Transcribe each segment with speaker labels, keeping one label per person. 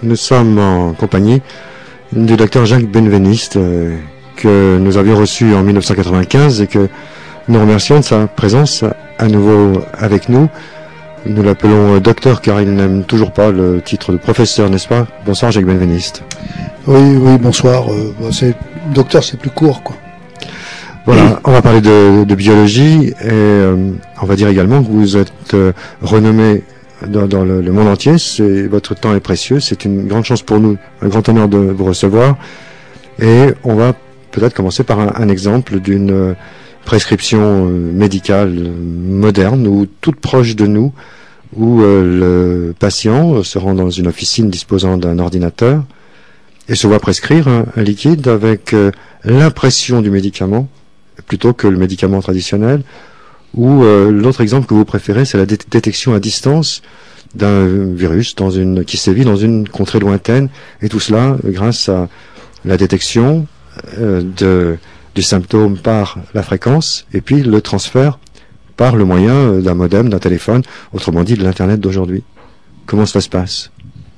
Speaker 1: nous sommes en compagnie du docteur Jacques Benveniste, que nous avions reçu en 1995 et que nous remercions de sa présence à nouveau avec nous. Nous l'appelons docteur car il n'aime toujours pas le titre de professeur, n'est-ce pas? Bonsoir Jacques Benveniste.
Speaker 2: Oui, bonsoir. Docteur, c'est plus court, quoi.
Speaker 1: Voilà, on va parler de biologie et on va dire également que vous êtes renommé dans le monde entier. Votre temps est précieux, c'est une grande chance pour nous, un grand honneur de vous recevoir. Et on va peut-être commencer par un exemple d'une prescription médicale moderne ou toute proche de nous, où le patient se rend dans une officine disposant d'un ordinateur et se voit prescrire un liquide avec l'impression du médicament plutôt que le médicament traditionnel. Ou l'autre exemple que vous préférez, c'est la détection à distance d'un virus qui sévit dans une contrée lointaine, et tout cela grâce à la détection du symptôme par la fréquence et puis le transfert par le moyen d'un modem, d'un téléphone, autrement dit de l'Internet d'aujourd'hui. Comment cela se passe?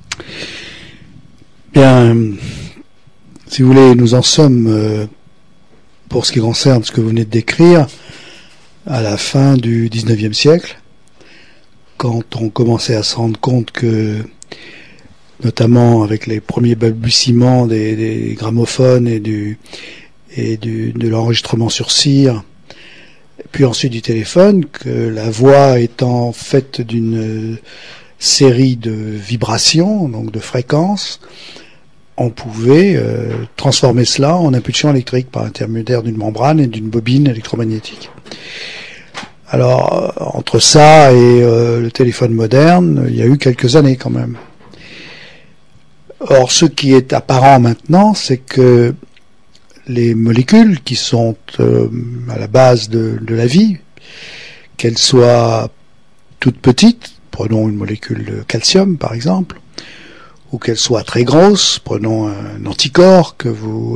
Speaker 2: Bien, si vous voulez, nous en sommes, pour ce qui concerne ce que vous venez de décrire, à la fin du 19e siècle, quand on commençait à se rendre compte que, notamment avec les premiers balbutiements des gramophones et de l'enregistrement sur cire, puis ensuite du téléphone, que la voix étant faite d'une série de vibrations, donc de fréquences, on pouvait transformer cela en impulsion électrique par l'intermédiaire d'une membrane et d'une bobine électromagnétique. Alors, entre ça et le téléphone moderne, il y a eu quelques années quand même. Or, ce qui est apparent maintenant, c'est que les molécules qui sont à la base de la vie, qu'elles soient toutes petites, prenons une molécule de calcium par exemple, ou qu'elles soient très grosses, prenons un anticorps que vous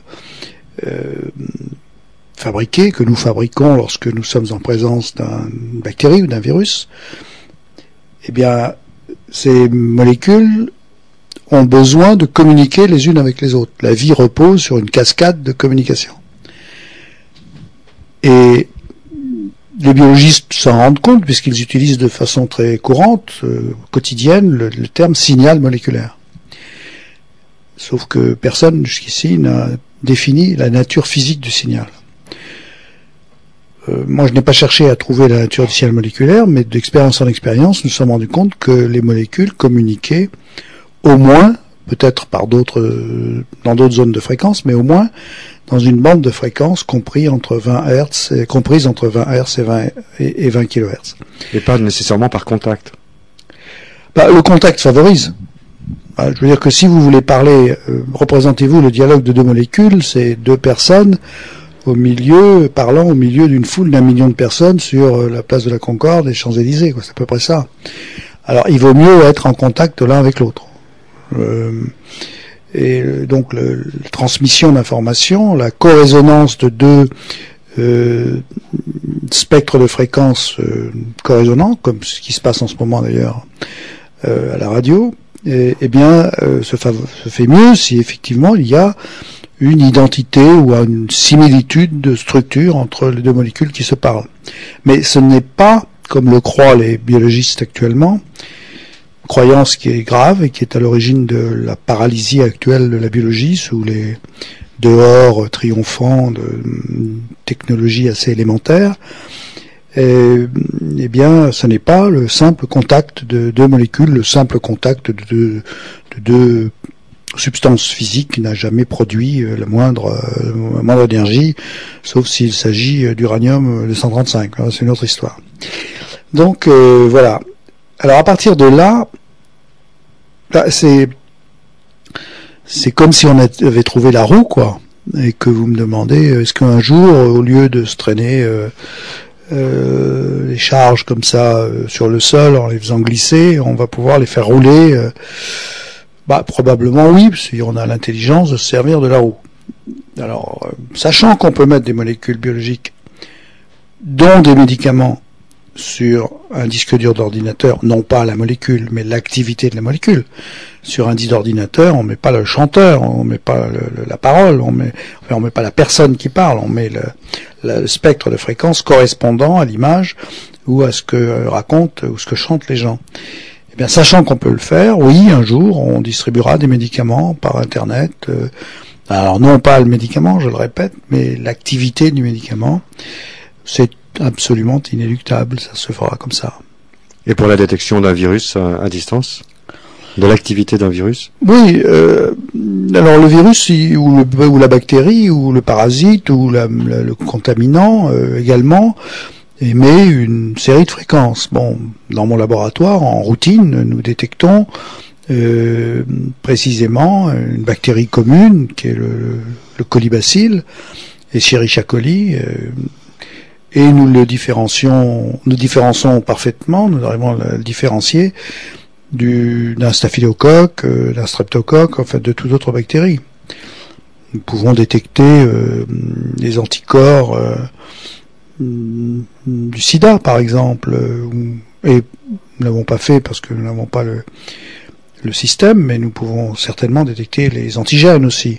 Speaker 2: fabriquez, que nous fabriquons lorsque nous sommes en présence d'une bactérie ou d'un virus, eh bien, ces molécules ont besoin de communiquer les unes avec les autres. La vie repose sur une cascade de communication. Et les biologistes s'en rendent compte puisqu'ils utilisent de façon très courante, quotidienne, le terme signal moléculaire. Sauf que personne jusqu'ici n'a défini la nature physique du signal. Moi, je n'ai pas cherché à trouver la nature du signal moléculaire, mais d'expérience en expérience, nous nous sommes rendus compte que les molécules communiquaient au moins, peut-être dans d'autres zones de fréquence, mais au moins dans une bande de fréquence comprise entre 20 Hz et 20 kHz.
Speaker 1: Et pas nécessairement par contact.
Speaker 2: Le contact favorise. Je veux dire que si vous voulez parler, représentez-vous le dialogue de deux molécules, c'est deux personnes parlant au milieu d'une foule d'1 million de personnes sur la place de la Concorde et Champs-Élysées, c'est à peu près ça. Alors, il vaut mieux être en contact l'un avec l'autre. Donc, la transmission d'informations, la corrésonance de deux spectres de fréquences corrésonnants, comme ce qui se passe en ce moment d'ailleurs à la radio, se fait mieux si effectivement il y a une identité ou une similitude de structure entre les deux molécules qui se parlent. Mais ce n'est pas, comme le croient les biologistes actuellement, croyance qui est grave et qui est à l'origine de la paralysie actuelle de la biologie sous les dehors triomphants de technologies assez élémentaires. Ce n'est pas le simple contact de deux molécules, le simple contact de deux substances physiques qui n'a jamais produit la moindre énergie, sauf s'il s'agit d'uranium 235. C'est une autre histoire. Donc voilà. Alors à partir de là, c'est comme si on avait trouvé la roue, quoi, et que vous me demandez, est-ce qu'un jour, au lieu de se traîner les charges comme ça sur le sol en les faisant glisser, on va pouvoir les faire rouler? Probablement oui, si on a l'intelligence de se servir de la roue. Alors, sachant qu'on peut mettre des molécules biologiques, dont des médicaments, sur un disque dur d'ordinateur, non pas la molécule, mais l'activité de la molécule. Sur un disque d'ordinateur, on met pas le chanteur, on met pas la parole, on met pas la personne qui parle, on met le spectre de fréquence correspondant à l'image ou à ce que racontent ou ce que chantent les gens. Eh bien, sachant qu'on peut le faire, oui, un jour, on distribuera des médicaments par Internet. Alors, non pas le médicament, je le répète, mais l'activité du médicament, c'est absolument inéluctable, ça se fera comme ça.
Speaker 1: Et pour la détection d'un virus à distance, de l'activité d'un virus?
Speaker 2: Oui, alors le virus ou la bactérie ou le parasite ou le contaminant également émet une série de fréquences. Bon, dans mon laboratoire, en routine, nous détectons précisément une bactérie commune qui est le colibacille, Escherichia coli, et nous différencions parfaitement, nous arrivons à le différencier d'un staphylocoque, d'un streptocoque, enfin de toute autre bactérie. Nous pouvons détecter les anticorps du sida, par exemple, et nous l'avons pas fait parce que nous n'avons pas le système, mais nous pouvons certainement détecter les antigènes aussi.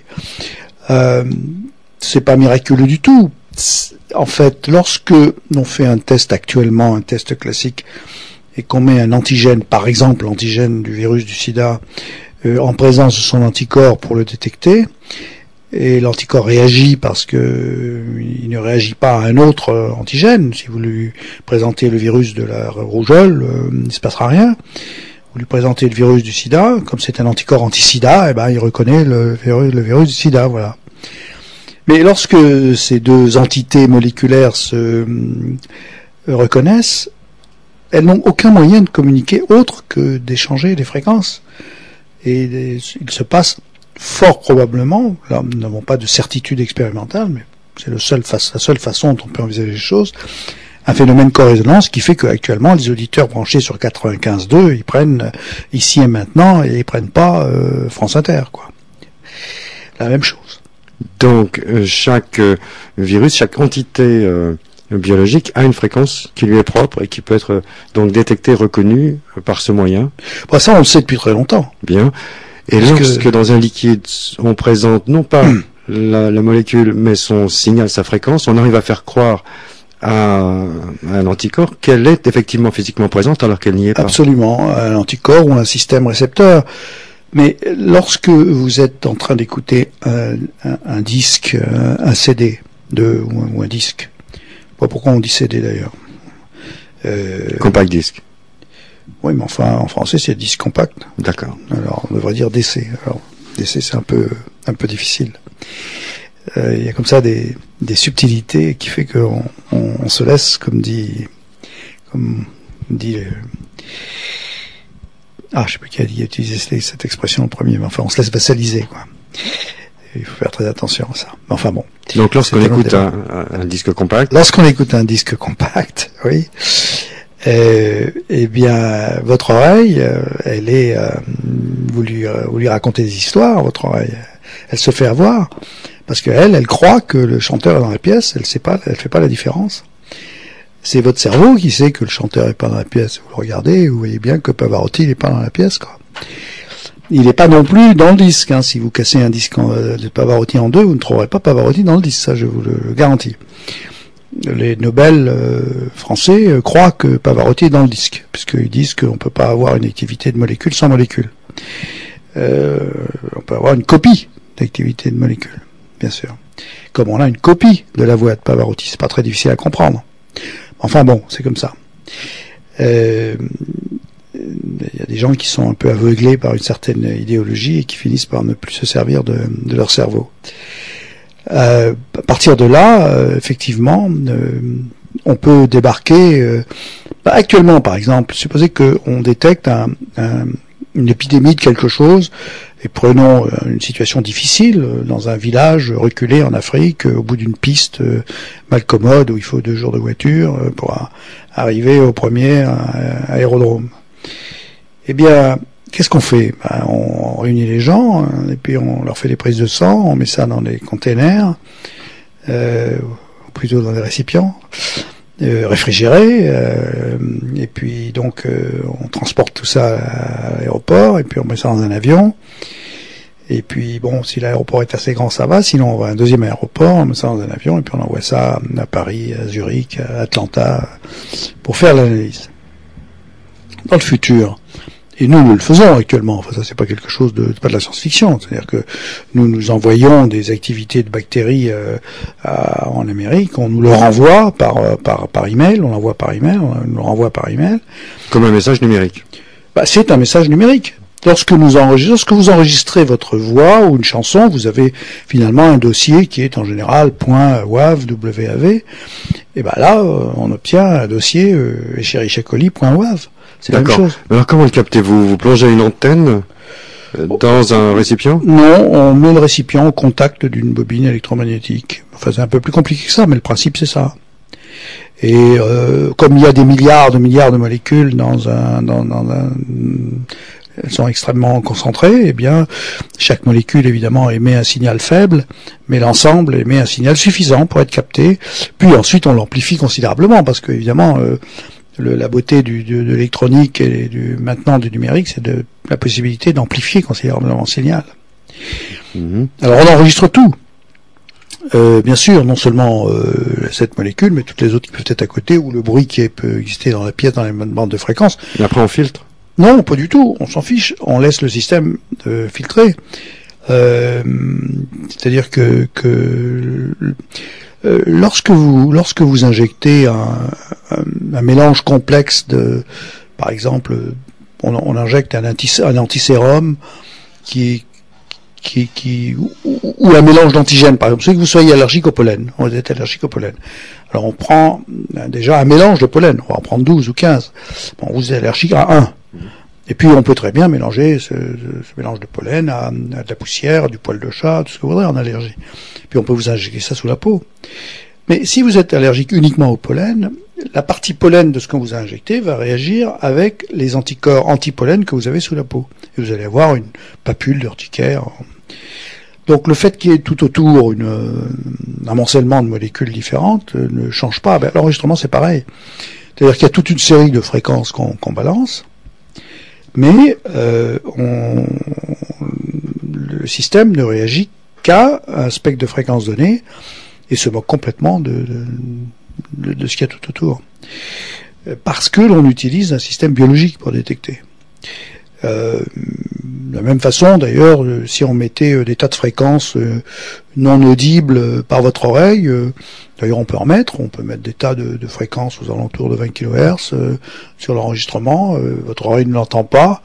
Speaker 2: C'est pas miraculeux du tout. En fait, lorsque l'on fait un test actuellement, un test classique, et qu'on met un antigène, par exemple l'antigène du virus du sida, en présence de son anticorps pour le détecter, et l'anticorps réagit parce que il ne réagit pas à un autre antigène. Si vous lui présentez le virus de la rougeole, il ne se passera rien. Vous lui présentez le virus du sida, comme c'est un anticorps anti-sida, eh ben il reconnaît le virus du sida, voilà. Mais lorsque ces deux entités moléculaires se reconnaissent, elles n'ont aucun moyen de communiquer autre que d'échanger des fréquences. Et il se passe fort probablement, là nous n'avons pas de certitude expérimentale, mais c'est la seule façon dont on peut envisager les choses, un phénomène corrésonance qui fait qu'actuellement les auditeurs branchés sur 95.2, ils prennent Ici et Maintenant et ils prennent pas France Inter, quoi. La même chose.
Speaker 1: Donc chaque virus, chaque entité biologique a une fréquence qui lui est propre et qui peut être donc détectée, reconnue par ce moyen.
Speaker 2: Bon, ça on le sait depuis très longtemps.
Speaker 1: Bien. Et lorsque dans un liquide on présente non pas la molécule mais son signal, sa fréquence, on arrive à faire croire à un anticorps qu'elle est effectivement physiquement présente alors qu'elle n'y est pas.
Speaker 2: Absolument, un anticorps ou un système récepteur. Mais lorsque vous êtes en train d'écouter un disque, un CD ou un disque, pas pourquoi on dit CD d'ailleurs.
Speaker 1: Compact disque.
Speaker 2: Oui, mais enfin en français c'est disque compact.
Speaker 1: D'accord.
Speaker 2: Alors on devrait dire DC. Alors DC c'est un peu difficile. Il y a comme ça des subtilités qui fait qu'on se laisse, comme dit je sais pas qui a utilisé cette expression en premier, mais enfin on se laisse vassaliser, quoi. Il faut faire très attention à ça. Enfin bon.
Speaker 1: Donc lorsqu'on écoute un disque compact.
Speaker 2: Lorsqu'on écoute un disque compact, oui. Eh bien, votre oreille, elle est, vous lui racontez des histoires, votre oreille, elle se fait avoir, parce elle croit que le chanteur est dans la pièce, elle fait pas la différence. C'est votre cerveau qui sait que le chanteur est pas dans la pièce. Vous le regardez, vous voyez bien que Pavarotti n'est pas dans la pièce, quoi. Il n'est pas non plus dans le disque, hein. Si vous cassez un disque de Pavarotti en deux, vous ne trouverez pas Pavarotti dans le disque, ça je vous le garantis. Les Nobel français croient que Pavarotti est dans le disque, puisqu'ils disent qu'on ne peut pas avoir une activité de molécule sans molécule. On peut avoir une copie d'activité de molécule, bien sûr. Comme on a une copie de la voix de Pavarotti, c'est pas très difficile à comprendre. Enfin bon, c'est comme ça. Il y a des gens qui sont un peu aveuglés par une certaine idéologie et qui finissent par ne plus se servir de leur cerveau. À partir de là, effectivement, on peut débarquer. Actuellement, par exemple, supposez qu'on détecte une épidémie de quelque chose, et prenons une situation difficile dans un village reculé en Afrique, au bout d'une piste mal commode où il faut 2 jours de voiture pour arriver au premier aérodrome. Eh bien, qu'est-ce qu'on fait? On réunit les gens, et puis on leur fait des prises de sang, on met ça dans des containers, plutôt dans des récipients, réfrigéré, et puis donc on transporte tout ça à l'aéroport, et puis on met ça dans un avion. Et puis bon, si l'aéroport est assez grand, ça va. Sinon, on va à un deuxième aéroport, on met ça dans un avion, et puis on envoie ça à Paris, à Zurich, à Atlanta, pour faire l'analyse. Dans le futur, et nous le faisons actuellement, enfin ça c'est pas quelque chose pas de la science-fiction, c'est-à-dire que nous envoyons des activités de bactéries en Amérique, on nous le renvoie par email, on l'envoie par email, on nous le renvoie par email.
Speaker 1: Comme un message numérique.
Speaker 2: C'est un message numérique. Lorsque vous enregistrez votre voix ou une chanson, vous avez finalement un dossier qui est en général .wav, W-A-V, et là, on obtient un dossier escherichia-coli.wav. C'est la même chose.
Speaker 1: Alors comment le captez-vous? Vous plongez une antenne dans un récipient?
Speaker 2: Non, on met le récipient au contact d'une bobine électromagnétique. Enfin, c'est un peu plus compliqué que ça, mais le principe c'est ça. Et comme il y a des milliards de molécules elles sont extrêmement concentrées, eh bien, chaque molécule, évidemment, émet un signal faible, mais l'ensemble émet un signal suffisant pour être capté. Puis ensuite, on l'amplifie considérablement, parce que, évidemment, la beauté de l'électronique et maintenant du numérique, c'est la possibilité d'amplifier considérablement le signal. Alors, on enregistre tout. Bien sûr, non seulement cette molécule, mais toutes les autres qui peuvent être à côté, ou le bruit qui peut exister dans la pièce, dans les bandes de fréquences.
Speaker 1: Et après, on filtre?
Speaker 2: Non, pas du tout. On s'en fiche. On laisse le système filtrer. C'est-à-dire que lorsque vous injectez un mélange complexe par exemple, on injecte un antisérum ou un mélange d'antigènes, par exemple, que vous soyez allergique au pollen, vous êtes allergique au pollen. Alors on prend déjà un mélange de pollen, on va en prendre 12 ou 15. Bon, vous êtes allergique à 1. Et puis on peut très bien mélanger ce mélange de pollen à de la poussière, du poil de chat, tout ce que vous voudrez en allergie. Puis on peut vous injecter ça sous la peau. Mais si vous êtes allergique uniquement au pollen, la partie pollen de ce qu'on vous a injecté va réagir avec les anticorps anti-pollen que vous avez sous la peau. Et vous allez avoir une papule d'urticaire. Donc le fait qu'il y ait tout autour un amoncellement de molécules différentes ne change pas. L'enregistrement c'est pareil. C'est-à-dire qu'il y a toute une série de fréquences qu'on balance, mais le système ne réagit qu'à un spectre de fréquences donné et se moque complètement de ce qu'il y a tout autour. Parce que l'on utilise un système biologique pour détecter. De la même façon, d'ailleurs, si on mettait des tas de fréquences non audibles par votre oreille, d'ailleurs on peut mettre des tas de fréquences aux alentours de 20 kHz sur l'enregistrement, votre oreille ne l'entend pas,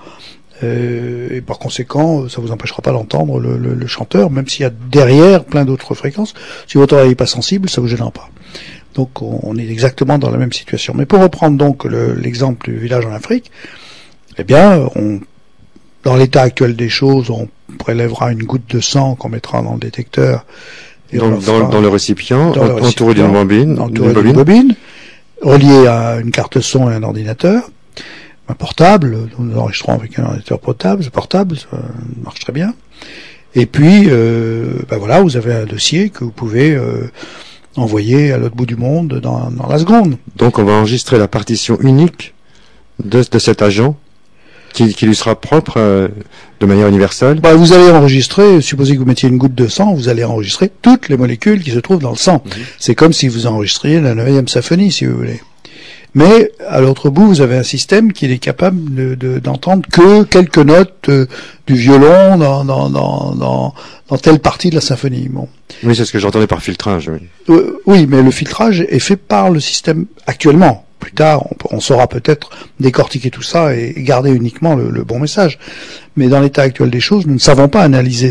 Speaker 2: et par conséquent, ça vous empêchera pas d'entendre le chanteur, même s'il y a derrière plein d'autres fréquences. Si votre oreille n'est pas sensible, ça vous gênera pas. Donc on est exactement dans la même situation. Mais pour reprendre donc l'exemple du village en Afrique, eh bien, dans l'état actuel des choses, on prélèvera une goutte de sang qu'on mettra dans le détecteur. Et
Speaker 1: dans le récipient, entouré d'une
Speaker 2: bobine, relié à une carte son et un ordinateur, un portable. Nous enregistrons avec un ordinateur portable, ça marche très bien. Et puis, voilà, vous avez un dossier que vous pouvez envoyer à l'autre bout du monde dans la seconde.
Speaker 1: Donc, on va enregistrer la partition unique de cet agent qui lui sera propre de manière universelle.
Speaker 2: Vous allez enregistrer, supposez que vous mettiez une goutte de sang, vous allez enregistrer toutes les molécules qui se trouvent dans le sang. C'est comme si vous enregistriez la 9e symphonie, si vous voulez. Mais à l'autre bout, vous avez un système qui est capable d'entendre que quelques notes du violon dans telle partie de la symphonie. Bon.
Speaker 1: Oui, c'est ce que j'entendais par filtrage. Oui.
Speaker 2: Oui, mais le filtrage est fait par le système actuellement. Plus tard, on saura peut-être décortiquer tout ça et garder uniquement le bon message. Mais dans l'état actuel des choses, nous ne savons pas analyser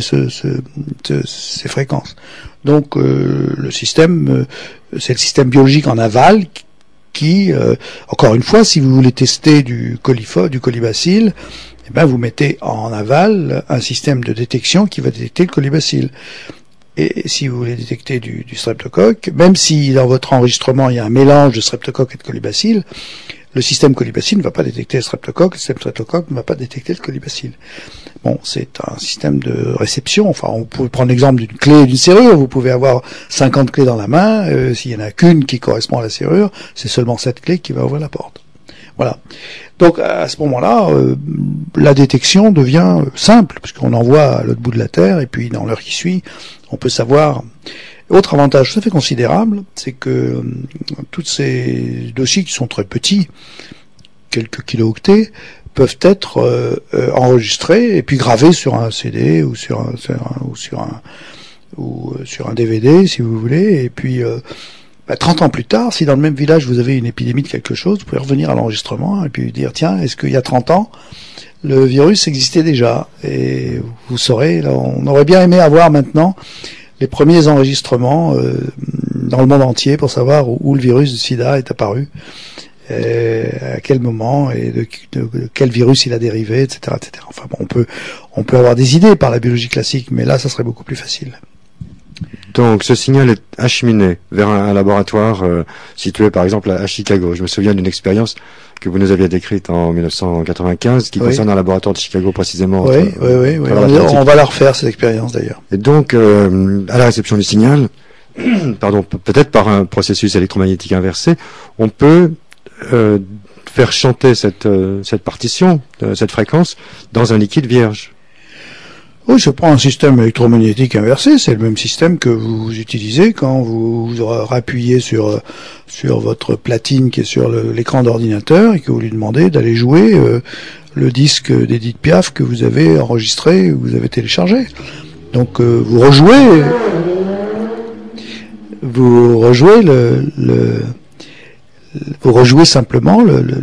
Speaker 2: ces fréquences. Donc, le système, c'est le système biologique en aval qui, encore une fois, si vous voulez tester du colibacille, eh ben, vous mettez en aval un système de détection qui va détecter le colibacille. Et si vous voulez détecter du streptocoque, même si dans votre enregistrement il y a un mélange de streptocoque et de colibacille, Le système colibacille ne va pas détecter le streptocoque, le système streptocoque ne va pas détecter le colibacille. Bon, c'est un système de réception. Enfin, on peut prendre l'exemple d'une clé et d'une serrure. Vous pouvez avoir 50 clés dans la main. S'il y en a qu'une qui correspond à la serrure, c'est seulement cette clé qui va ouvrir la porte. Voilà. Donc, à ce moment-là, la détection devient simple, puisqu'on envoie à l'autre bout de la Terre, et puis dans l'heure qui suit, on peut savoir. Autre avantage tout à fait considérable, c'est que tous ces dossiers qui sont très petits, quelques kilooctets, peuvent être enregistrés et puis gravés sur un CD ou sur un DVD, si vous voulez, et puis 30 ans plus tard, si dans le même village vous avez une épidémie de quelque chose, vous pouvez revenir à l'enregistrement et puis dire, tiens, est-ce qu'il y a 30 ans, le virus existait déjà? Et vous saurez, là, on aurait bien aimé avoir maintenant les premiers enregistrements dans le monde entier pour savoir où le virus du sida est apparu, à quel moment et de quel virus il a dérivé, etc., etc. Enfin bon, on peut avoir des idées par la biologie classique, mais là, ça serait beaucoup plus facile.
Speaker 1: Donc, ce signal est acheminé vers un laboratoire situé, par exemple, à Chicago. Je me souviens d'une expérience que vous nous aviez décrite en 1995, qui concerne un laboratoire de Chicago précisément.
Speaker 2: Oui. On va la refaire, cette expérience, d'ailleurs.
Speaker 1: Et donc, à la réception du signal, pardon, peut-être par un processus électromagnétique inversé, on peut faire chanter cette partition, cette fréquence, dans un liquide vierge.
Speaker 2: Oui, je prends un système électromagnétique inversé, c'est le même système que vous utilisez quand vous appuyez sur votre platine qui est sur l'écran d'ordinateur et que vous lui demandez d'aller jouer le disque d'Edith Piaf que vous avez enregistré, ou vous avez téléchargé. Donc vous rejouez simplement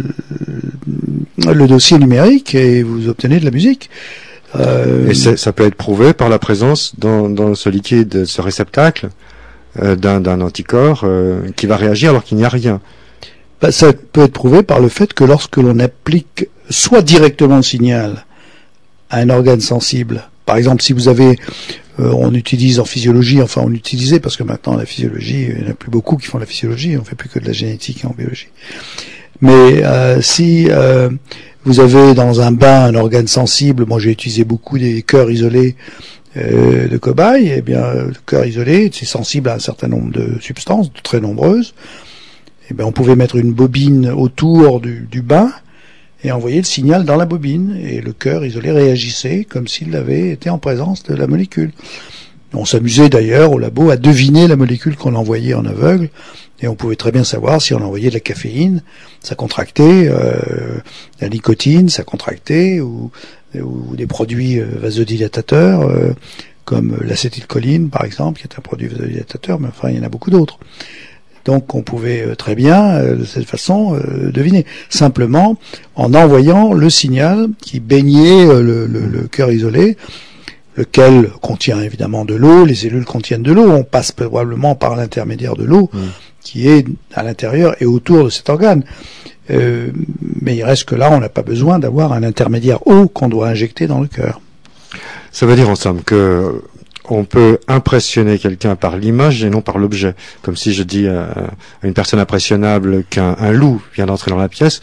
Speaker 2: le dossier numérique et vous obtenez de la musique.
Speaker 1: Et ça peut être prouvé par la présence dans ce liquide, ce réceptacle, d'un anticorps qui va réagir alors qu'il n'y a rien.
Speaker 2: Ça peut être prouvé par le fait que lorsque l'on applique soit directement le signal à un organe sensible, par exemple si vous avez, on utilise en physiologie, enfin on utilisait parce que maintenant la physiologie, il n'y en a plus beaucoup qui font la physiologie, on fait plus que de la génétique en biologie. Mais si vous avez dans un bain un organe sensible, moi j'ai utilisé beaucoup des cœurs isolés de cobayes, et bien le cœur isolé, c'est sensible à un certain nombre de substances, très nombreuses, et bien on pouvait mettre une bobine autour du bain et envoyer le signal dans la bobine, et le cœur isolé réagissait comme s'il avait été en présence de la molécule. On s'amusait d'ailleurs au labo à deviner la molécule qu'on envoyait en aveugle, et on pouvait très bien savoir si on envoyait de la caféine, ça contractait, la nicotine, ça contractait, ou des produits vasodilatateurs, comme l'acétylcholine par exemple, qui est un produit vasodilatateur, mais enfin il y en a beaucoup d'autres. Donc on pouvait très bien, de cette façon, deviner. Simplement en envoyant le signal qui baignait le cœur isolé, lequel contient évidemment de l'eau, les cellules contiennent de l'eau, on passe probablement par l'intermédiaire de l'eau qui est à l'intérieur et autour de cet organe. Mais il reste que là, on n'a pas besoin d'avoir un intermédiaire eau qu'on doit injecter dans le cœur.
Speaker 1: Ça veut dire en somme que on peut impressionner quelqu'un par l'image et non par l'objet. Comme si je dis à une personne impressionnable qu'un loup vient d'entrer dans la pièce,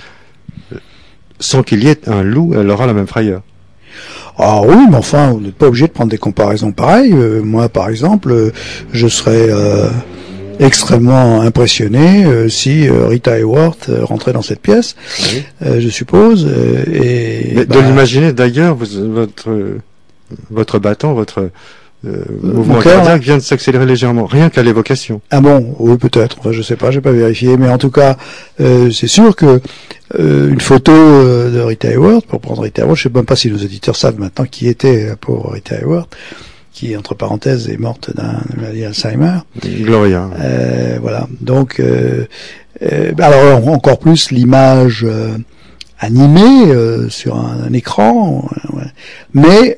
Speaker 1: sans qu'il y ait un loup, elle aura la même frayeur.
Speaker 2: Ah oui, mais enfin, vous n'êtes pas obligé de prendre des comparaisons pareilles. Moi, par exemple, je serais extrêmement impressionné si Rita Hayworth rentrait dans cette pièce, oui. Je suppose.
Speaker 1: Mais de l'imaginer d'ailleurs, votre battant, votre mouvement cardiaque vient de s'accélérer légèrement, rien qu'à l'évocation.
Speaker 2: Ah bon, oui peut-être. Enfin, je sais pas, j'ai pas vérifié, mais en tout cas, c'est sûr que une photo de Rita Hayworth, pour prendre Rita Hayworth, je sais même pas si nos auditeurs savent maintenant qui était pour Rita Hayworth, qui entre parenthèses est morte d'un maladie Alzheimer.
Speaker 1: Gloria.
Speaker 2: Voilà. Donc, alors encore plus l'image animée sur un écran, ouais. Mais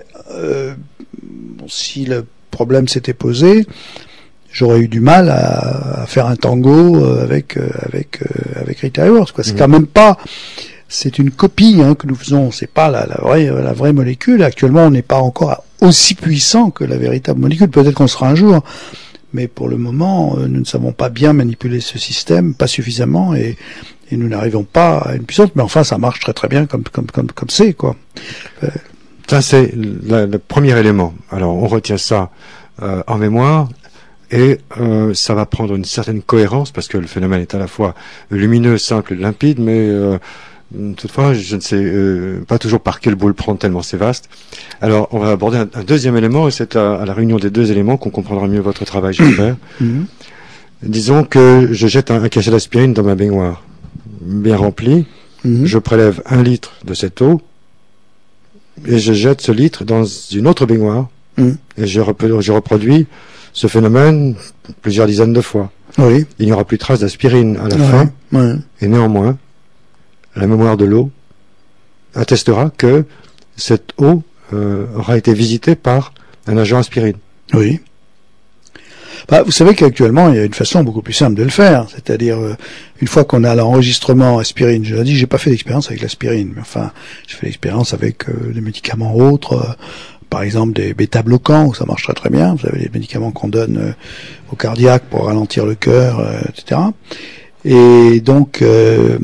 Speaker 2: si le problème s'était posé, j'aurais eu du mal à faire un tango avec Rita Hayworth, quoi. C'est quand même pas, c'est une copie que nous faisons, c'est pas la vraie molécule. Actuellement, on n'est pas encore aussi puissant que la véritable molécule. Peut-être qu'on sera un jour, mais pour le moment, nous ne savons pas bien manipuler ce système, pas suffisamment, et et nous n'arrivons pas à une puissance, mais enfin ça marche très très bien comme c'est quoi.
Speaker 1: Ça c'est le premier élément. Alors on retient ça en mémoire. Et ça va prendre une certaine cohérence parce que le phénomène est à la fois lumineux, simple, limpide, mais toutefois, je ne sais pas toujours par quel bout le prendre tellement c'est vaste. Alors, on va aborder un deuxième élément et c'est à la réunion des deux éléments qu'on comprendra mieux votre travail, j'espère. Disons que je jette un cachet d'aspirine dans ma baignoire bien remplie. Je prélève 1 litre de cette eau et je jette ce litre dans une autre baignoire et je reproduis ce phénomène plusieurs dizaines de fois.
Speaker 2: Oui.
Speaker 1: Il n'y aura plus de trace d'aspirine à la fin. Et néanmoins, la mémoire de l'eau attestera que cette eau aura été visitée par un agent aspirine.
Speaker 2: Oui. Vous savez qu'actuellement, il y a une façon beaucoup plus simple de le faire. C'est-à-dire, une fois qu'on a l'enregistrement aspirine, je l'ai dit, j'ai pas fait d'expérience avec l'aspirine, mais enfin, j'ai fait l'expérience avec des médicaments autres, par exemple des bêta-bloquants, où ça marche très très bien. Vous avez les médicaments qu'on donne au cardiaque pour ralentir le cœur, etc. Et donc, le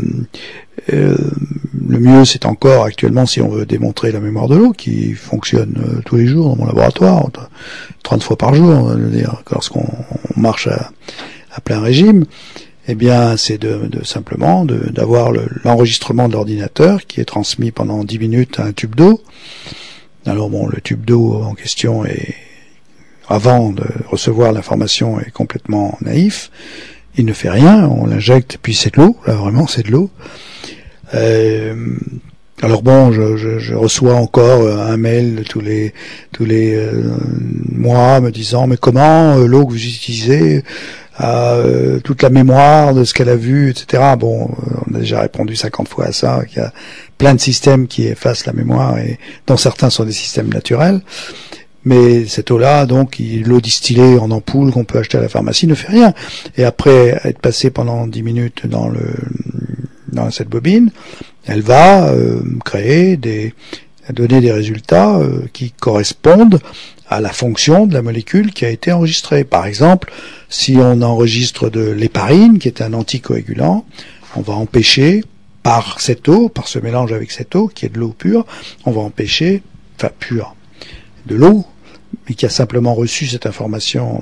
Speaker 2: mieux, c'est encore actuellement, si on veut démontrer la mémoire de l'eau, qui fonctionne tous les jours dans mon laboratoire, 30 fois par jour, on va dire, lorsqu'on marche à plein régime, eh bien, c'est simplement d'avoir l'enregistrement de l'ordinateur qui est transmis pendant 10 minutes à un tube d'eau. Alors bon, le tube d'eau en question avant de recevoir l'information, est complètement naïf. Il ne fait rien, on l'injecte, puis c'est de l'eau, là vraiment c'est de l'eau. Alors bon, je reçois encore un mail tous les mois me disant mais comment l'eau que vous utilisez a toute la mémoire de ce qu'elle a vu, etc. Bon, on a déjà répondu 50 fois à ça, qu'il y a plein de systèmes qui effacent la mémoire et dont certains sont des systèmes naturels. Mais cette eau-là, donc, l'eau distillée en ampoule qu'on peut acheter à la pharmacie ne fait rien. Et après être passée pendant 10 minutes dans cette bobine, elle va donner des résultats qui correspondent à la fonction de la molécule qui a été enregistrée. Par exemple, si on enregistre de l'héparine, qui est un anticoagulant, on va empêcher par cette eau, par ce mélange avec cette eau, qui est de l'eau pure, on va empêcher, enfin pure, de l'eau, mais qui a simplement reçu cette information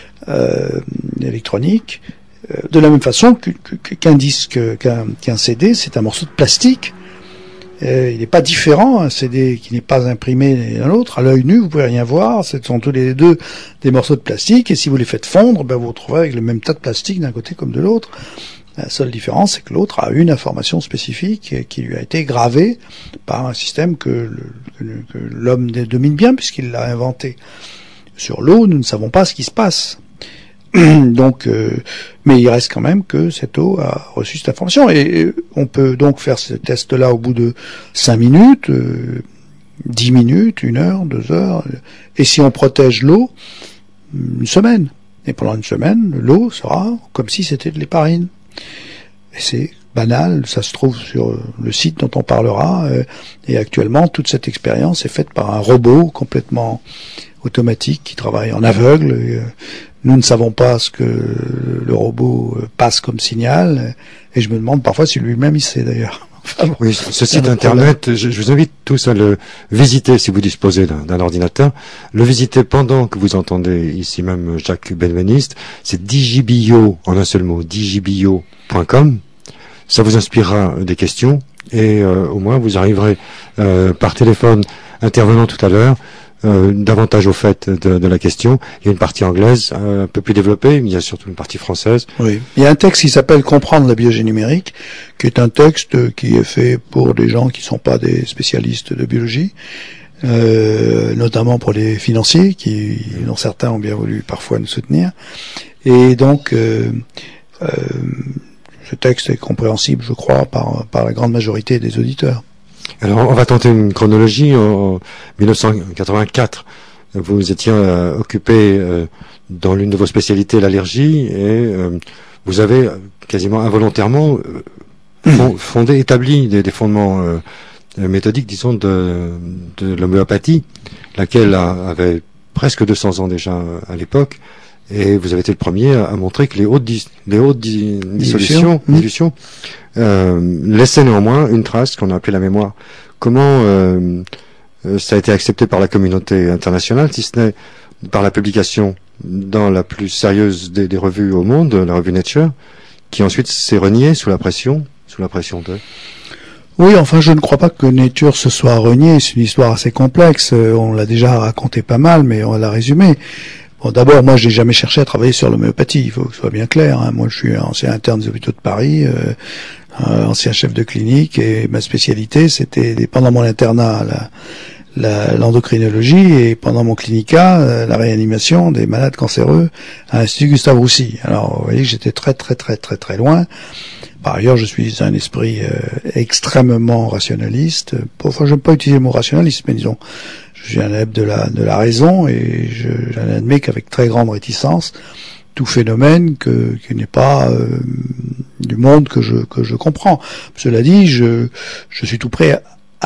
Speaker 2: électronique, de la même façon qu'un disque, qu'un CD, c'est un morceau de plastique. Il n'est pas différent, un CD qui n'est pas imprimé l'un l'autre. À l'œil nu, vous pouvez rien voir. Ce sont tous les deux des morceaux de plastique, et si vous les faites fondre, vous vous retrouvez avec le même tas de plastique d'un côté comme de l'autre. La seule différence, c'est que l'autre a une information spécifique qui lui a été gravée par un système que l'homme domine bien puisqu'il l'a inventé. Sur l'eau, nous ne savons pas ce qui se passe. Donc, mais il reste quand même que cette eau a reçu cette information. Et on peut donc faire ce test-là au bout de 5 minutes, 10 minutes, 1 heure, 2 heures. Et si on protège l'eau, 1 semaine. Et pendant 1 semaine, l'eau sera comme si c'était de l'héparine. Et c'est banal, ça se trouve sur le site dont on parlera, et actuellement toute cette expérience est faite par un robot complètement automatique qui travaille en aveugle. Nous ne savons pas ce que le robot passe comme signal, et je me demande parfois si lui-même il sait d'ailleurs. Enfin bon,
Speaker 1: oui, ce site internet, je vous invite tous à le visiter si vous disposez d'un ordinateur. Le visiter pendant que vous entendez ici même Jacques Benveniste. C'est digibio, en un seul mot, digibio.com. Ça vous inspirera des questions et au moins vous arriverez par téléphone intervenant tout à l'heure davantage au fait de la question. Il y a une partie anglaise un peu plus développée, mais il y a surtout une partie française.
Speaker 2: Oui. Il y a un texte qui s'appelle Comprendre la biologie numérique, qui est un texte qui est fait pour des gens qui ne sont pas des spécialistes de biologie, notamment pour les financiers, dont certains ont bien voulu parfois nous soutenir. Et donc, ce texte est compréhensible, je crois, par la grande majorité des auditeurs.
Speaker 1: Alors, on va tenter une chronologie. En 1984, vous étiez occupé dans l'une de vos spécialités, l'allergie, et vous avez quasiment involontairement établi des fondements méthodiques, disons, de l'homéopathie, laquelle avait presque 200 ans déjà à l'époque, et vous avez été le premier à montrer que les hautes dissolutions laissait néanmoins une trace qu'on a appelée la mémoire. Comment ça a été accepté par la communauté internationale, si ce n'est par la publication dans la plus sérieuse des revues au monde, la revue Nature, qui ensuite s'est reniée sous la pression de...
Speaker 2: Oui, enfin, je ne crois pas que Nature se soit reniée. C'est une histoire assez complexe. On l'a déjà raconté pas mal, mais on l'a résumé. Bon, d'abord, moi, j'ai jamais cherché à travailler sur l'homéopathie. Il faut que ce soit bien clair. Hein. Moi, je suis ancien interne des hôpitaux de Paris, ancien chef de clinique, et ma spécialité, c'était pendant mon internat l'endocrinologie et pendant mon clinica, la réanimation des malades cancéreux à l'Institut Gustave Roussy. Alors, vous voyez que j'étais très, très, très, très, très loin. Par ailleurs, je suis un esprit extrêmement rationaliste. Enfin, je n'aime pas utiliser le mot rationaliste, mais disons, je suis un adepte de la raison et j'admets qu'avec très grande réticence, tout phénomène qui n'est pas du monde que je comprends. Cela dit, je suis tout prêt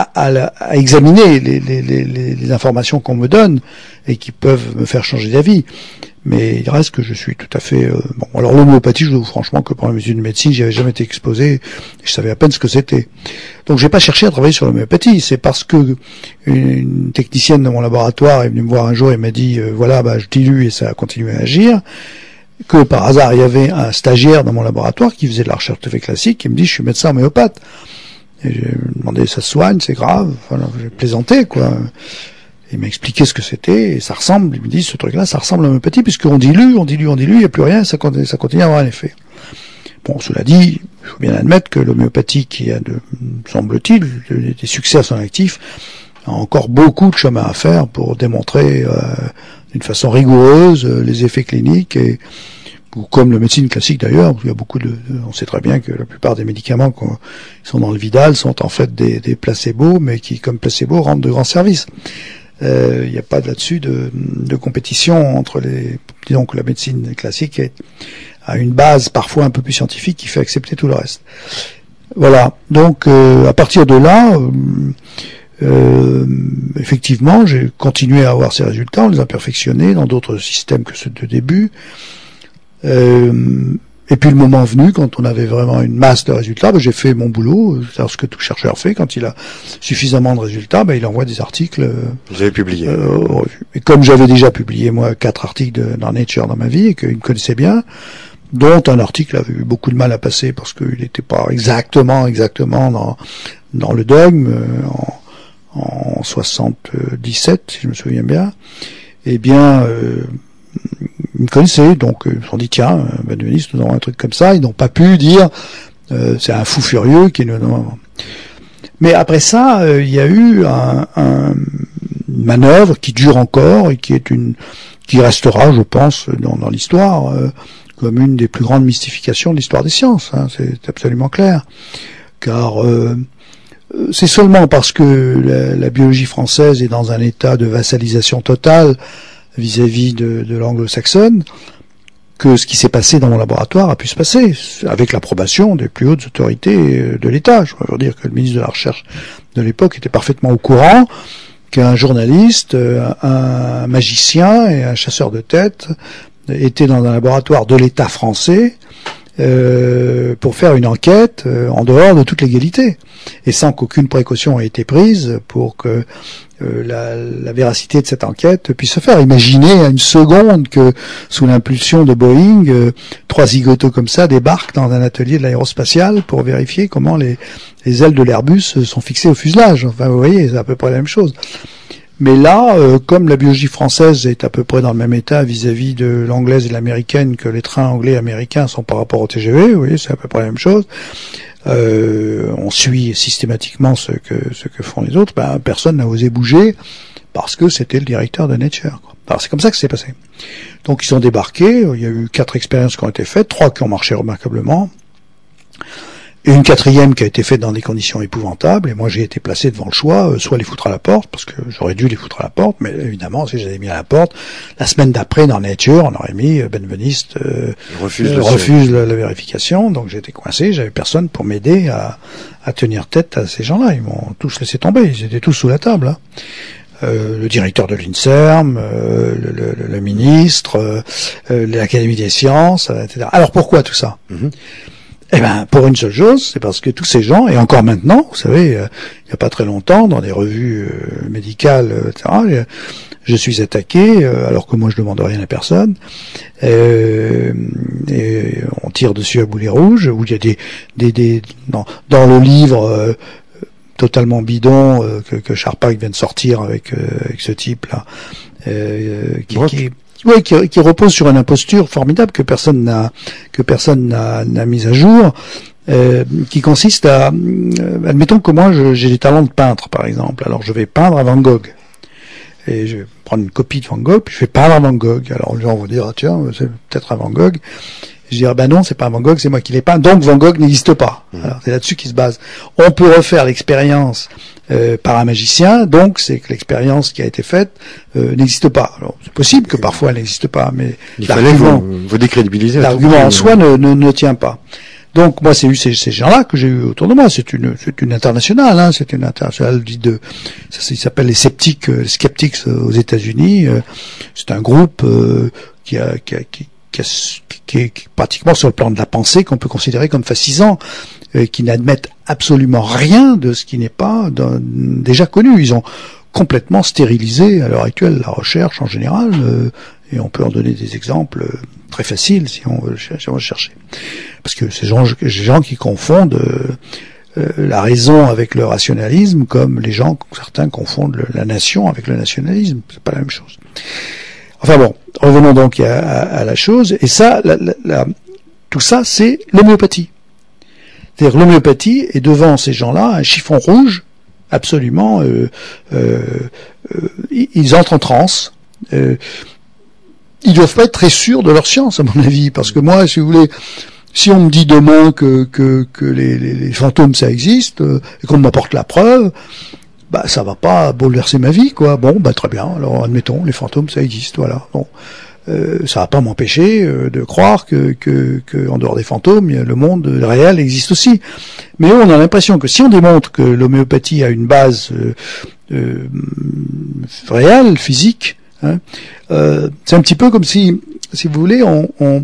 Speaker 2: à examiner les informations qu'on me donne et qui peuvent me faire changer d'avis. Mais il reste que je suis tout à fait... bon, alors l'homéopathie, je vous dis franchement que pendant mes études de médecine, j'y avais jamais été exposé, et je savais à peine ce que c'était. Donc j'ai pas cherché à travailler sur l'homéopathie, c'est parce que une technicienne de mon laboratoire est venue me voir un jour et m'a dit voilà, je dilue et ça a continué à agir, que par hasard il y avait un stagiaire dans mon laboratoire qui faisait de la recherche tout à fait classique, qui me dit je suis médecin homéopathe. Et j'ai demandé ça se soigne, c'est grave, enfin, j'ai plaisanté quoi. Il m'a expliqué ce que c'était, et ça ressemble, il me dit, ce truc-là, ça ressemble à l'homéopathie, puisqu'on dilue, il n'y a plus rien, ça continue à avoir un effet. Bon, cela dit, il faut bien admettre que l'homéopathie, qui a, semble-t-il, des succès à son actif, a encore beaucoup de chemin à faire pour démontrer d'une façon rigoureuse les effets cliniques, ou comme la médecine classique d'ailleurs, il y a beaucoup on sait très bien que la plupart des médicaments qui sont dans le Vidal sont en fait des placebos, mais qui, comme placebo, rendent de grands services. Il n'y a pas là-dessus de compétition entre disons que la médecine classique a une base parfois un peu plus scientifique qui fait accepter tout le reste. Voilà. Donc à partir de là, effectivement, j'ai continué à avoir ces résultats, on les a perfectionnés dans d'autres systèmes que ceux de début. Et puis le moment venu, quand on avait vraiment une masse de résultats, j'ai fait mon boulot, c'est ce que tout chercheur fait. Quand il a suffisamment de résultats, il envoie des articles.
Speaker 1: Vous avez publié.
Speaker 2: Et comme j'avais déjà publié moi 4 articles dans Nature dans ma vie et qu'il me connaissait bien, dont un article avait eu beaucoup de mal à passer parce qu'il n'était pas exactement dans le dogme en 77, si je me souviens bien. Eh bien, ils me connaissaient, donc ils se sont dit tiens, Denis, nous avons un truc comme ça. Ils n'ont pas pu dire c'est un fou furieux qui nous. Mais après ça, il y a eu une manœuvre qui dure encore et qui restera, je pense, dans l'histoire comme une des plus grandes mystifications de l'histoire des sciences. Hein, c'est absolument clair, car c'est seulement parce que la biologie française est dans un état de vassalisation totale vis-à-vis de l'anglo-saxonne, que ce qui s'est passé dans mon laboratoire a pu se passer, avec l'approbation des plus hautes autorités de l'État. Je veux dire que le ministre de la Recherche de l'époque était parfaitement au courant qu'un journaliste, un magicien et un chasseur de tête étaient dans un laboratoire de l'État français pour faire une enquête en dehors de toute légalité, et sans qu'aucune précaution ait été prise pour que la véracité de cette enquête puisse se faire. Imaginez à une seconde que, sous l'impulsion de Boeing, 3 zigotos comme ça débarquent dans un atelier de l'aérospatiale pour vérifier comment les ailes de l'Airbus sont fixées au fuselage. Enfin, vous voyez, c'est à peu près la même chose. Mais là, comme la biologie française est à peu près dans le même état vis-à-vis de l'anglaise et de l'américaine que les trains anglais et américains sont par rapport au TGV, vous voyez, c'est à peu près la même chose. On suit systématiquement ce que font les autres. Personne n'a osé bouger parce que c'était le directeur de Nature, quoi. Alors c'est comme ça que c'est passé. Donc ils sont débarqués. Il y a eu 4 expériences qui ont été faites, 3 qui ont marché remarquablement, et une 4e qui a été faite dans des conditions épouvantables. Et moi j'ai été placé devant le choix, soit les foutre à la porte, parce que j'aurais dû les foutre à la porte, mais évidemment si j'avais mis à la porte, la semaine d'après dans Nature, on aurait mis Benveniste refuse la vérification. Donc j'ai été coincé, j'avais personne pour m'aider à tenir tête à ces gens-là. Ils m'ont tous laissé tomber, ils étaient tous sous la table, hein. Le directeur de l'INSERM, le ministre, l'Académie des sciences, etc. Alors pourquoi tout ça? Eh ben, pour une seule chose, c'est parce que tous ces gens, et encore maintenant, vous savez, il n'y a pas très longtemps, dans des revues médicales, etc., je suis attaqué, alors que moi je demande rien à personne, et on tire dessus à boulet rouge, où il y a dans le livre totalement bidon que Charpak vient de sortir avec ce type-là, qui repose sur une imposture formidable que personne n'a mise à jour, qui consiste à, admettons que moi j'ai des talents de peintre par exemple, alors je vais peindre à Van Gogh, et je vais prendre une copie de Van Gogh, puis je vais peindre à Van Gogh. Alors les gens vont dire, ah, tiens, c'est peut-être un Van Gogh. Je dirais, ben non, c'est pas un Van Gogh, c'est moi qui l'ai peint, donc Van Gogh n'existe pas. Alors c'est là-dessus qu'il se base. On peut refaire l'expérience par un magicien, donc c'est que l'expérience qui a été faite n'existe pas. Alors c'est possible que parfois elle n'existe pas, mais
Speaker 1: il fallait vous décrédibiliser.
Speaker 2: L'argument en soi ne tient pas. Donc moi c'est eu ces gens-là que j'ai eu autour de moi. C'est une internationale, hein. C'est une internationale il s'appelle les Skeptics aux États-Unis. C'est un groupe qui est pratiquement sur le plan de la pensée qu'on peut considérer comme fascisant, qui n'admettent absolument rien de ce qui n'est pas déjà connu. Ils ont complètement stérilisé à l'heure actuelle la recherche en général, et on peut en donner des exemples très faciles si on veut chercher. Parce que ces gens qui confondent la raison avec le rationalisme, comme certains confondent la nation avec le nationalisme. C'est pas la même chose. Enfin bon, revenons donc à la chose. Et ça, tout ça, c'est l'homéopathie. C'est-à-dire l'homéopathie est devant ces gens-là un chiffon rouge, absolument. Ils entrent en transe. Ils doivent pas être très sûrs de leur science, à mon avis, parce que moi, si vous voulez, si on me dit demain que les fantômes ça existe et qu'on m'apporte la preuve, bah ça va pas bouleverser ma vie, quoi. Bon, bah très bien. Alors admettons, les fantômes ça existe, voilà. Bon, ça va pas m'empêcher de croire que en dehors des fantômes, le monde réel existe aussi. Mais on a l'impression que si on démontre que l'homéopathie a une base réelle, physique, hein, c'est un petit peu comme si vous voulez, on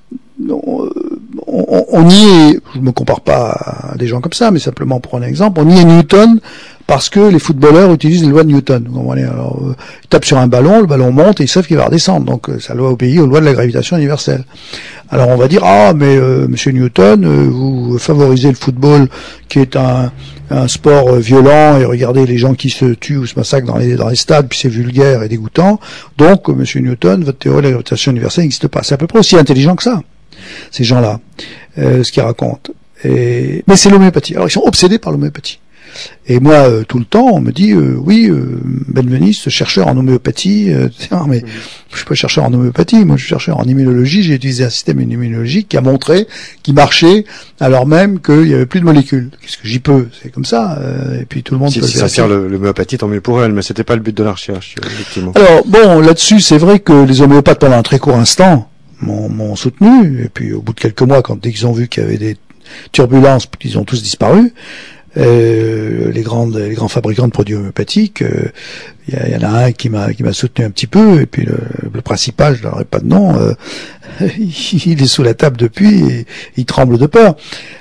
Speaker 2: y est, je me compare pas à des gens comme ça, mais simplement pour un exemple, on y est Newton parce que les footballeurs utilisent les lois de Newton. Alors, ils tapent sur un ballon, le ballon monte et ils savent qu'il va redescendre. Donc, ça doit obéir aux lois de la gravitation universelle. Alors, on va dire, monsieur Newton, vous favorisez le football qui est un sport violent et regardez les gens qui se tuent ou se massacrent dans les stades, puis c'est vulgaire et dégoûtant. Donc, monsieur Newton, votre théorie de la gravitation universelle n'existe pas. C'est à peu près aussi intelligent que ça, ces gens-là, ce qu'ils racontent. Mais c'est l'homéopathie. Alors, ils sont obsédés par l'homéopathie. Et moi, tout le temps, on me dit, oui, Benveniste, chercheur en homéopathie, mais je suis pas chercheur en homéopathie, moi je suis chercheur en immunologie, j'ai utilisé un système immunologique qui a montré qu'il marchait alors même qu'il y avait plus de molécules. Qu'est-ce que j'y peux? C'est comme ça, et puis tout le monde
Speaker 1: si ça sert l'homéopathie, tant mieux pour elle, mais c'était pas le but de la recherche, effectivement.
Speaker 2: Alors, bon, là-dessus, c'est vrai que les homéopathes, pendant un très court instant, m'ont soutenu, et puis au bout de quelques mois, dès qu'ils ont vu qu'il y avait des turbulences, ils ont tous disparu. Les grands fabricants de produits homéopathiques, il y en a un qui m'a soutenu un petit peu, et puis le principal, je n'aurai pas de nom, il est sous la table depuis et il tremble de peur.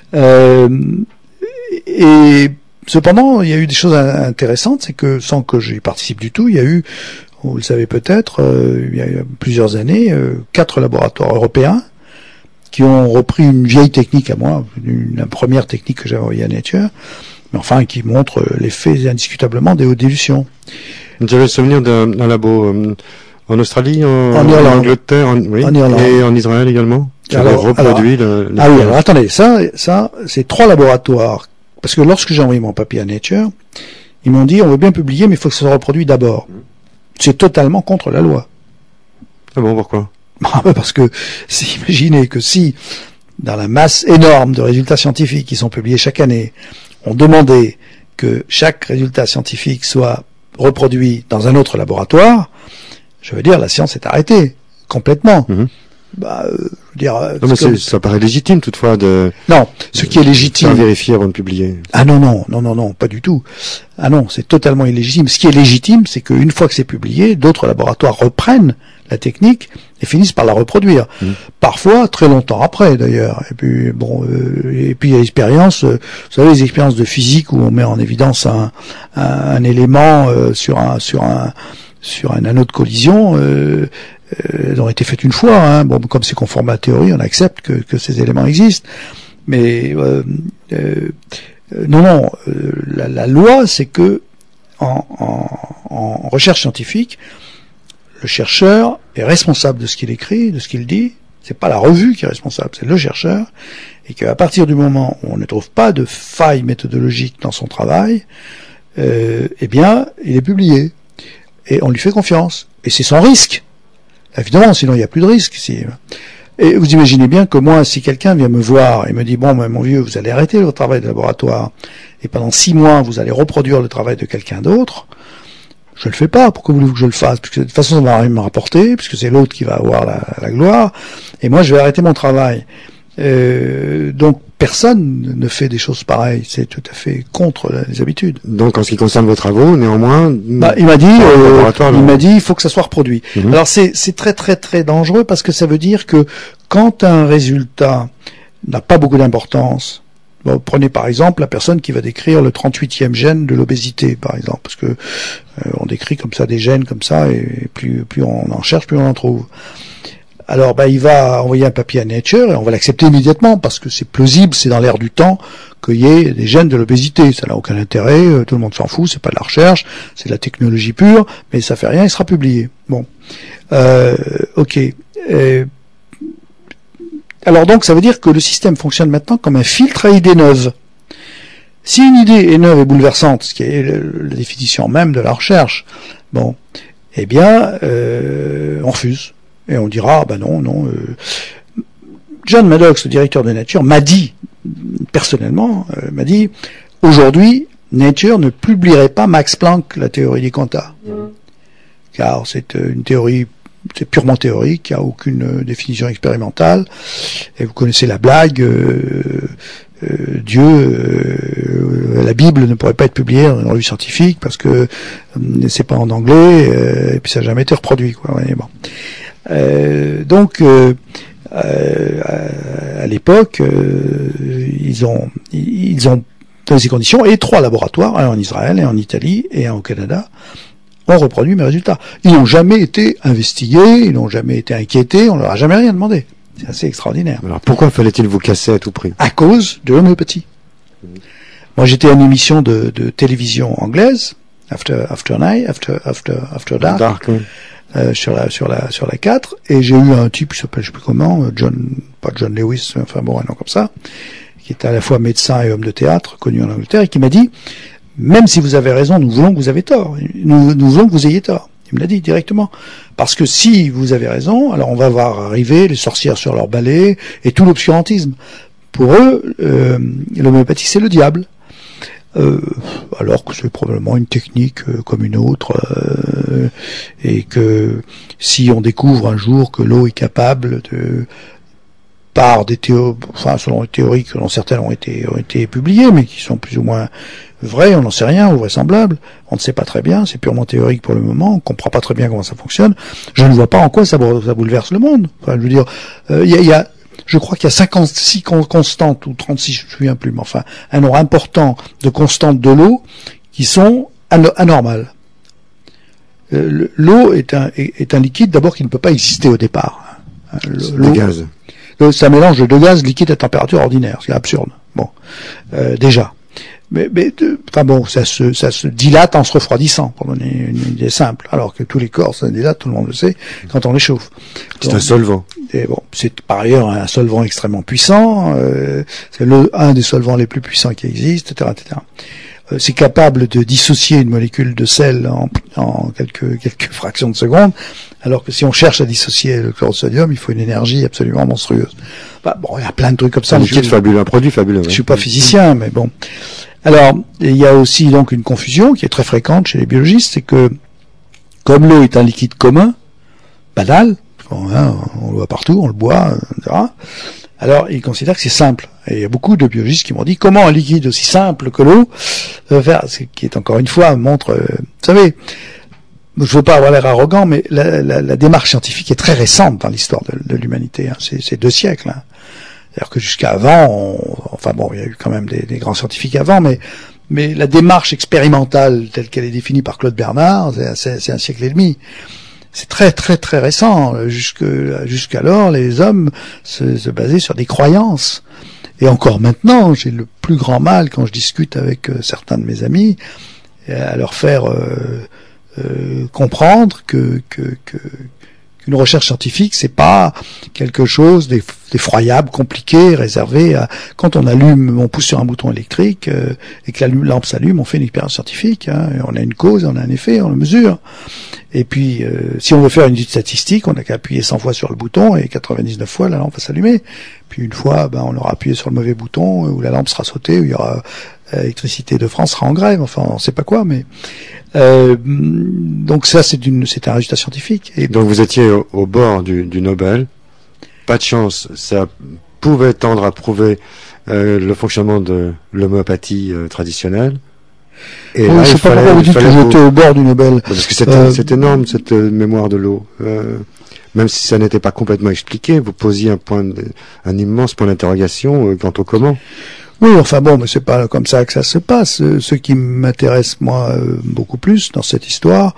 Speaker 2: Et cependant, il y a eu des choses intéressantes, c'est que sans que j'y participe du tout, il y a eu, vous le savez peut-être, il y a plusieurs années, 4 laboratoires européens qui ont repris une vieille technique à moi, la première technique que j'avais envoyée à Nature, mais enfin qui montre l'effet indiscutablement des hautes dilutions.
Speaker 1: J'avais le souvenir d'un labo en Australie, en Angleterre, en Irlande. Et en Israël également, qui avait reproduit
Speaker 2: oui, alors attendez, ça c'est 3 laboratoires, parce que lorsque j'ai envoyé mon papier à Nature, ils m'ont dit on veut bien publier, mais il faut que ça soit reproduit d'abord. C'est totalement contre la loi.
Speaker 1: Ah bon, pourquoi?
Speaker 2: Parce que, imaginez que si, dans la masse énorme de résultats scientifiques qui sont publiés chaque année, on demandait que chaque résultat scientifique soit reproduit dans un autre laboratoire, je veux dire, la science est arrêtée, complètement. je veux dire,
Speaker 1: non, mais ça paraît légitime toutefois
Speaker 2: non, ce qui est légitime.
Speaker 1: Faire vérifier avant de publier.
Speaker 2: Ah non, pas du tout. Ah non, c'est totalement illégitime. Ce qui est légitime, c'est qu'une fois que c'est publié, d'autres laboratoires reprennent la technique et finissent par la reproduire. Parfois, très longtemps après, d'ailleurs. Et puis, il y a l'expérience, vous savez, les expériences de physique où on met en évidence un élément sur un anneau de collision, elles ont été faites une fois. Hein. Bon, comme c'est conforme à la théorie, on accepte que ces éléments existent. Mais la loi, c'est que en recherche scientifique, le chercheur est responsable de ce qu'il écrit, de ce qu'il dit. C'est pas la revue qui est responsable, c'est le chercheur. Et qu'à partir du moment où on ne trouve pas de faille méthodologique dans son travail, eh bien, il est publié. Et on lui fait confiance. Et c'est sans risque. Évidemment, sinon il n'y a plus de risque. Et vous imaginez bien que moi, si quelqu'un vient me voir et me dit, bon, mon vieux, vous allez arrêter votre travail de laboratoire, et pendant 6 mois, vous allez reproduire le travail de quelqu'un d'autre, je le fais pas. Pourquoi voulez-vous que je le fasse? Parce que de toute façon, ça va rien me rapporter, puisque c'est l'autre qui va avoir la gloire, et moi, je vais arrêter mon travail. Donc, personne ne fait des choses pareilles. C'est tout à fait contre les habitudes.
Speaker 1: Donc, en ce qui concerne vos travaux, néanmoins,
Speaker 2: il m'a dit, il faut que ça soit reproduit. Alors, c'est très, très, très dangereux parce que ça veut dire que quand un résultat n'a pas beaucoup d'importance, prenez par exemple la personne qui va décrire le 38e gène de l'obésité, par exemple, parce que on décrit comme ça des gènes comme ça, et plus on en cherche, plus on en trouve. Alors, il va envoyer un papier à Nature et on va l'accepter immédiatement parce que c'est plausible, c'est dans l'air du temps qu'il y ait des gènes de l'obésité. Ça n'a aucun intérêt, tout le monde s'en fout, c'est pas de la recherche, c'est de la technologie pure, mais ça fait rien, il sera publié. Bon, ok. Alors donc, ça veut dire que le système fonctionne maintenant comme un filtre à idées neuves. Si une idée est neuve et bouleversante, ce qui est la définition même de la recherche, eh bien, on refuse. Et on dira, non. John Maddox, le directeur de Nature, m'a dit, personnellement, aujourd'hui, Nature ne publierait pas Max Planck, la théorie des quanta. Car c'est une théorie, c'est purement théorique, il n'y a aucune définition expérimentale. Et vous connaissez la blague, la Bible ne pourrait pas être publiée dans une revue scientifique parce que c'est pas en anglais, et puis ça n'a jamais été reproduit, quoi. Ouais, bon. Donc, à l'époque, ils ont dans ces conditions, et 3 laboratoires, un en Israël, un en Italie et un au Canada, ont reproduit mes résultats. Ils n'ont jamais été investigués, ils n'ont jamais été inquiétés, on leur a jamais rien demandé. C'est assez extraordinaire.
Speaker 1: Alors pourquoi fallait-il vous casser à tout prix? À
Speaker 2: cause de l'homéopathie. Moi, j'étais à une émission de télévision anglaise, After Dark. Sur la 4, et j'ai eu un type qui s'appelle, je sais plus comment, pas John Lewis, enfin bon, un nom comme ça, qui était à la fois médecin et homme de théâtre, connu en Angleterre, et qui m'a dit, même si vous avez raison, nous voulons que vous avez tort. Nous voulons que vous ayez tort. Il me l'a dit directement. Parce que si vous avez raison, alors on va voir arriver les sorcières sur leur balai, et tout l'obscurantisme. Pour eux, l'homéopathie, c'est le diable. Alors que c'est probablement une technique comme une autre, et que si on découvre un jour que l'eau est capable par des théories, enfin selon les théories dont certaines ont été publiées, mais qui sont plus ou moins vraies, on n'en sait rien, ou vraisemblables, on ne sait pas très bien, c'est purement théorique pour le moment, on comprend pas très bien comment ça fonctionne, je ne vois pas en quoi ça bouleverse le monde. Enfin, je veux dire, je crois qu'il y a 56 constantes, ou 36, je ne me souviens plus, mais enfin, un nombre important de constantes de l'eau qui sont anormales. L'eau est un liquide d'abord qui ne peut pas exister au départ.
Speaker 1: Le gaz.
Speaker 2: C'est un mélange de 2 gaz liquides à température ordinaire, c'est absurde. Bon, déjà. Mais enfin bon, ça se dilate en se refroidissant, pour donner une idée simple. Alors que tous les corps, ça dilate, tout le monde le sait, quand on les chauffe.
Speaker 1: C'est un solvant.
Speaker 2: Et bon, c'est par ailleurs un solvant extrêmement puissant. C'est un des solvants les plus puissants qui existent, etc., etc. C'est capable de dissocier une molécule de sel en quelques fractions de seconde, alors que si on cherche à dissocier le chlorure de sodium, il faut une énergie absolument monstrueuse. Bah, bon, il y a plein de trucs comme ça.
Speaker 1: Un liquide fabuleux, un produit fabuleux.
Speaker 2: Je suis pas physicien, mais bon. Alors, il y a aussi donc une confusion qui est très fréquente chez les biologistes, c'est que comme l'eau est un liquide commun, banal, Bon, hein, on le voit partout, on le boit, etc. Alors, ils considèrent que c'est simple. Et il y a beaucoup de biologistes qui m'ont dit comment un liquide aussi simple que l'eau faire, ce qui est encore une fois montre, vous savez, je veux pas avoir l'air arrogant, mais la démarche scientifique est très récente dans l'histoire de l'humanité. Hein. C'est 2 siècles. Hein. C'est-à-dire que jusqu'à avant, enfin bon, il y a eu quand même des grands scientifiques avant, mais la démarche expérimentale telle qu'elle est définie par Claude Bernard, c'est 1 siècle et demi. C'est très très très récent. Jusqu'alors, les hommes se basaient sur des croyances. Et encore maintenant, j'ai le plus grand mal quand je discute avec certains de mes amis à leur faire comprendre qu'une recherche scientifique, c'est pas quelque chose d'effroyable, compliqué, réservé à quand on pousse sur un bouton électrique et que la lampe s'allume, on fait une expérience scientifique. Hein, et on a une cause, on a un effet, on le mesure. Et puis, si on veut faire une étude statistique, on n'a qu'à appuyer 100 fois sur le bouton et 99 fois la lampe va s'allumer. Puis une fois, on aura appuyé sur le mauvais bouton où la lampe sera sautée, où il y aura l'électricité de France sera en grève. Enfin, on ne sait pas quoi, mais donc ça, c'est un résultat scientifique. Et
Speaker 1: donc vous étiez au bord du Nobel. Pas de chance, ça pouvait tendre à prouver le fonctionnement de l'homéopathie traditionnelle. Et
Speaker 2: là, je sais pas pourquoi vous dites que j'étais au bord du Nobel.
Speaker 1: Parce que c'est énorme cette mémoire de l'eau. Même si ça n'était pas complètement expliqué, vous posiez un immense point d'interrogation quant au comment.
Speaker 2: Oui, enfin bon, mais c'est pas comme ça que ça se passe. Ce qui m'intéresse moi beaucoup plus dans cette histoire,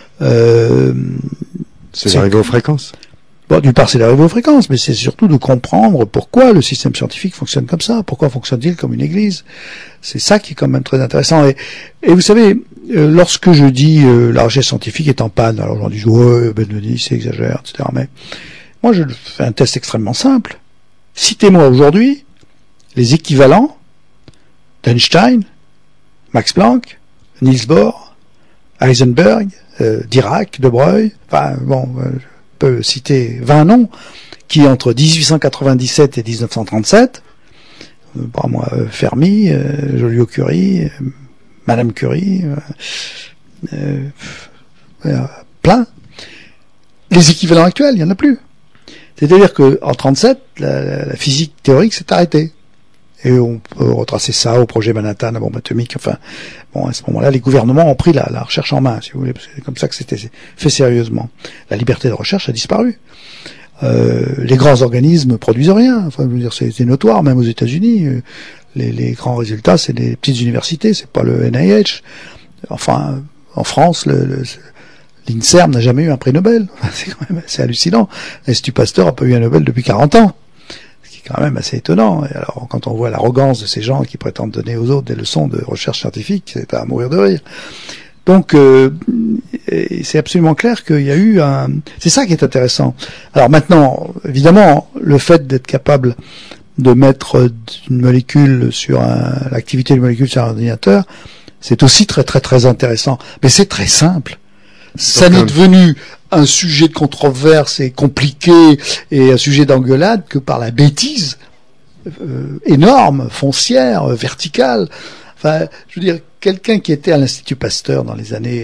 Speaker 1: c'est d'arriver aux fréquences.
Speaker 2: Bon, d'une part, c'est d'arriver aux fréquences, mais c'est surtout de comprendre pourquoi le système scientifique fonctionne comme ça. Pourquoi fonctionne-t-il comme une église? C'est ça qui est quand même très intéressant. Et vous savez, lorsque je dis la recherche scientifique est en panne, alors j'en dis ouais, Ben Denis, c'est exagère, etc. Mais moi, je fais un test extrêmement simple. Citez-moi aujourd'hui les équivalents d'Einstein, Max Planck, Niels Bohr, Heisenberg, Dirac, De Broglie, enfin bon, je peux citer 20 noms, qui entre 1897 et 1937, par moi, Fermi, Joliot-Curie, Madame Curie, plein. Les équivalents actuels, il n'y en a plus. C'est-à-dire que en 37, la physique théorique s'est arrêtée. Et on peut retracer ça au projet Manhattan, la bombe atomique. Enfin, bon, à ce moment-là, les gouvernements ont pris la recherche en main, si vous voulez, parce que c'est comme ça que c'était fait sérieusement. La liberté de recherche a disparu. Les grands organismes produisent rien. Enfin, je veux dire, c'est notoire, même aux États-Unis. Les grands résultats, c'est des petites universités, c'est pas le NIH. Enfin, en France, l'INSERM n'a jamais eu un prix Nobel. C'est quand même assez hallucinant. L'Institut Pasteur n'a pas eu un Nobel depuis 40 ans. Quand même assez étonnant. Et alors, quand on voit l'arrogance de ces gens qui prétendent donner aux autres des leçons de recherche scientifique, c'est à mourir de rire. Donc, c'est absolument clair qu'il y a eu c'est ça qui est intéressant. Alors maintenant, évidemment, le fait d'être capable de mettre une molécule l'activité d'une molécule sur un ordinateur, c'est aussi très très très intéressant. Mais c'est très simple. Ça n'est devenu un sujet de controverse et compliqué et un sujet d'engueulade que par la bêtise énorme, foncière, verticale. Enfin, je veux dire, quelqu'un qui était à l'Institut Pasteur dans les années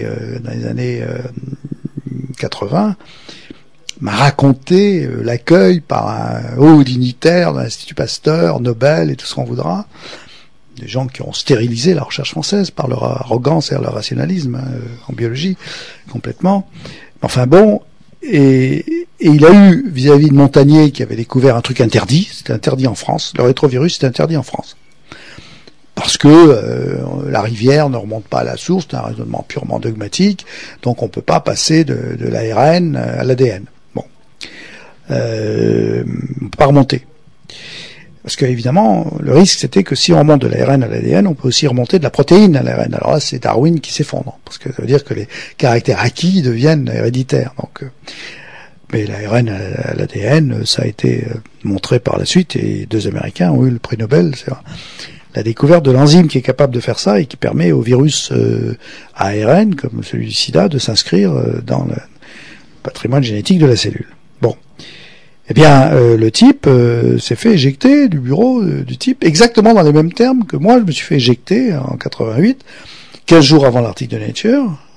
Speaker 2: 80 m'a raconté l'accueil par un haut dignitaire de l'Institut Pasteur, Nobel et tout ce qu'on voudra. Des gens qui ont stérilisé la recherche française par leur arrogance et leur rationalisme en biologie, complètement. Enfin bon, et il a eu, vis-à-vis de Montagnier, qui avait découvert un truc interdit, c'était interdit en France, le rétrovirus c'était interdit en France. Parce que la rivière ne remonte pas à la source, c'est un raisonnement purement dogmatique, donc on peut pas passer de l'ARN à l'ADN. Bon. On peut pas remonter. Parce que évidemment, le risque c'était que si on remonte de l'ARN à l'ADN, on peut aussi remonter de la protéine à l'ARN. Alors là, c'est Darwin qui s'effondre, parce que ça veut dire que les caractères acquis deviennent héréditaires. Donc, mais l'ARN à l'ADN, ça a été montré par la suite, et 2 Américains ont eu le prix Nobel. C'est la découverte de l'enzyme qui est capable de faire ça et qui permet au virus ARN, comme celui du SIDA, de s'inscrire dans le patrimoine génétique de la cellule. Bon. Eh bien, le type s'est fait éjecter du bureau du type, exactement dans les mêmes termes que moi, je me suis fait éjecter en 88, 15 jours avant l'article de Nature.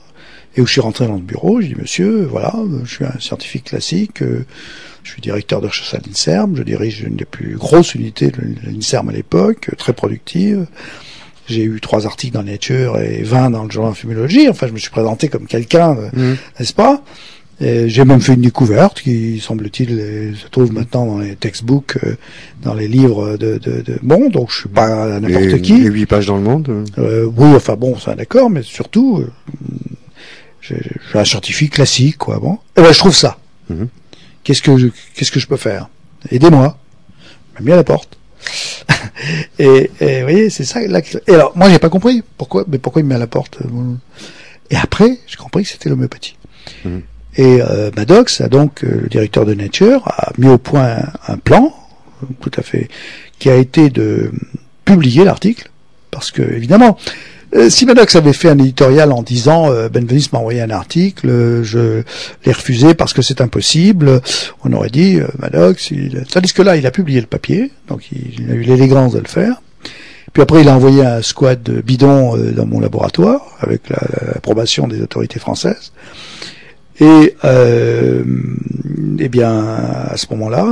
Speaker 2: Et où je suis rentré dans le bureau, j'ai dit, monsieur, voilà, je suis un scientifique classique, je suis directeur de recherche à l'INSERM, je dirige une des plus grosses unités de l'INSERM à l'époque, très productive. J'ai eu 3 articles dans Nature et 20 dans le journal Fumologie. Enfin, je me suis présenté comme quelqu'un, n'est-ce pas? Et j'ai même fait une découverte qui, semble-t-il, se trouve maintenant dans les textbooks, dans les livres bon, donc je suis pas n'importe qui.
Speaker 1: Les 8 pages dans le Monde.
Speaker 2: Oui, enfin bon, c'est d'accord, mais surtout, je suis un scientifique classique, quoi. Bon, et ben je trouve ça. Qu'est-ce que je peux faire? Aidez-moi. M'a mis à la porte. et vous voyez, c'est ça. Là, et alors, moi, j'ai pas compris pourquoi il me met à la porte. Et après, j'ai compris que c'était l'homéopathie. Et Maddox, donc le directeur de Nature, a mis au point un plan, tout à fait, qui a été de publier l'article, parce que évidemment, si Maddox avait fait un éditorial en disant Benveniste m'a envoyé un article, je l'ai refusé parce que c'est impossible, on aurait dit Maddox, tandis que là, il a publié le papier, donc il a eu l'élégance de le faire. Puis après, il a envoyé un squad bidon dans mon laboratoire avec l'approbation des autorités françaises. Et eh bien, à ce moment-là,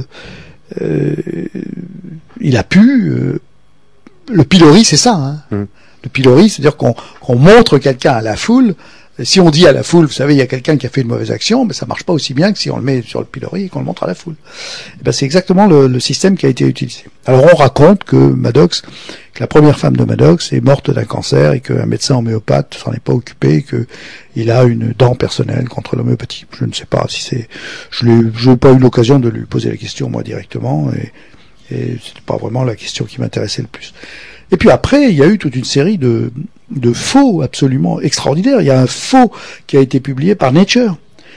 Speaker 2: il a pu. Le pilori, c'est ça. Hein. Le pilori, c'est-à-dire qu'on montre quelqu'un à la foule. Si on dit à la foule, vous savez, il y a quelqu'un qui a fait une mauvaise action, mais ça marche pas aussi bien que si on le met sur le pilori et qu'on le montre à la foule. Et ben, c'est exactement le système qui a été utilisé. Alors, on raconte que Maddox, que la première femme de Maddox est morte d'un cancer et qu'un médecin homéopathe s'en est pas occupé, qu'il a une dent personnelle contre l'homéopathie. Je ne sais pas si c'est, je n'ai pas eu l'occasion de lui poser la question, moi, directement, et c'était pas vraiment la question qui m'intéressait le plus. Et puis après, il y a eu toute une série de faux absolument extraordinaires. Il y a un faux qui a été publié par Nature.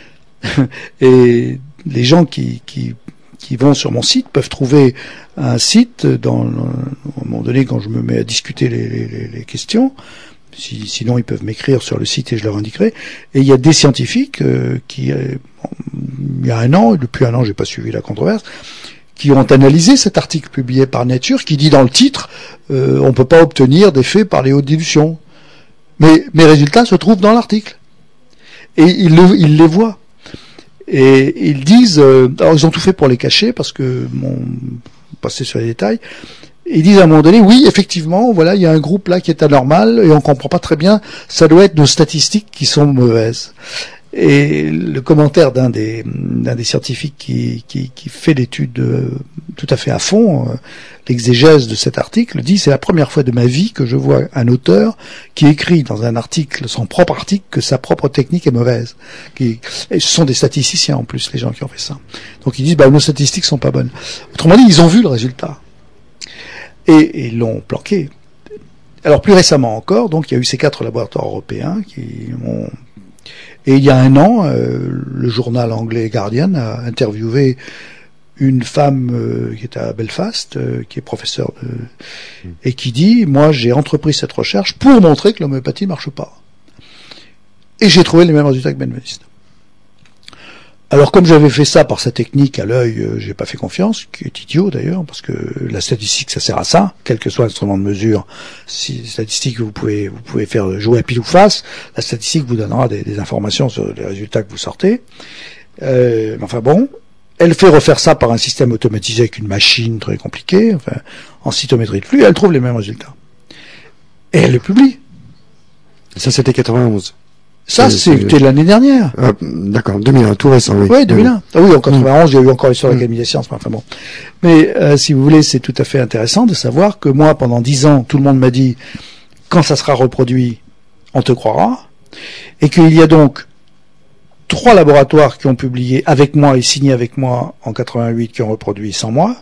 Speaker 2: Et les gens qui vont sur mon site peuvent trouver un site à un moment donné, quand je me mets à discuter les questions, sinon ils peuvent m'écrire sur le site et je leur indiquerai. Et il y a des scientifiques qui, il y a un an, depuis un an, j'ai pas suivi la controverse, qui ont analysé cet article publié par Nature, qui dit dans le titre, on peut pas obtenir d'effet par les hautes dilutions. Mais mes résultats se trouvent dans l'article. Et ils les voient. Et ils disent, alors ils ont tout fait pour les cacher, parce que, passer sur les détails, ils disent à un moment donné, oui, effectivement, voilà, il y a un groupe là qui est anormal, et on comprend pas très bien, ça doit être nos statistiques qui sont mauvaises. Et le commentaire d'un des scientifiques qui fait l'étude tout à fait à fond, l'exégèse de cet article, dit c'est la première fois de ma vie que je vois un auteur qui écrit dans un article, son propre article, que sa propre technique est mauvaise. Et ce sont des statisticiens en plus, les gens qui ont fait ça. Donc ils disent nos statistiques sont pas bonnes. Autrement dit, ils ont vu le résultat. Et ils l'ont planqué. Alors plus récemment encore, donc il y a eu ces 4 laboratoires européens qui ont... Et il y a un an, le journal anglais Guardian a interviewé une femme qui est à Belfast, qui est professeure et qui dit, moi j'ai entrepris cette recherche pour montrer que l'homéopathie ne marche pas. Et j'ai trouvé les mêmes résultats que Benveniste. Alors comme j'avais fait ça par sa technique à l'œil, j'ai pas fait confiance, qui est idiot d'ailleurs, parce que la statistique ça sert à ça, quel que soit l'instrument de mesure. Si statistique vous pouvez faire jouer à pile ou face, la statistique vous donnera des informations sur les résultats que vous sortez. Enfin bon, elle fait refaire ça par un système automatisé avec une machine très compliquée, enfin en cytométrie de flux, et elle trouve les mêmes résultats. Et elle le publie.
Speaker 1: Ça c'était 91.
Speaker 2: Ça, c'était l'année dernière.
Speaker 1: D'accord, 2001, tout récent, oui.
Speaker 2: Oui, 2001. Ah oui, en 91, il y a eu encore l'histoire de l'Académie des sciences, mais enfin bon. Mais si vous voulez, c'est tout à fait intéressant de savoir que moi, pendant 10 ans, tout le monde m'a dit, quand ça sera reproduit, on te croira. Et qu'il y a donc 3 laboratoires qui ont publié avec moi et signé avec moi en 88 qui ont reproduit sans moi.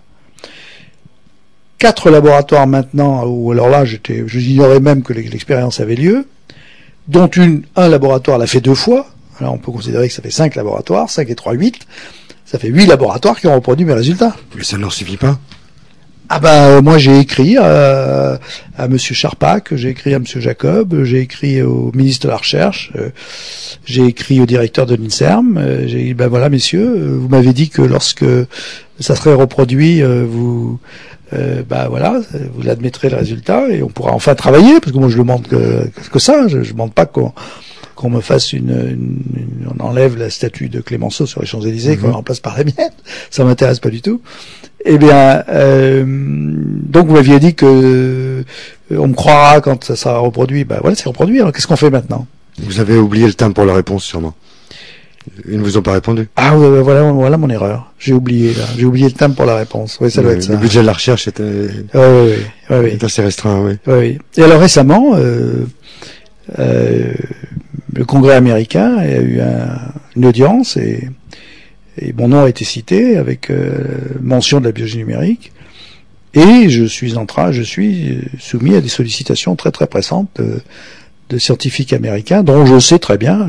Speaker 2: 4 laboratoires maintenant, où alors là, j'ignorais même que l'expérience avait lieu, dont un laboratoire l'a fait 2 fois. Alors on peut considérer que ça fait 5 laboratoires, 5 et 3, 8. Ça fait 8 laboratoires qui ont reproduit mes résultats.
Speaker 1: Mais ça ne leur suffit pas.
Speaker 2: Moi j'ai écrit à Monsieur Charpak, j'ai écrit à Monsieur Jacob, j'ai écrit au ministre de la Recherche, j'ai écrit au directeur de l'INSERM, j'ai dit voilà messieurs, vous m'avez dit que lorsque ça serait reproduit, vous admettrez le résultat et on pourra enfin travailler, parce que moi je demande que ça, je demande pas qu'on qu'on me fasse on enlève la statue de Clémenceau sur les Champs-Élysées, qu'on la remplace par la mienne. Ça m'intéresse pas du tout. Eh bien, donc vous m'aviez dit que on me croira quand ça sera reproduit. Ben voilà, c'est reproduit. Alors qu'est-ce qu'on fait maintenant?
Speaker 1: Vous avez oublié le timbre pour la réponse, sûrement. Ils ne vous ont pas répondu.
Speaker 2: Ah ouais, voilà mon erreur. J'ai oublié le timbre pour la réponse. Oui, ça doit être ça.
Speaker 1: Le budget de la recherche était assez restreint, oui.
Speaker 2: Oui. Et alors récemment, le Congrès américain a eu une audience et mon nom a été cité avec mention de la biologie numérique. Et je suis soumis à des sollicitations très très pressantes de scientifiques américains, dont je sais très bien,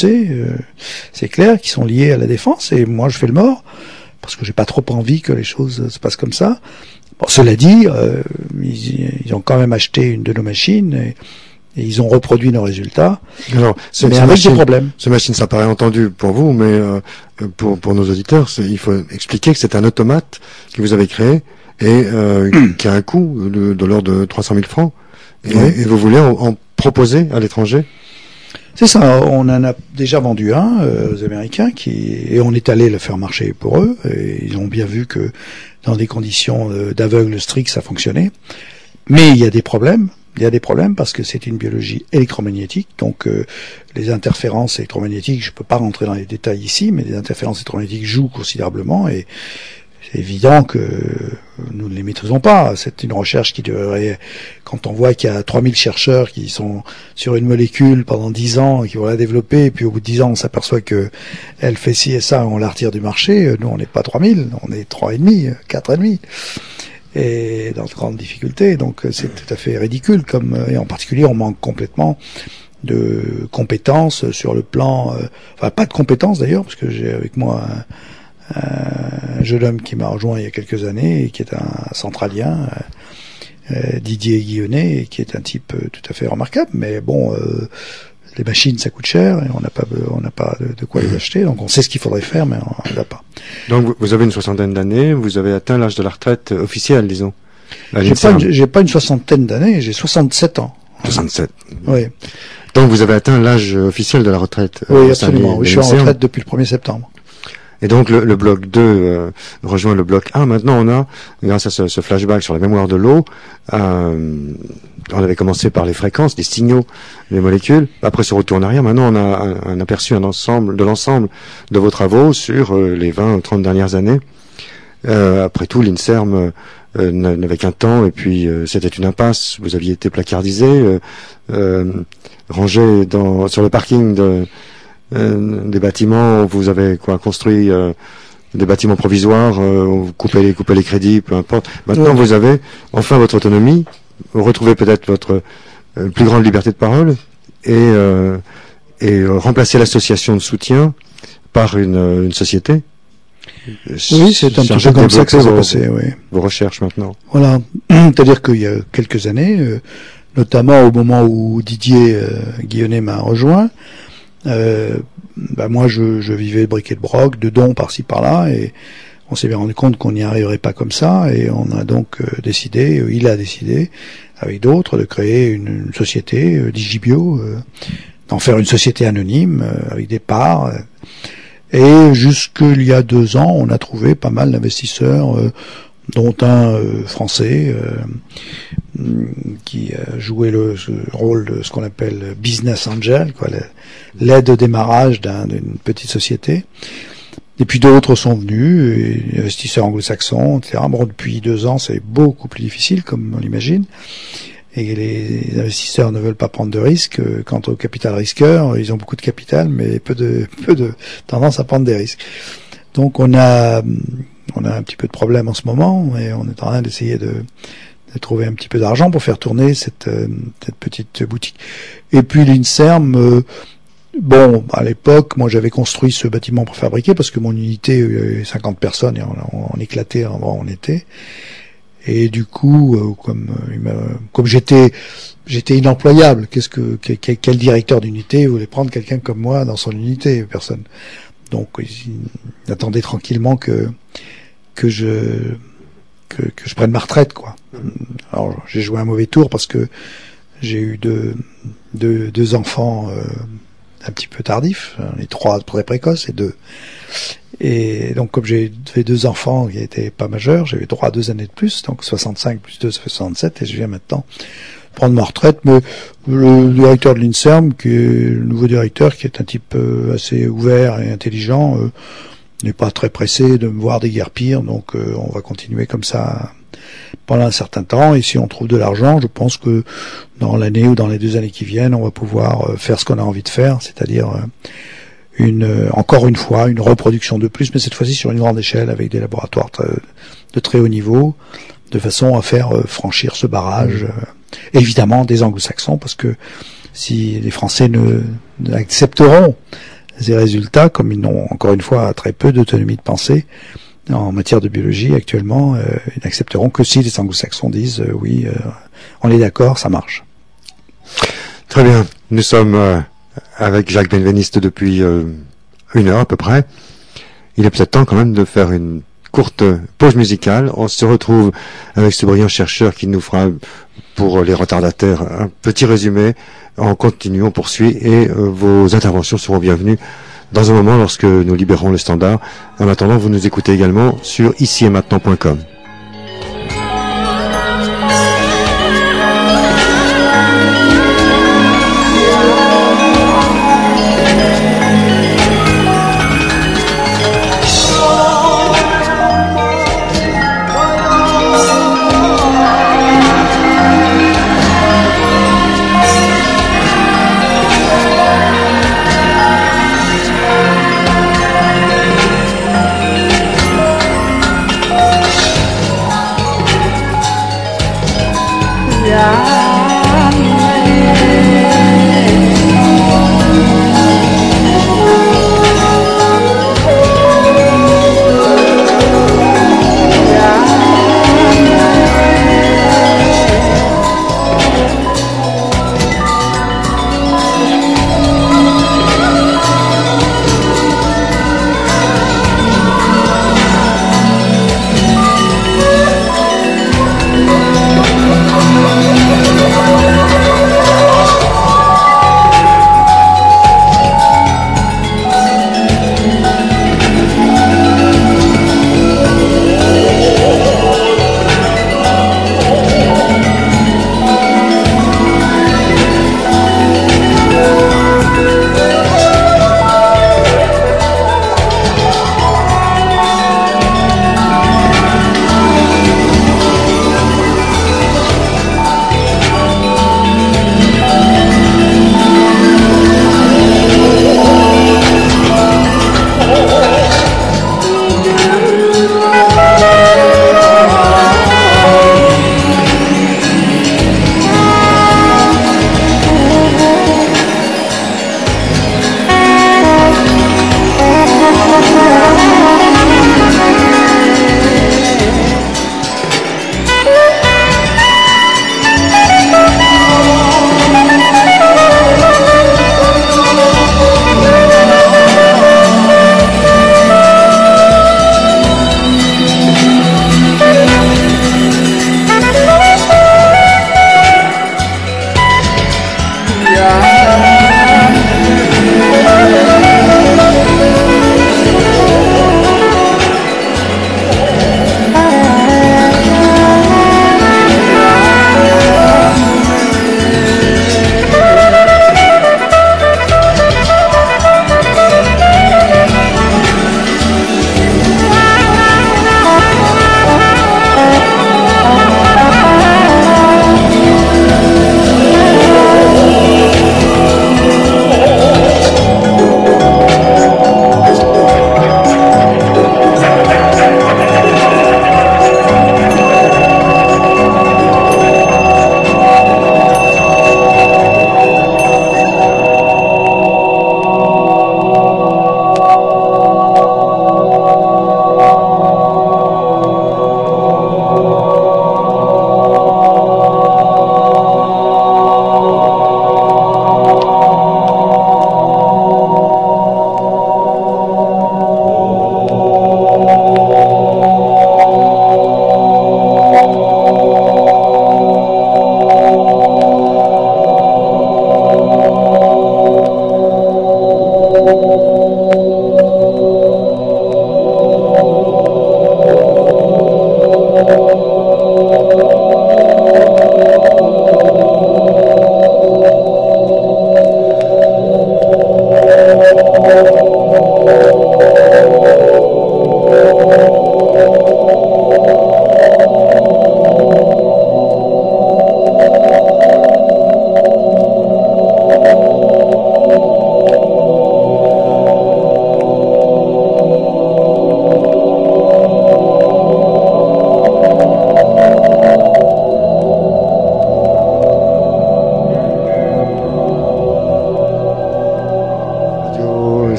Speaker 2: c'est clair, qui sont liés à la défense, et moi je fais le mort, parce que j'ai pas trop envie que les choses se passent comme ça. Bon, cela dit, ils ont quand même acheté une de nos machines, et ils ont reproduit nos résultats,
Speaker 1: alors,
Speaker 2: mais avec des problèmes.
Speaker 1: Ces machines, ça paraît entendu pour vous, mais pour nos auditeurs, il faut expliquer que c'est un automate que vous avez créé, et qui a un coût de l'ordre de 300 000 francs, et vous voulez en proposer à l'étranger?
Speaker 2: C'est ça, on en a déjà vendu un aux Américains et on est allé le faire marcher pour eux, et ils ont bien vu que dans des conditions d'aveugle strict ça fonctionnait. Mais il y a des problèmes parce que c'est une biologie électromagnétique, donc les interférences électromagnétiques, je peux pas rentrer dans les détails ici, mais les interférences électromagnétiques jouent considérablement, et c'est évident que nous ne les maîtrisons pas. C'est une recherche qui devrait, quand on voit qu'il y a 3000 chercheurs qui sont sur une molécule pendant 10 ans et qui vont la développer, et puis au bout de 10 ans on s'aperçoit que elle fait ci et ça, on la retire du marché. Nous on n'est pas 3000, on est 3,5, 4,5. Et dans de grandes difficultés, donc c'est tout à fait ridicule, et en particulier on manque complètement de compétences sur le plan, enfin pas de compétences d'ailleurs, parce que j'ai avec moi un jeune homme qui m'a rejoint il y a quelques années et qui est un centralien, Didier Guillonnet, qui est un type tout à fait remarquable, mais bon, les machines ça coûte cher et on n'a pas de quoi les acheter, donc on sait ce qu'il faudrait faire, mais on l'a pas.
Speaker 1: Donc vous avez une soixantaine d'années, vous avez atteint l'âge de la retraite officielle, disons.
Speaker 2: J'ai pas une soixantaine d'années, j'ai 67 ans.
Speaker 1: 67.
Speaker 2: Oui.
Speaker 1: Donc vous avez atteint l'âge officiel de la retraite.
Speaker 2: Oui, absolument. Oui, je suis en retraite depuis le 1er septembre.
Speaker 1: Et donc le bloc 2 rejoint le bloc 1. Maintenant on a, grâce à ce flashback sur la mémoire de l'eau, on avait commencé par les fréquences, les signaux des molécules. Après ce retour en arrière, maintenant on a un aperçu de l'ensemble de vos travaux sur les 20 ou 30 dernières années. Après tout, l'INSERM n'avait qu'un temps, et puis c'était une impasse. Vous aviez été placardisé, rangé sur le parking des bâtiments. Vous avez construit des bâtiments provisoires, vous coupez les crédits, peu importe. Maintenant, vous avez enfin votre autonomie, vous retrouvez peut-être votre plus grande liberté de parole, et remplacer l'association de soutien par une société.
Speaker 2: Oui, c'est un petit peu comme ça que ça s'est passé, oui.
Speaker 1: Vos recherches maintenant.
Speaker 2: Voilà. C'est-à-dire qu'il y a quelques années, notamment au moment où Didier Guillonnet m'a rejoint, moi je vivais de briquet de broc, de dons par-ci par-là, et on s'est bien rendu compte qu'on n'y arriverait pas comme ça, et on a donc il a décidé, avec d'autres, de créer une société, Digibio, d'en faire une société anonyme, avec des parts. Et jusqu'il y a 2 ans, on a trouvé pas mal d'investisseurs, dont un français qui jouait le rôle de ce qu'on appelle business angel, l'aide au démarrage d'une petite société. Et puis d'autres sont venus, investisseurs anglo-saxons, etc. Bon, depuis 2 ans, c'est beaucoup plus difficile, comme on l'imagine. Et les investisseurs ne veulent pas prendre de risques. Quant au capital risqueur, ils ont beaucoup de capital, mais peu de tendance à prendre des risques. Donc on a un petit peu de problème en ce moment, et on est en train d'essayer de trouver un petit peu d'argent pour faire tourner cette petite boutique. Et puis l'INSERM, à l'époque, moi j'avais construit ce bâtiment pour fabriquer, parce que mon unité, il y avait 50 personnes et on éclatait à l'endroit où on était. Et du coup, comme j'étais inemployable, quel directeur d'unité voulait prendre quelqu'un comme moi dans son unité? Personne. Donc il attendait tranquillement que je prenne ma retraite, quoi. Alors j'ai joué un mauvais tour, parce que j'ai eu deux enfants un petit peu tardif. Les 3 très précoces et 2. Et donc, comme j'ai fait 2 enfants qui étaient pas majeurs, j'avais droit à 2 années de plus, donc 65 plus 2, ça fait 67, et je viens maintenant prendre ma retraite. Mais le directeur de l'INSERM, qui est le nouveau directeur, qui est un type assez ouvert et intelligent, n'est pas très pressé de me voir déguerpir, donc on va continuer comme ça pendant un certain temps, et si on trouve de l'argent, je pense que dans l'année ou dans les 2 années qui viennent, on va pouvoir faire ce qu'on a envie de faire, c'est-à-dire encore une fois, une reproduction de plus, mais cette fois-ci sur une grande échelle avec des laboratoires de très haut niveau, de façon à faire franchir ce barrage, évidemment des anglo-saxons, parce que si les Français n'accepteront ces résultats, comme ils n'ont encore une fois très peu d'autonomie de pensée en matière de biologie actuellement, ils n'accepteront que si les anglo-saxons disent oui, on est d'accord, ça marche.
Speaker 1: Très bien, nous sommes avec Jacques Benveniste depuis 1 heure à peu près. Il est peut-être temps quand même de faire une courte pause musicale. On se retrouve avec ce brillant chercheur qui nous fera, pour les retardataires, un petit résumé. On continue, on poursuit, et vos interventions seront bienvenues dans un moment lorsque nous libérons le standard. En attendant, vous nous écoutez également sur icietmaintenant.com.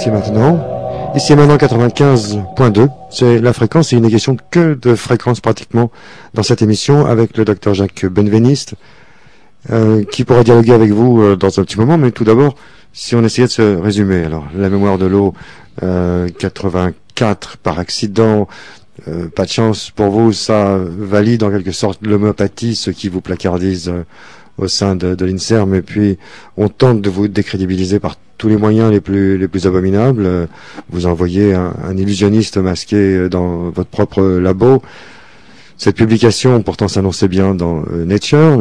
Speaker 1: Ici maintenant. Ici maintenant 95.2. C'est la fréquence et il n'est question que de fréquence pratiquement dans cette émission avec le docteur Jacques Benveniste qui pourra dialoguer avec vous dans un petit moment. Mais tout d'abord, si on essayait de se résumer. Alors, la mémoire de l'eau, 84 par accident, pas de chance pour vous, ça valide en quelque sorte l'homéopathie, ce qui vous placardise au sein de l'INSERM, et puis on tente de vous décrédibiliser par tous les moyens les plus abominables. Vous envoyez un illusionniste masqué dans votre propre labo. Cette publication pourtant s'annonçait bien dans Nature.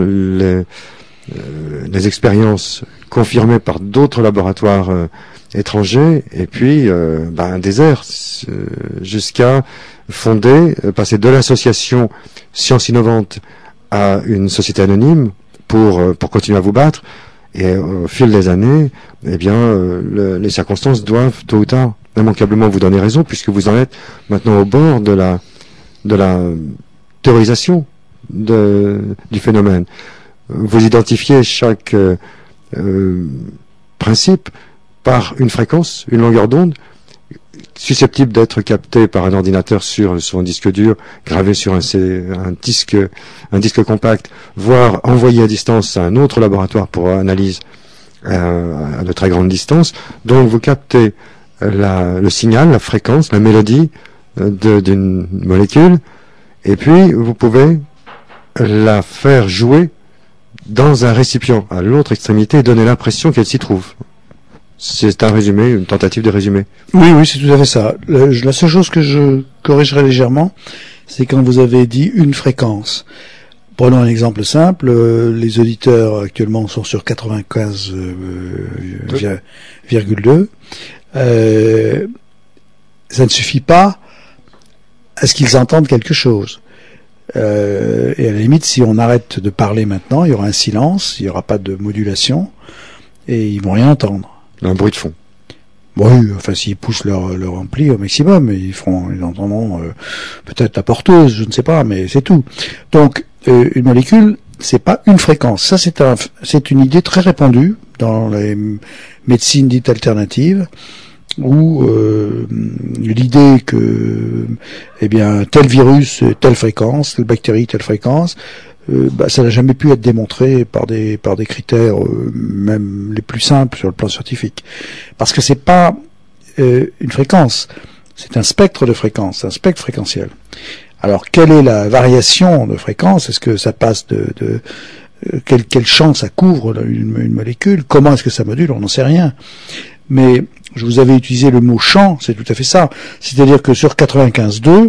Speaker 1: Les expériences confirmées par d'autres laboratoires étrangers, et puis un désert jusqu'à fonder, passer de l'association Science Innovante à une société anonyme pour continuer à vous battre. Et au fil des années, eh bien, les circonstances doivent tôt ou tard immanquablement vous donner raison, puisque vous en êtes maintenant au bord de la théorisation du phénomène. Vous identifiez chaque principe par une fréquence, une longueur d'onde, susceptible d'être capté par un ordinateur sur un disque dur, gravé sur un disque compact, voire envoyé à distance à un autre laboratoire pour analyse à de très grande distance. Donc vous captez le signal, la fréquence, la mélodie d'une molécule, et puis vous pouvez la faire jouer dans un récipient à l'autre extrémité et donner l'impression qu'elle s'y trouve. C'est un résumé, une tentative de résumé.
Speaker 2: Oui, c'est tout à fait ça. La seule chose que je corrigerai légèrement, c'est quand vous avez dit une fréquence. Prenons un exemple simple. Les auditeurs actuellement sont sur 95,2. Ça ne suffit pas à ce qu'ils entendent quelque chose. Et à la limite, si on arrête de parler maintenant, il y aura un silence, il n'y aura pas de modulation, et ils vont rien entendre.
Speaker 1: Un bruit de fond.
Speaker 2: Oui, enfin s'ils poussent leur ampli au maximum, ils entendront peut-être la porteuse, je ne sais pas, mais c'est tout. Donc une molécule, c'est pas une fréquence. Ça c'est une idée très répandue dans les médecines dites alternatives, où l'idée que tel virus telle fréquence, telle bactérie telle fréquence, ça n'a jamais pu être démontré par des critères même les plus simples sur le plan scientifique, parce que c'est pas une fréquence, c'est un spectre de fréquence, un spectre fréquentiel. Alors quelle est la variation de fréquence? Est-ce que ça passe quel champ ça couvre une molécule? Comment est-ce que ça module? On n'en sait rien. Mais je vous avais utilisé le mot champ, c'est tout à fait ça. C'est-à-dire que sur 95.2,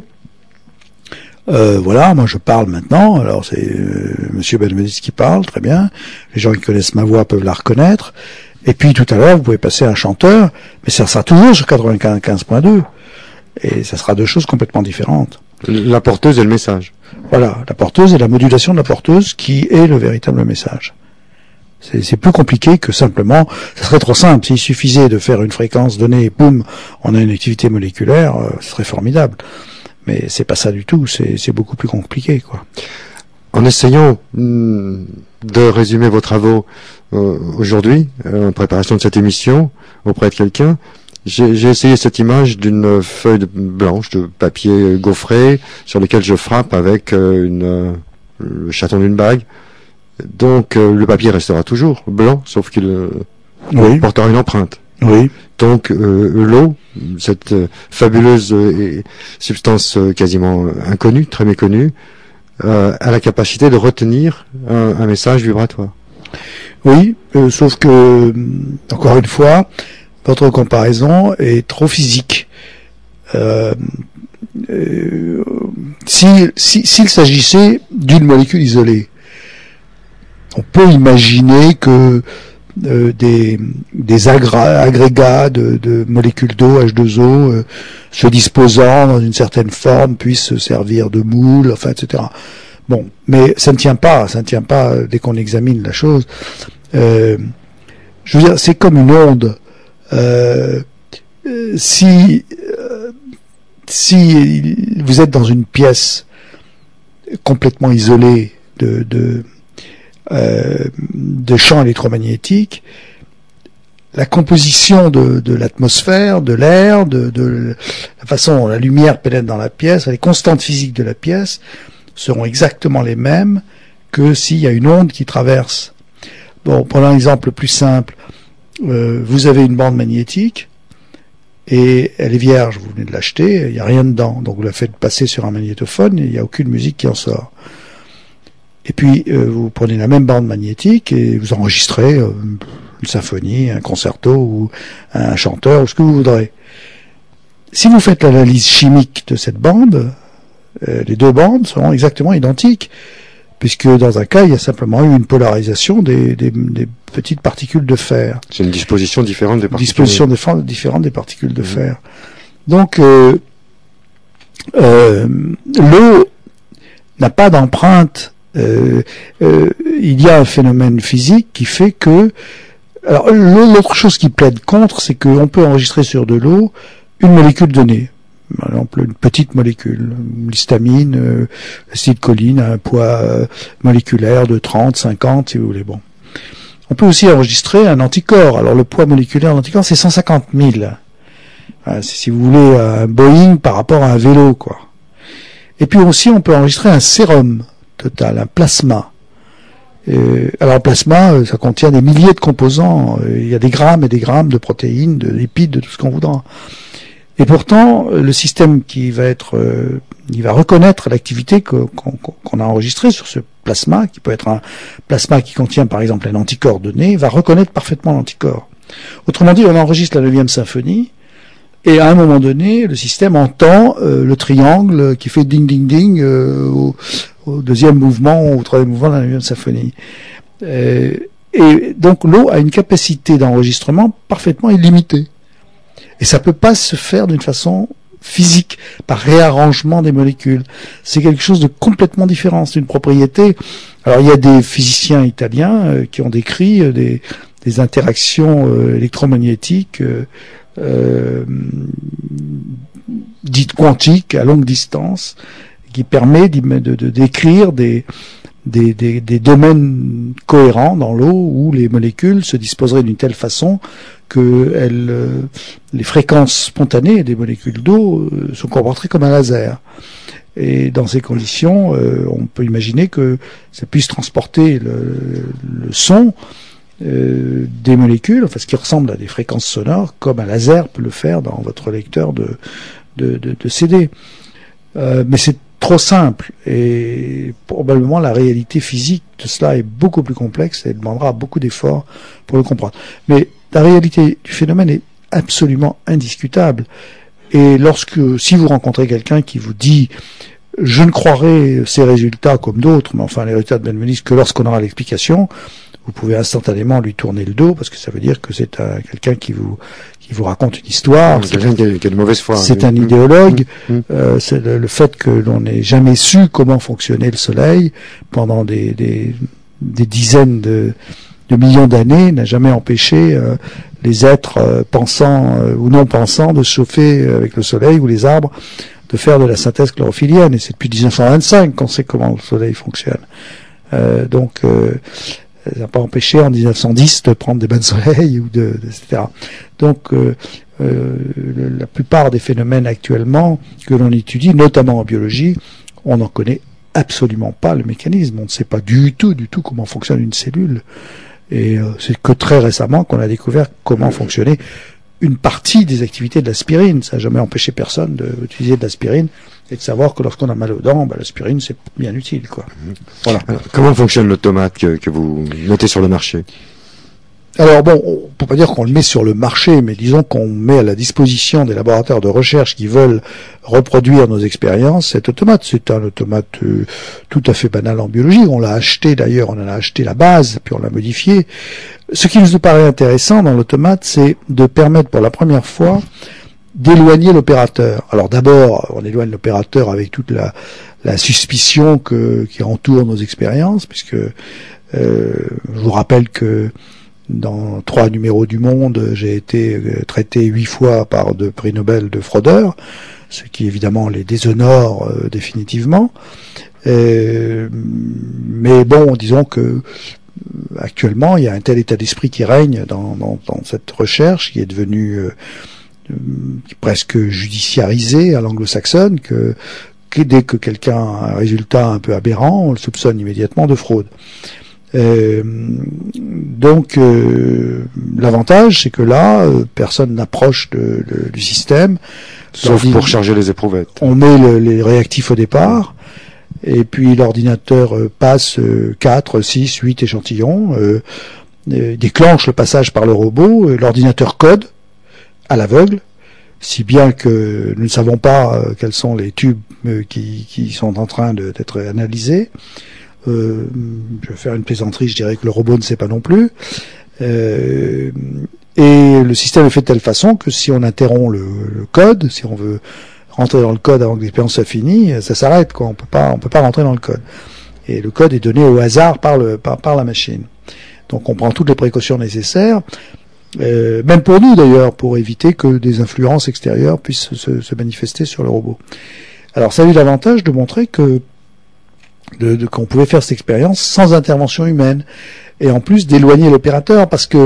Speaker 2: moi je parle maintenant, alors c'est Monsieur Benveniste qui parle, très bien, les gens qui connaissent ma voix peuvent la reconnaître, et puis tout à l'heure vous pouvez passer un chanteur, mais ça sera toujours sur 95.2, et ça sera deux choses complètement différentes.
Speaker 1: La porteuse et le message.
Speaker 2: Voilà, la porteuse et la modulation de la porteuse qui est le véritable message. C'est plus compliqué que simplement, ça serait trop simple, s'il suffisait de faire une fréquence donnée et boum, on a une activité moléculaire, ce serait formidable. Mais c'est pas ça du tout, c'est beaucoup plus compliqué, quoi.
Speaker 1: En essayant de résumer vos travaux aujourd'hui, en préparation de cette émission, auprès de quelqu'un, j'ai essayé cette image d'une feuille blanche de papier gaufré sur lequel je frappe avec le chaton d'une bague. Donc le papier restera toujours blanc, sauf qu'il portera une empreinte.
Speaker 2: Oui.
Speaker 1: Donc l'eau, cette fabuleuse substance quasiment inconnue, très méconnue, a la capacité de retenir un message vibratoire. Oui,
Speaker 2: sauf que, encore une fois, votre comparaison est trop physique. S'il s'agissait d'une molécule isolée, on peut imaginer que des agrégats de molécules d'eau, H2O, se disposant dans une certaine forme, puissent se servir de moule, enfin, etc. Bon, mais ça ne tient pas dès qu'on examine la chose. Je veux dire, c'est comme une onde. Si vous êtes dans une pièce complètement isolée de champs électromagnétiques, la composition de l'atmosphère, de l'air, de la façon dont la lumière pénètre dans la pièce, les constantes physiques de la pièce seront exactement les mêmes que s'il y a une onde qui traverse. Bon, prenons un exemple plus simple. Vous avez une bande magnétique et elle est vierge, vous venez de l'acheter, il n'y a rien dedans. Donc vous la faites passer sur un magnétophone et il n'y a aucune musique qui en sort. Et puis vous prenez la même bande magnétique et vous enregistrez une symphonie, un concerto ou un chanteur ou ce que vous voudrez. Si vous faites l'analyse chimique de cette bande, les deux bandes seront exactement identiques, puisque dans un cas, il y a simplement eu une polarisation des petites particules de fer.
Speaker 1: C'est une disposition différente des particules.
Speaker 2: Disposition différente des particules de fer. Donc, l'eau n'a pas d'empreinte. Il y a un phénomène physique qui fait que... Alors, l'autre chose qui plaide contre, c'est qu'on peut enregistrer sur de l'eau une molécule donnée. Par exemple, une petite molécule, l'histamine, l'acétylcholine, à un poids moléculaire de 30, 50, si vous voulez. Bon. On peut aussi enregistrer un anticorps. Alors, le poids moléculaire de l'anticorps, c'est 150 000. C'est, si vous voulez, un Boeing par rapport à un vélo, quoi. Et puis aussi, on peut enregistrer un sérum total, un plasma. Alors, le plasma, ça contient des milliers de composants. Il y a des grammes et des grammes de protéines, de lipides, de tout ce qu'on voudra. Et pourtant, le système qui va être, il va reconnaître l'activité qu'on a enregistrée sur ce plasma, qui peut être un plasma qui contient par exemple un anticorps donné, va reconnaître parfaitement l'anticorps. Autrement dit, on enregistre la 9e symphonie, et à un moment donné, le système entend le triangle qui fait ding ding ding au deuxième mouvement ou au troisième mouvement de la 9e symphonie. Et donc l'eau a une capacité d'enregistrement parfaitement illimitée. Et ça peut pas se faire d'une façon physique, par réarrangement des molécules. C'est quelque chose de complètement différent. C'est une propriété. Alors il y a des physiciens italiens qui ont décrit des interactions électromagnétiques dites quantiques à longue distance, qui permet de décrire des domaines cohérents dans l'eau où les molécules se disposeraient d'une telle façon que les fréquences spontanées des molécules d'eau sont comportées comme un laser. Et dans ces conditions, on peut imaginer que ça puisse transporter le son des molécules, enfin ce qui ressemble à des fréquences sonores, comme un laser peut le faire dans votre lecteur de CD. Mais c'est trop simple, et probablement la réalité physique de cela est beaucoup plus complexe et demandera beaucoup d'efforts pour le comprendre. Mais la réalité du phénomène est absolument indiscutable. Et si vous rencontrez quelqu'un qui vous dit « je ne croirai ces résultats comme d'autres, mais enfin les résultats de Benveniste que lorsqu'on aura l'explication », vous pouvez instantanément lui tourner le dos, parce que ça veut dire que c'est quelqu'un qui vous raconte une histoire.
Speaker 1: C'est quelqu'un qui a de mauvaise foi.
Speaker 2: C'est un idéologue. C'est le fait que l'on n'ait jamais su comment fonctionnait le Soleil pendant des dizaines de millions d'années n'a jamais empêché les êtres pensants ou non pensants de se chauffer avec le Soleil, ou les arbres de faire de la synthèse chlorophyllienne. Et c'est depuis 1925 qu'on sait comment le Soleil fonctionne. Donc ça n'a pas empêché en 1910 de prendre des bains de soleil etc. Donc la plupart des phénomènes actuellement que l'on étudie, notamment en biologie, on n'en connaît absolument pas le mécanisme. On ne sait pas du tout comment fonctionne une cellule. Et c'est que très récemment qu'on a découvert comment fonctionnait une partie des activités de l'aspirine. Ça n'a jamais empêché personne d'utiliser de l'aspirine et de savoir que lorsqu'on a mal aux dents, l'aspirine c'est bien utile, quoi. Voilà.
Speaker 1: Alors, comment fonctionne l'automate que vous mettez sur le marché?
Speaker 2: Alors bon, on peut pas dire qu'on le met sur le marché, mais disons qu'on met à la disposition des laboratoires de recherche qui veulent reproduire nos expériences cet automate. C'est un automate tout à fait banal en biologie. On l'a acheté d'ailleurs, on en a acheté la base, puis on l'a modifié. Ce qui nous paraît intéressant dans l'automate, c'est de permettre pour la première fois d'éloigner l'opérateur. Alors d'abord, on éloigne l'opérateur avec toute la suspicion qui entoure nos expériences, puisque je vous rappelle que dans 3 numéros du Monde, j'ai été traité 8 fois par de prix Nobel de fraudeurs, ce qui évidemment les déshonore définitivement. Mais bon, disons que actuellement, il y a un tel état d'esprit qui règne dans cette recherche, qui est devenue presque judiciarisée à l'anglo-saxonne, que dès que quelqu'un a un résultat un peu aberrant, on le soupçonne immédiatement de fraude. Donc l'avantage, c'est que là, personne n'approche du système.
Speaker 1: Sauf pour charger les éprouvettes.
Speaker 2: On met les réactifs au départ, et puis l'ordinateur passe 4, 6, 8 échantillons, déclenche le passage par le robot, l'ordinateur code à l'aveugle, si bien que nous ne savons pas quels sont les tubes qui sont en train d'être analysés. Je vais faire une plaisanterie, je dirais que le robot ne sait pas non plus. Et le système est fait de telle façon que si on interrompt le code, si on veut rentrer dans le code avant que l'expérience soit finie, ça s'arrête, quoi. On peut pas rentrer dans le code. Et le code est donné au hasard par la machine. Donc on prend toutes les précautions nécessaires, même pour nous d'ailleurs, pour éviter que des influences extérieures puissent se manifester sur le robot. Alors ça a eu l'avantage de montrer que qu'on pouvait faire cette expérience sans intervention humaine, et en plus d'éloigner l'opérateur, parce que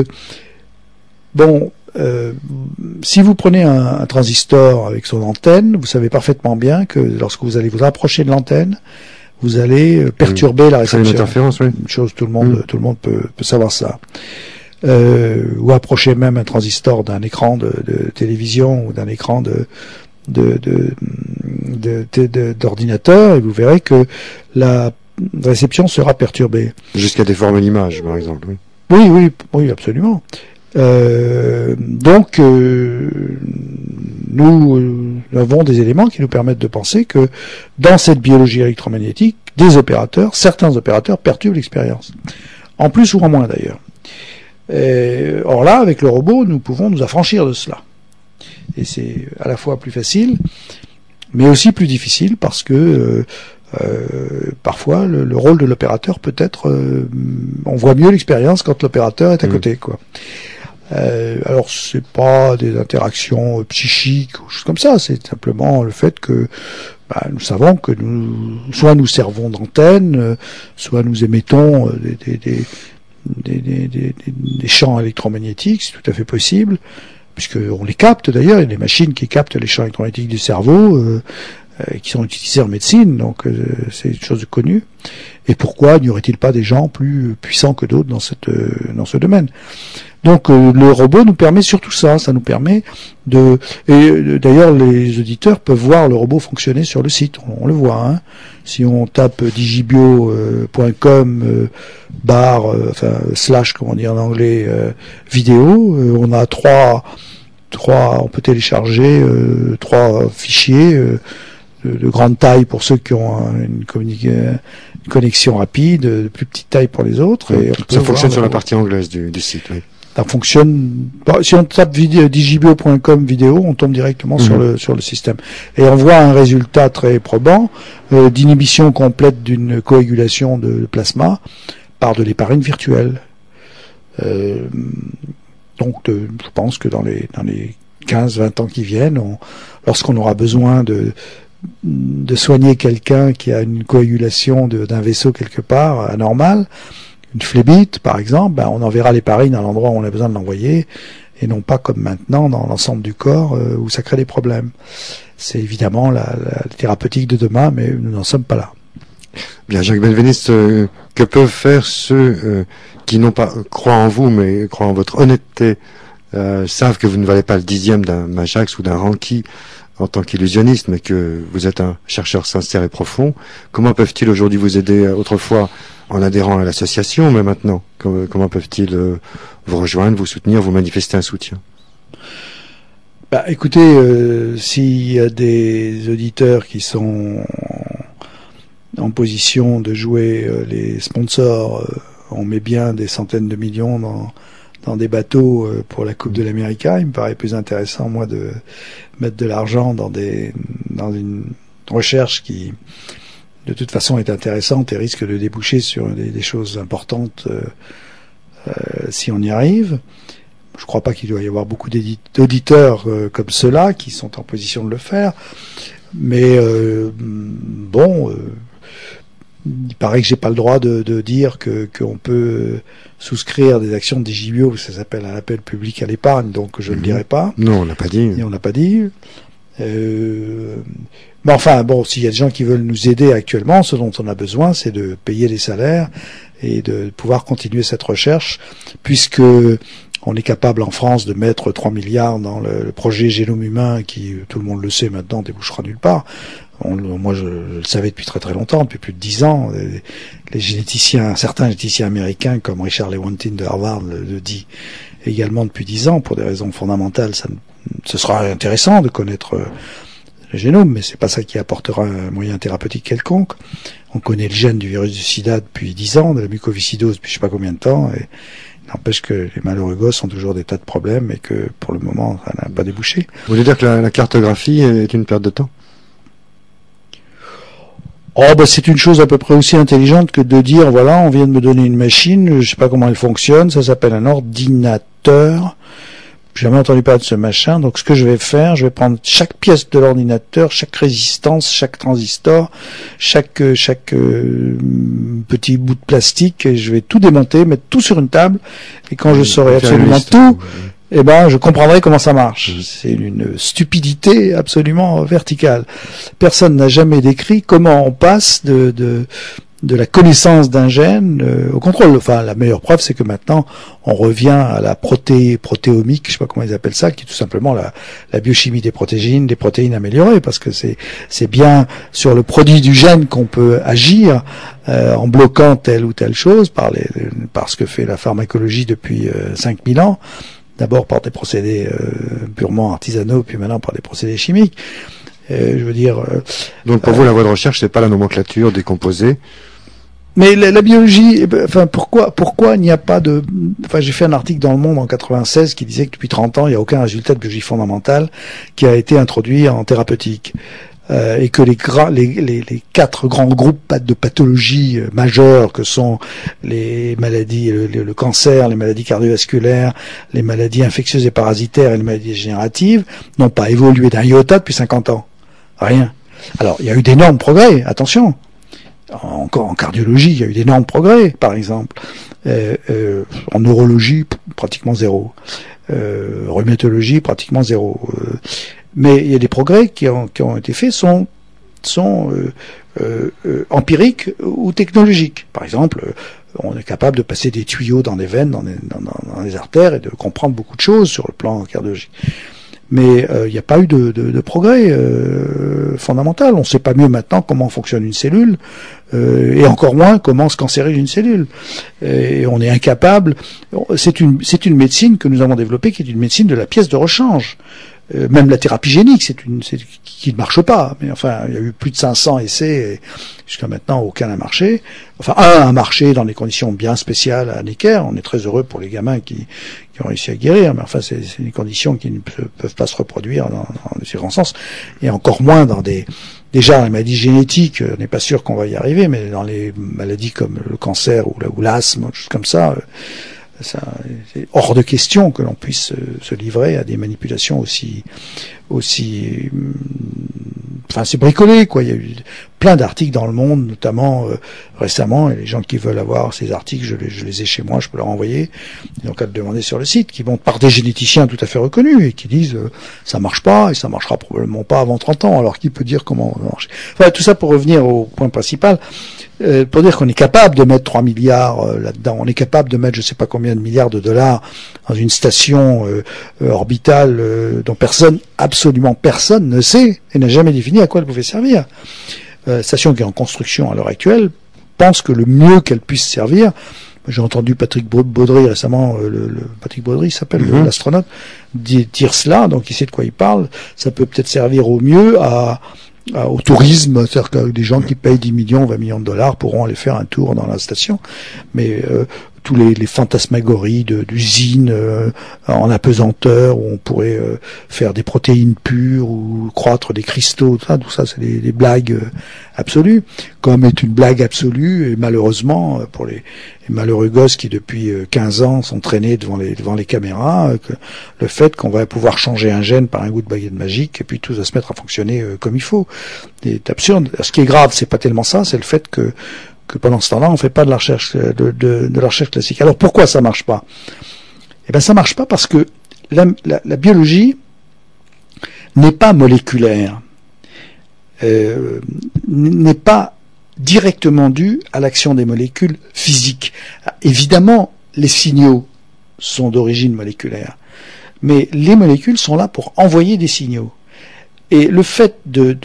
Speaker 2: si vous prenez un transistor avec son antenne, vous savez parfaitement bien que lorsque vous allez vous approcher de l'antenne, vous allez perturber la réception.
Speaker 1: C'est une interférence, oui.
Speaker 2: Une chose, tout le monde peut savoir ça. Ou approcher même un transistor d'un écran de télévision ou d'un écran d'ordinateur, et vous verrez que la réception sera perturbée.
Speaker 1: Jusqu'à déformer l'image, par exemple.
Speaker 2: Oui, absolument. Donc, nous avons des éléments qui nous permettent de penser que dans cette biologie électromagnétique, certains opérateurs perturbent l'expérience. En plus ou en moins d'ailleurs. Or là, avec le robot, nous pouvons nous affranchir de cela. Et c'est à la fois plus facile, mais aussi plus difficile, parce que parfois le rôle de l'opérateur peut être, on voit mieux l'expérience quand l'opérateur est à côté, quoi. Alors c'est pas des interactions psychiques ou choses comme ça, c'est simplement le fait que nous savons que soit nous servons d'antenne, soit nous émettons des champs électromagnétiques, c'est tout à fait possible, puisqu'on les capte d'ailleurs. Il y a des machines qui captent les champs électromagnétiques du cerveau, qui sont utilisés en médecine, donc c'est une chose connue. Et pourquoi n'y aurait-il pas des gens plus puissants que d'autres dans ce domaine? Donc le robot nous permet surtout ça nous permet et d'ailleurs les auditeurs peuvent voir le robot fonctionner sur le site, on le voit, hein. Si on tape digibio.com / comment dire en anglais, vidéo, on a on peut télécharger 3 fichiers de grande taille pour ceux qui ont une connexion rapide, de plus petite taille pour les autres. Et
Speaker 1: ça fonctionne sur la partie anglaise du site, oui.
Speaker 2: Ça fonctionne. Si on tape digibio.com vidéo, on tombe directement sur le système. Et on voit un résultat très probant d'inhibition complète d'une coagulation de plasma par de l'héparine virtuelle. Donc je pense que dans les 15-20 ans qui viennent, lorsqu'on aura besoin de soigner quelqu'un qui a une coagulation d'un vaisseau quelque part anormal, une phlébite par exemple, on enverra l'héparine à l'endroit où on a besoin de l'envoyer, et non pas comme maintenant dans l'ensemble du corps où ça crée des problèmes. C'est évidemment la thérapeutique de demain, mais nous n'en sommes pas là.
Speaker 1: Bien, Jacques Benveniste, que peuvent faire ceux qui non pas croient en vous, mais croient en votre honnêteté, savent que vous ne valez pas le 10e d'un Majax ou d'un Ranki en tant qu'illusionniste, mais que vous êtes un chercheur sincère et profond? Comment peuvent-ils aujourd'hui vous aider? Autrefois en adhérant à l'association, mais maintenant, comment peuvent-ils vous rejoindre, vous soutenir, vous manifester un soutien?
Speaker 2: Écoutez, s'il y a des auditeurs qui sont en position de jouer les sponsors, on met bien des centaines de millions dans des bateaux pour la Coupe de l'Amérique. Il me paraît plus intéressant, moi, de mettre de l'argent dans une recherche qui, de toute façon, est intéressante et risque de déboucher sur des choses importantes si on y arrive. Je ne crois pas qu'il doit y avoir beaucoup d'auditeurs comme ceux-là qui sont en position de le faire. Mais il paraît que j'ai pas le droit de dire qu'on peut souscrire des actions de DJBio, ça s'appelle un appel public à l'épargne, donc je ne le dirai pas.
Speaker 1: Non, on l'a pas dit.
Speaker 2: Et on l'a pas dit. Mais enfin, bon, s'il y a des gens qui veulent nous aider actuellement, ce dont on a besoin, c'est de payer les salaires et de pouvoir continuer cette recherche, puisque on est capable en France de mettre 3 milliards dans le projet Génome Humain, qui, tout le monde le sait maintenant, débouchera nulle part. Moi, je le savais depuis très très longtemps, depuis plus de 10 ans. Les généticiens, certains généticiens américains, comme Richard Lewontin de Harvard, le dit également depuis 10 ans, pour des raisons fondamentales. Ce sera intéressant de connaître le génome, mais c'est pas ça qui apportera un moyen thérapeutique quelconque. On connaît le gène du virus du sida depuis 10 ans, de la mucoviscidose depuis je sais pas combien de temps, et n'empêche que les malheureux gosses ont toujours des tas de problèmes et que pour le moment, ça n'a pas débouché.
Speaker 1: Vous voulez dire que la cartographie est une perte de temps?
Speaker 2: Oh, c'est une chose à peu près aussi intelligente que de dire, voilà, on vient de me donner une machine, je sais pas comment elle fonctionne, ça s'appelle un ordinateur. J'ai jamais entendu parler de ce machin, donc ce que je vais faire, je vais prendre chaque pièce de l'ordinateur, chaque résistance, chaque transistor, chaque petit bout de plastique, et je vais tout démonter, mettre tout sur une table, et quand je saurai absolument tout, eh ben, je comprendrai comment ça marche. C'est une stupidité absolument verticale. Personne n'a jamais décrit comment on passe de la connaissance d'un gène au contrôle. Enfin, la meilleure preuve, c'est que maintenant, on revient à la protéomique, je sais pas comment ils appellent ça, qui est tout simplement la biochimie des protéines améliorées, parce que c'est bien sur le produit du gène qu'on peut agir en bloquant telle ou telle chose par ce que fait la pharmacologie depuis 5000 ans. D'abord par des procédés purement artisanaux, puis maintenant par des procédés chimiques. Je veux dire.
Speaker 1: Donc pour vous, la voie de recherche, c'est pas la nomenclature des composés.
Speaker 2: Mais la biologie, enfin pourquoi il n'y a pas de. Enfin, j'ai fait un article dans Le Monde en 96 qui disait que depuis 30 ans, il n'y a aucun résultat de biologie fondamentale qui a été introduit en thérapeutique. Et que les 4 grands groupes de pathologies majeures que sont les maladies, le cancer, les maladies cardiovasculaires, les maladies infectieuses et parasitaires et les maladies dégénératives n'ont pas évolué d'un iota depuis 50 ans. Rien. Alors, il y a eu d'énormes progrès, attention. Encore en cardiologie, il y a eu d'énormes progrès, par exemple. En neurologie, pratiquement zéro. Rhumatologie, pratiquement zéro. Mais il y a des progrès qui ont été faits sont empiriques ou technologiques. Par exemple, on est capable de passer des tuyaux dans des veines, dans les artères et de comprendre beaucoup de choses sur le plan cardiologique. Mais il n'y a pas eu de progrès fondamental. On ne sait pas mieux maintenant comment fonctionne une cellule et encore moins comment se cancérise une cellule. Et on est incapable. C'est une médecine que nous avons développée qui est une médecine de la pièce de rechange. Même la thérapie génique, qui ne marche pas. Mais enfin, il y a eu plus de 500 essais et jusqu'à maintenant aucun n'a marché. Enfin, un a marché dans des conditions bien spéciales à Necker. On est très heureux pour les gamins qui ont réussi à guérir. Mais enfin, c'est des conditions qui ne peuvent pas se reproduire dans des circonstances et encore moins dans déjà les maladies génétiques. On n'est pas sûr qu'on va y arriver, mais dans les maladies comme le cancer ou l'asthme, choses comme ça. C'est hors de question que l'on puisse se livrer à des manipulations aussi enfin c'est bricolé quoi. Il y a eu plein d'articles dans Le Monde, notamment récemment, et les gens qui veulent avoir ces articles, je les ai chez moi, je peux leur envoyer, ils n'ont qu'à le demander sur le site, qui vont par des généticiens tout à fait reconnus et qui disent ça marche pas et ça marchera probablement pas avant 30 ans. Alors qui peut dire comment ça va marcher? Enfin, tout ça pour revenir au point principal. Pour dire qu'on est capable de mettre 3 milliards là-dedans, on est capable de mettre je sais pas combien de milliards de dollars dans une station orbitale dont absolument personne ne sait et n'a jamais défini à quoi elle pouvait servir. Station qui est en construction à l'heure actuelle, pense que le mieux qu'elle puisse servir, j'ai entendu Patrick Baudry récemment, Patrick Baudry s'appelle l'astronaute, dire cela, donc il sait de quoi il parle, ça peut peut-être servir au mieux au tourisme, c'est-à-dire que des gens qui payent 10 millions, 20 millions de dollars pourront aller faire un tour dans la station, mais tous les fantasmagories d'usines en apesanteur où on pourrait faire des protéines pures ou croître des cristaux, tout ça c'est des blagues absolues, comme est une blague absolue, et malheureusement pour les malheureux gosses qui depuis 15 ans sont traînés devant les caméras, le fait qu'on va pouvoir changer un gène par un coup de baguette magique et puis tout va se mettre à fonctionner comme il faut. C'est absurde. Ce qui est grave, c'est pas tellement ça, c'est le fait que que pendant ce temps-là, on fait pas de la recherche de la recherche classique. Alors pourquoi ça marche pas? Eh ben ça marche pas parce que la biologie n'est pas moléculaire, n'est pas directement due à l'action des molécules physiques. Évidemment, les signaux sont d'origine moléculaire, mais les molécules sont là pour envoyer des signaux. Et le fait de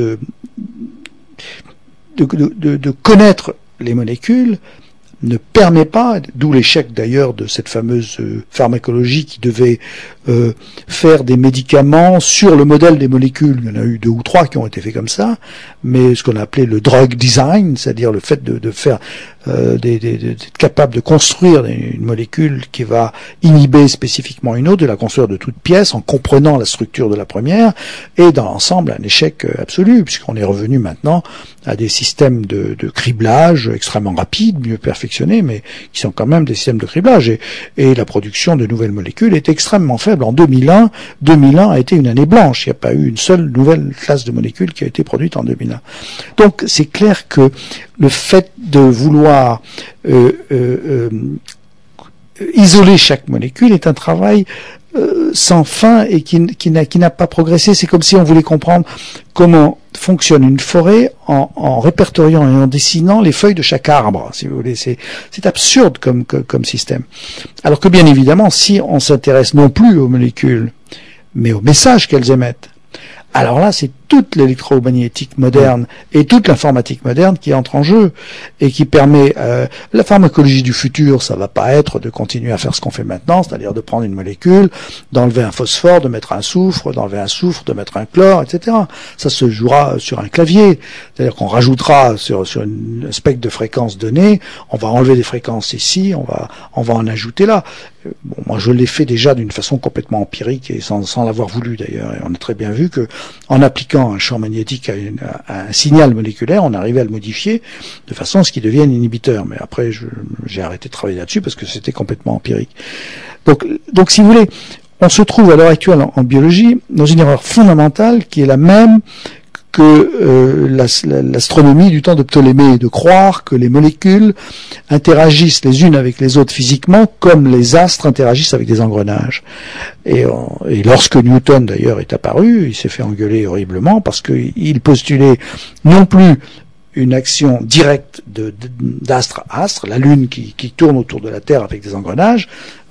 Speaker 2: connaître les molécules ne permet pas, d'où l'échec d'ailleurs de cette fameuse pharmacologie qui devait faire des médicaments sur le modèle des molécules. Il y en a eu 2 ou 3 qui ont été faits comme ça, mais ce qu'on a appelé le drug design, c'est-à-dire le fait de faire d'être capable de construire une molécule qui va inhiber spécifiquement une autre, de la construire de toutes pièces en comprenant la structure de la première, et dans l'ensemble un échec absolu, puisqu'on est revenu maintenant à des systèmes de criblage extrêmement rapides, mieux perfectionnés, mais qui sont quand même des systèmes de criblage, et la production de nouvelles molécules est extrêmement faible. En 2001 a été une année blanche, il n'y a pas eu une seule nouvelle classe de molécules qui a été produite en 2001. Donc c'est clair que le fait de vouloir isoler chaque molécule est un travail sans fin et qui n'a pas progressé. C'est comme si on voulait comprendre comment fonctionne une forêt en répertoriant et en dessinant les feuilles de chaque arbre, si vous voulez. C'est absurde comme système. Alors que bien évidemment, si on s'intéresse non plus aux molécules, mais aux messages qu'elles émettent, alors là, c'est toute l'électromagnétique moderne et toute l'informatique moderne qui entre en jeu et qui permet la pharmacologie du futur. Ça va pas être de continuer à faire ce qu'on fait maintenant, c'est-à-dire de prendre une molécule, d'enlever un phosphore, de mettre un soufre, d'enlever un soufre, de mettre un chlore, etc. Ça se jouera sur un clavier, c'est-à-dire qu'on rajoutera sur un spectre de fréquences donné, on va enlever des fréquences ici, on va en ajouter là. Bon, moi je l'ai fait déjà d'une façon complètement empirique et sans l'avoir voulu d'ailleurs. Et on a très bien vu que en appliquant un champ magnétique à un signal moléculaire, on arrivait à le modifier de façon à ce qu'il devienne inhibiteur. Mais après, j'ai arrêté de travailler là-dessus parce que c'était complètement empirique. Donc, si vous voulez, on se trouve à l'heure actuelle en biologie dans une erreur fondamentale qui est la même que l'astronomie du temps de Ptolémée, de croire que les molécules interagissent les unes avec les autres physiquement comme les astres interagissent avec des engrenages. Et lorsque Newton d'ailleurs est apparu, il s'est fait engueuler horriblement parce qu'il postulait non plus une action directe d'astre à astre, la Lune qui tourne autour de la Terre avec des engrenages.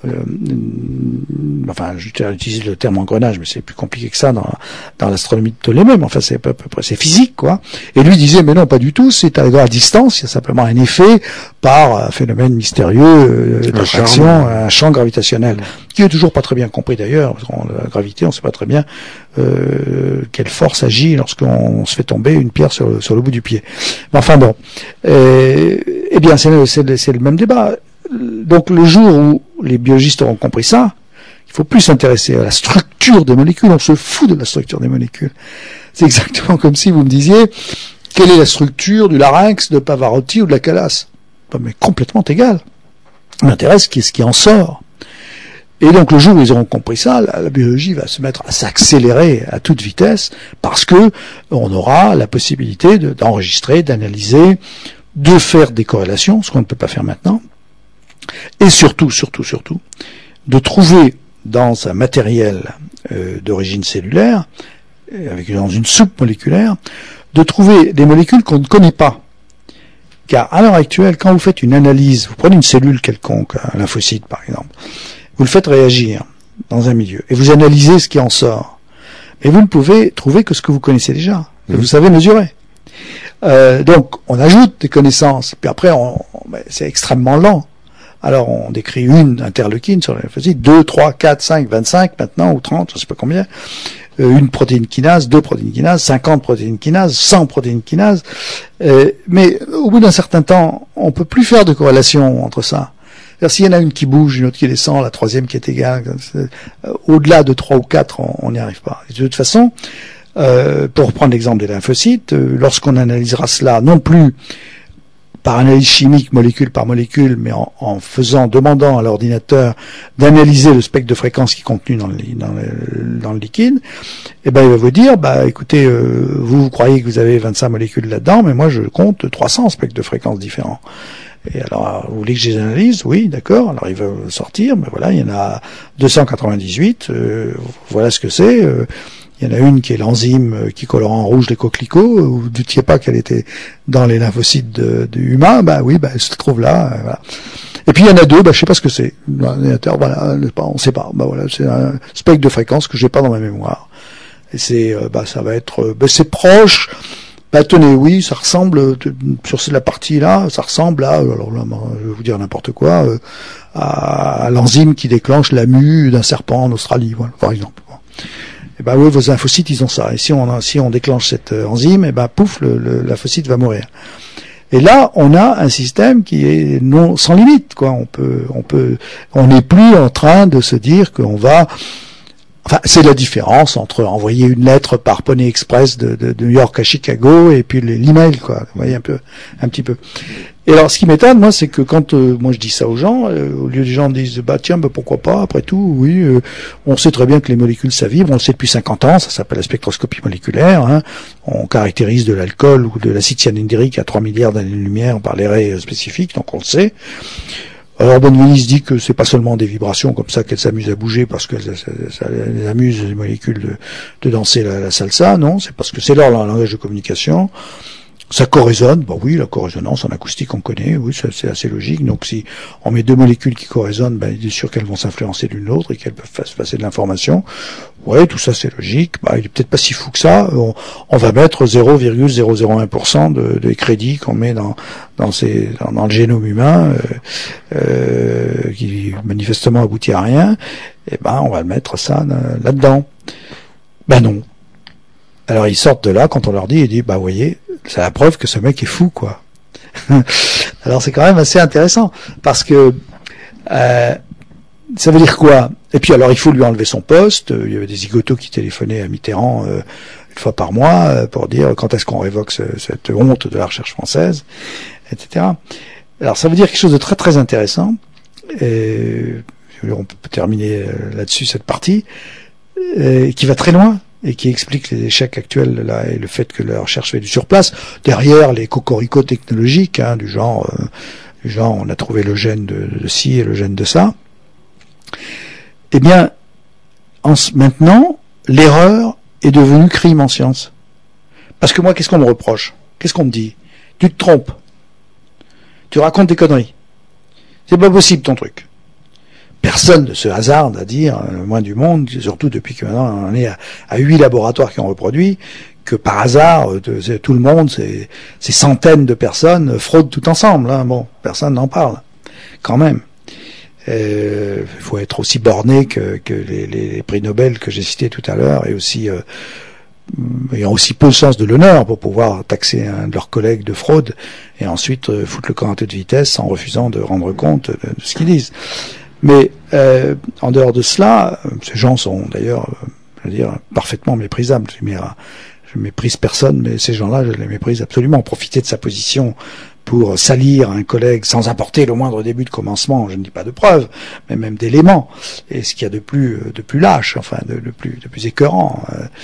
Speaker 2: Enfin, j'utilise le terme engrenage, mais c'est plus compliqué que ça dans l'astronomie de Ptolémée, mais enfin c'est physique, quoi. Et lui disait, mais non, pas du tout, c'est à distance, il y a simplement un effet par un phénomène mystérieux d'attraction, un champ gravitationnel, qui est toujours pas très bien compris d'ailleurs, parce que la gravité, on sait pas très bien quelle force agit lorsqu'on se fait tomber une pierre sur le bout du pied. Mais enfin bon, eh bien c'est le même débat. Donc le jour où les biologistes auront compris ça, il faut plus s'intéresser à la structure des molécules. On se fout de la structure des molécules. C'est exactement comme si vous me disiez quelle est la structure du larynx, de Pavarotti ou de la Calas. Mais complètement égal. Il m'intéresse ce qui en sort. Et donc le jour où ils auront compris ça, la biologie va se mettre à s'accélérer à toute vitesse parce que on aura la possibilité d'enregistrer, d'analyser, de faire des corrélations, ce qu'on ne peut pas faire maintenant. Et surtout, de trouver dans un matériel d'origine cellulaire, dans une soupe moléculaire, de trouver des molécules qu'on ne connaît pas. Car à l'heure actuelle, quand vous faites une analyse, vous prenez une cellule quelconque, un lymphocyte par exemple, vous le faites réagir dans un milieu, et vous analysez ce qui en sort. Et vous ne pouvez trouver que ce que vous connaissez déjà, que vous savez mesurer. Donc, on ajoute des connaissances, puis après, c'est extrêmement lent. Alors, on décrit une interleukine sur le lymphocyte, 2, 3, 4, 5, 25 maintenant, ou 30, je ne sais pas combien, une protéine kinase, 2 protéines kinases, 50 protéines kinases, 100 protéines kinases, mais au bout d'un certain temps, on peut plus faire de corrélation entre ça. C'est-à-dire, s'il y en a une qui bouge, une autre qui descend, la troisième qui est égale, au-delà de 3 ou 4, on n'y arrive pas. Et de toute façon, pour reprendre l'exemple des lymphocytes, lorsqu'on analysera cela, non plus par analyse chimique, molécule par molécule, mais en demandant à l'ordinateur d'analyser le spectre de fréquence qui est contenu dans le liquide, eh ben, il va vous dire, écoutez, vous croyez que vous avez 25 molécules là-dedans, mais moi, je compte 300 spectres de fréquence différents. Et alors, vous voulez que je les analyse? Oui, d'accord. Alors, il va sortir, mais voilà, il y en a 298, voilà ce que c'est. Il y en a une qui est l'enzyme qui colore en rouge les coquelicots. Vous ne doutiez pas qu'elle était dans les lymphocytes de humains. Oui, elle se trouve là. Voilà. Et puis il y en a deux, je sais pas ce que c'est. L'ordinateur, voilà, on sait pas. Voilà, c'est un spectre de fréquence que j'ai pas dans ma mémoire. Et c'est, ça va être, c'est proche. Tenez, oui, ça ressemble sur la partie là, ça ressemble à, alors là, je vais vous dire n'importe quoi, à l'enzyme qui déclenche la mue d'un serpent en Australie, voilà, par exemple. Et oui, vos lymphocytes, ils ont ça. Et si on déclenche cette enzyme, pouf, le lymphocyte va mourir. Et là, on a un système qui est sans limite, quoi. On n'est plus en train de se dire qu'on va. Enfin, c'est la différence entre envoyer une lettre par Pony Express de New York à Chicago et puis l'email, quoi. Vous voyez un petit peu. Et alors, ce qui m'étonne, moi, c'est que quand moi je dis ça aux gens, au lieu des gens disent tiens, pourquoi pas, après tout, oui, on sait très bien que les molécules ça vibre, on le sait depuis 50 ans, ça s'appelle la spectroscopie moléculaire, hein. On caractérise de l'alcool ou de l'acide cyanhydrique à 3 milliards d'années-lumière par les raies spécifiques, donc on le sait. Alors Bonne-Willis dit que c'est pas seulement des vibrations comme ça qu'elles s'amusent à bouger parce que ça les amuse les molécules de danser la salsa, non, c'est parce que c'est leur langage de communication. Ça corrésonne, oui, la corrésonance en acoustique on connaît, oui, c'est assez logique. Donc si on met deux molécules qui corrésonnent, il est sûr qu'elles vont s'influencer l'une l'autre et qu'elles peuvent se passer de l'information. Ouais, tout ça c'est logique. Il est peut-être pas si fou que ça. On va mettre 0,001% de crédit qu'on met dans le génome humain, qui manifestement aboutit à rien. Et on va mettre ça là-dedans. Non. Alors ils sortent de là quand on leur dit, ils disent vous voyez, c'est la preuve que ce mec est fou, quoi. Alors c'est quand même assez intéressant parce que ça veut dire quoi? Et puis alors il faut lui enlever son poste. Il y avait des zigotos qui téléphonaient à Mitterrand une fois par mois pour dire quand est-ce qu'on révoque cette honte de la recherche française, etc. Alors ça veut dire quelque chose de très très intéressant. Et on peut terminer là-dessus cette partie qui va très loin et qui explique les échecs actuels là et le fait que la recherche fait du surplace derrière les cocoricots technologiques, hein, du genre on a trouvé le gène de ci et le gène de ça. Eh bien, maintenant, l'erreur est devenue crime en science. Parce que moi, qu'est-ce qu'on me reproche? Qu'est-ce qu'on me dit? Tu te trompes. Tu racontes des conneries. C'est pas possible ton truc. Personne ne se hasarde à dire, le moins du monde, surtout depuis que maintenant on est à 8 laboratoires qui ont reproduit, que par hasard, tout le monde, ces centaines de personnes fraudent tout ensemble. Hein. Bon, personne n'en parle, quand même. Il faut être aussi borné que les prix Nobel que j'ai cités tout à l'heure, et aussi ayant aussi peu le sens de l'honneur pour pouvoir taxer un de leurs collègues de fraude, et ensuite foutre le camp à toute vitesse en refusant de rendre compte de ce qu'ils disent. Mais en dehors de cela, ces gens sont d'ailleurs, je veux dire, parfaitement méprisables. Je méprise personne, mais ces gens-là, je les méprise absolument. Profiter de sa position pour salir un collègue sans apporter le moindre début de commencement, je ne dis pas de preuve, mais même d'éléments. Et ce qu'il y a de plus lâche, enfin de plus écœurant,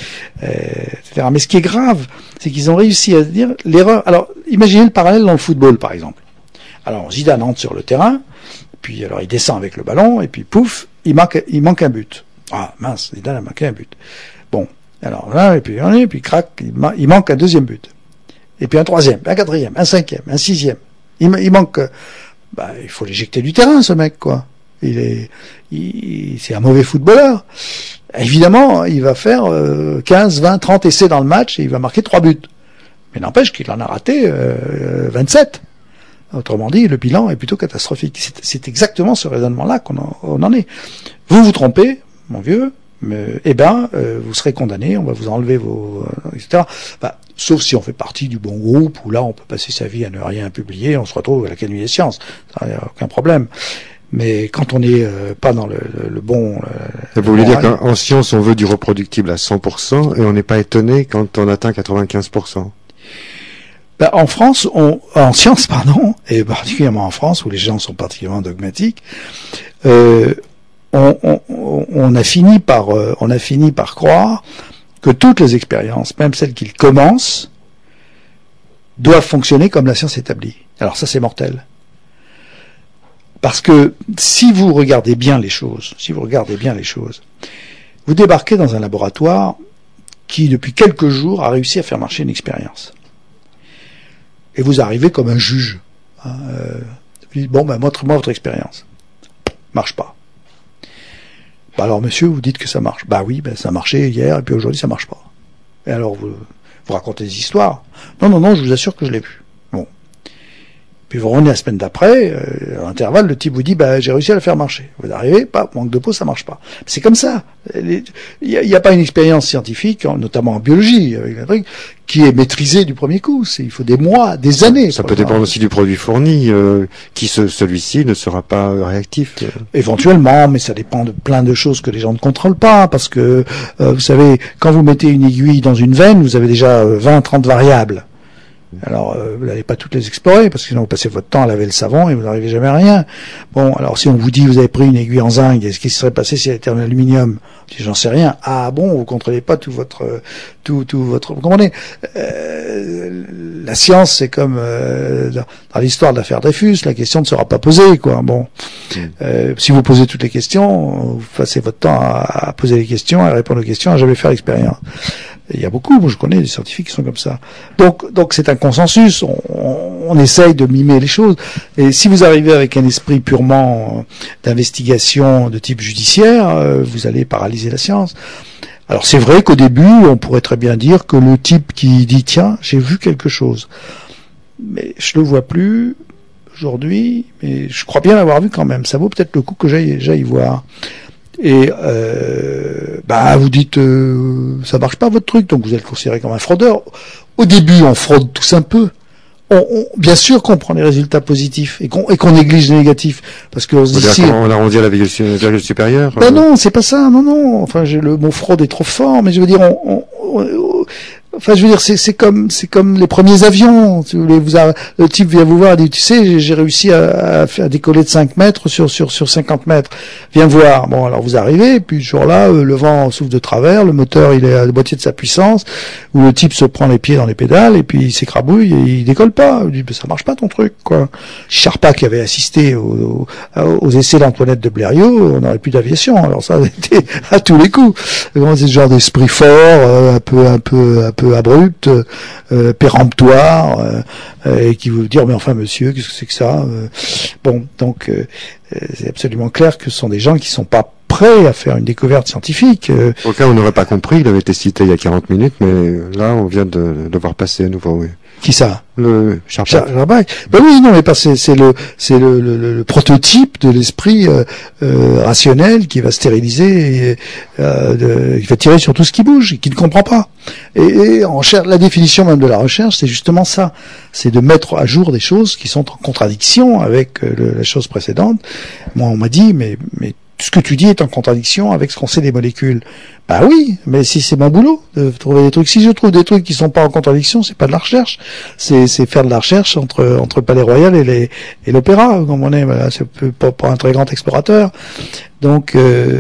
Speaker 2: etc. Mais ce qui est grave, c'est qu'ils ont réussi à dire l'erreur. Alors, imaginez le parallèle dans le football, par exemple. Alors, Zidane entre sur le terrain. Puis alors il descend avec le ballon et puis pouf, il manque un but. Ah mince, Zidane a marqué un but. Bon, alors là et puis crac, il manque un deuxième but. Et puis un troisième, un quatrième, un cinquième, un sixième. Il manque. Il faut l'éjecter du terrain, ce mec, quoi. C'est un mauvais footballeur. Évidemment, il va faire 15, 20, 30 essais dans le match et il va marquer 3 buts. Mais n'empêche qu'il en a raté 27. Autrement dit, le bilan est plutôt catastrophique. C'est exactement ce raisonnement-là qu'on en est. Vous vous trompez, mon vieux, vous serez condamné, on va vous enlever etc. Sauf si on fait partie du bon groupe, où là on peut passer sa vie à ne rien publier, on se retrouve à l'Académie des sciences. Ça, y a aucun problème. Mais quand on n'est pas dans le bon...
Speaker 1: Vous voulez dire qu'en science, on veut du reproductible à 100% et on n'est pas étonné quand on atteint 95%.
Speaker 2: En France, en sciences, et particulièrement en France, où les gens sont particulièrement dogmatiques, on a fini par croire que toutes les expériences, même celles qu'ils commencent, doivent fonctionner comme la science établie. Alors ça, c'est mortel. Parce que si vous regardez bien les choses, vous débarquez dans un laboratoire qui, depuis quelques jours, a réussi à faire marcher une expérience. Et vous arrivez comme un juge. Vous dites, bon, montre-moi votre expérience. Marche pas. Alors, monsieur, vous dites que ça marche. Oui, ça marchait hier, et puis aujourd'hui, ça marche pas. Et alors, vous racontez des histoires. Non, je vous assure que je l'ai vu. Bon. Puis vous revenez la semaine d'après, à l'intervalle, le type vous dit, j'ai réussi à le faire marcher. Vous arrivez, manque de peau, ça marche pas. C'est comme ça. Il n'y a pas une expérience scientifique, notamment en biologie, avec un truc, qui est maîtrisée du premier coup. Il faut des mois, des années.
Speaker 1: Ça peut dépendre aussi du produit fourni, celui-ci ne sera pas réactif.
Speaker 2: Éventuellement, mais ça dépend de plein de choses que les gens ne contrôlent pas, parce que, vous savez, quand vous mettez une aiguille dans une veine, vous avez déjà 20-30 variables. Alors, vous n'allez pas toutes les explorer, parce que sinon vous passez votre temps à laver le savon et vous n'arrivez jamais à rien. Bon, alors si on vous dit vous avez pris une aiguille en zinc, et ce qui serait passé si elle était en aluminium, si j'en sais rien. Ah bon, vous contrôlez pas tout votre, vous comprenez? La science, c'est comme dans l'histoire de l'affaire Dreyfus, la question ne sera pas posée, quoi. Bon, si vous posez toutes les questions, vous passez votre temps à poser les questions, à répondre aux questions, à jamais faire l'expérience. Il y a beaucoup, moi je connais des scientifiques qui sont comme ça. Donc c'est un consensus, on essaye de mimer les choses. Et si vous arrivez avec un esprit purement d'investigation de type judiciaire, vous allez paralyser la science. Alors c'est vrai qu'au début, on pourrait très bien dire que le type qui dit tiens, j'ai vu quelque chose, mais je le vois plus aujourd'hui, mais je crois bien l'avoir vu quand même. Ça vaut peut-être le coup que j'aille voir. Et vous dites ça marche pas votre truc, donc vous êtes considéré comme un fraudeur. Au début, on fraude tous un peu. Bien sûr qu'on prend les résultats positifs et qu'on néglige les négatifs, parce que
Speaker 1: on arrondit à la virgule supérieure.
Speaker 2: Non, c'est pas ça. Non. Enfin, le mot fraude est trop fort, mais je veux dire, c'est comme les premiers avions. Si vous voulez, le type vient vous voir et dit, tu sais, j'ai réussi à décoller de 5 mètres sur 50 mètres. Viens voir. Bon, alors vous arrivez, et puis ce jour-là, le vent souffle de travers, le moteur, il est à la moitié de sa puissance, où le type se prend les pieds dans les pédales, et puis il s'écrabouille, et il décolle pas. Il dit, ça marche pas ton truc, quoi. Charpak qui avait assisté aux essais d'Antoinette de Blériot, on n'aurait plus d'aviation. Alors ça a été à tous les coups. C'est ce genre d'esprit fort, un peu abrupt, péremptoire, et qui veut dire mais enfin monsieur, qu'est-ce que c'est que ça? Bon, donc c'est absolument clair que ce sont des gens qui sont pas prêts à faire une découverte scientifique.
Speaker 1: Au cas où on n'aurait pas compris, il avait été cité il y a 40 minutes, mais là on vient de le voir passer à nouveau, oui.
Speaker 2: Qui ça?
Speaker 1: Le Charpak.
Speaker 2: Oui, non, mais c'est le prototype de l'esprit rationnel qui va stériliser, qui va tirer sur tout ce qui bouge, et qui ne comprend pas. Et la définition même de la recherche, c'est justement ça. C'est de mettre à jour des choses qui sont en contradiction avec la chose précédente. Moi, on m'a dit, mais ce que tu dis est en contradiction avec ce qu'on sait des molécules. Oui, mais si c'est mon boulot de trouver des trucs. Si je trouve des trucs qui sont pas en contradiction, c'est pas de la recherche. C'est faire de la recherche entre Palais Royal et l'Opéra, comme on est. Voilà, c'est pas un très grand explorateur. Donc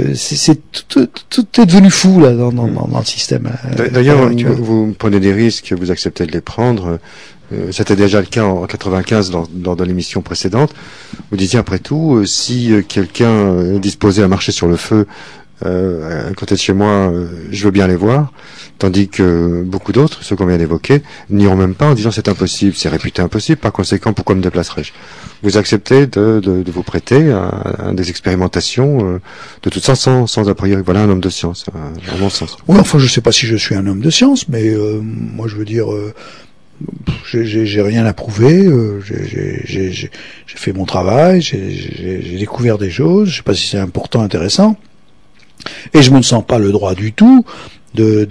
Speaker 2: tout est devenu fou là dans le système.
Speaker 1: D'ailleurs, vous prenez des risques, vous acceptez de les prendre. C'était déjà le cas en 95 lors de l'émission précédente. Vous disiez après tout, si quelqu'un est disposé à marcher sur le feu à côté de chez moi, je veux bien les voir. Tandis que beaucoup d'autres, ceux qu'on vient d'évoquer, n'iront même pas en disant c'est impossible, c'est réputé impossible, par conséquent pourquoi me déplacerais-je? Vous acceptez de vous prêter à des expérimentations de toute sorte sans a priori. Voilà un homme de science, à mon sens.
Speaker 2: Oui, enfin je sais pas si je suis un homme de science, mais moi je veux dire... j'ai rien à prouver, j'ai fait mon travail, j'ai découvert des choses, je sais pas si c'est important, intéressant, et je me sens pas le droit du tout de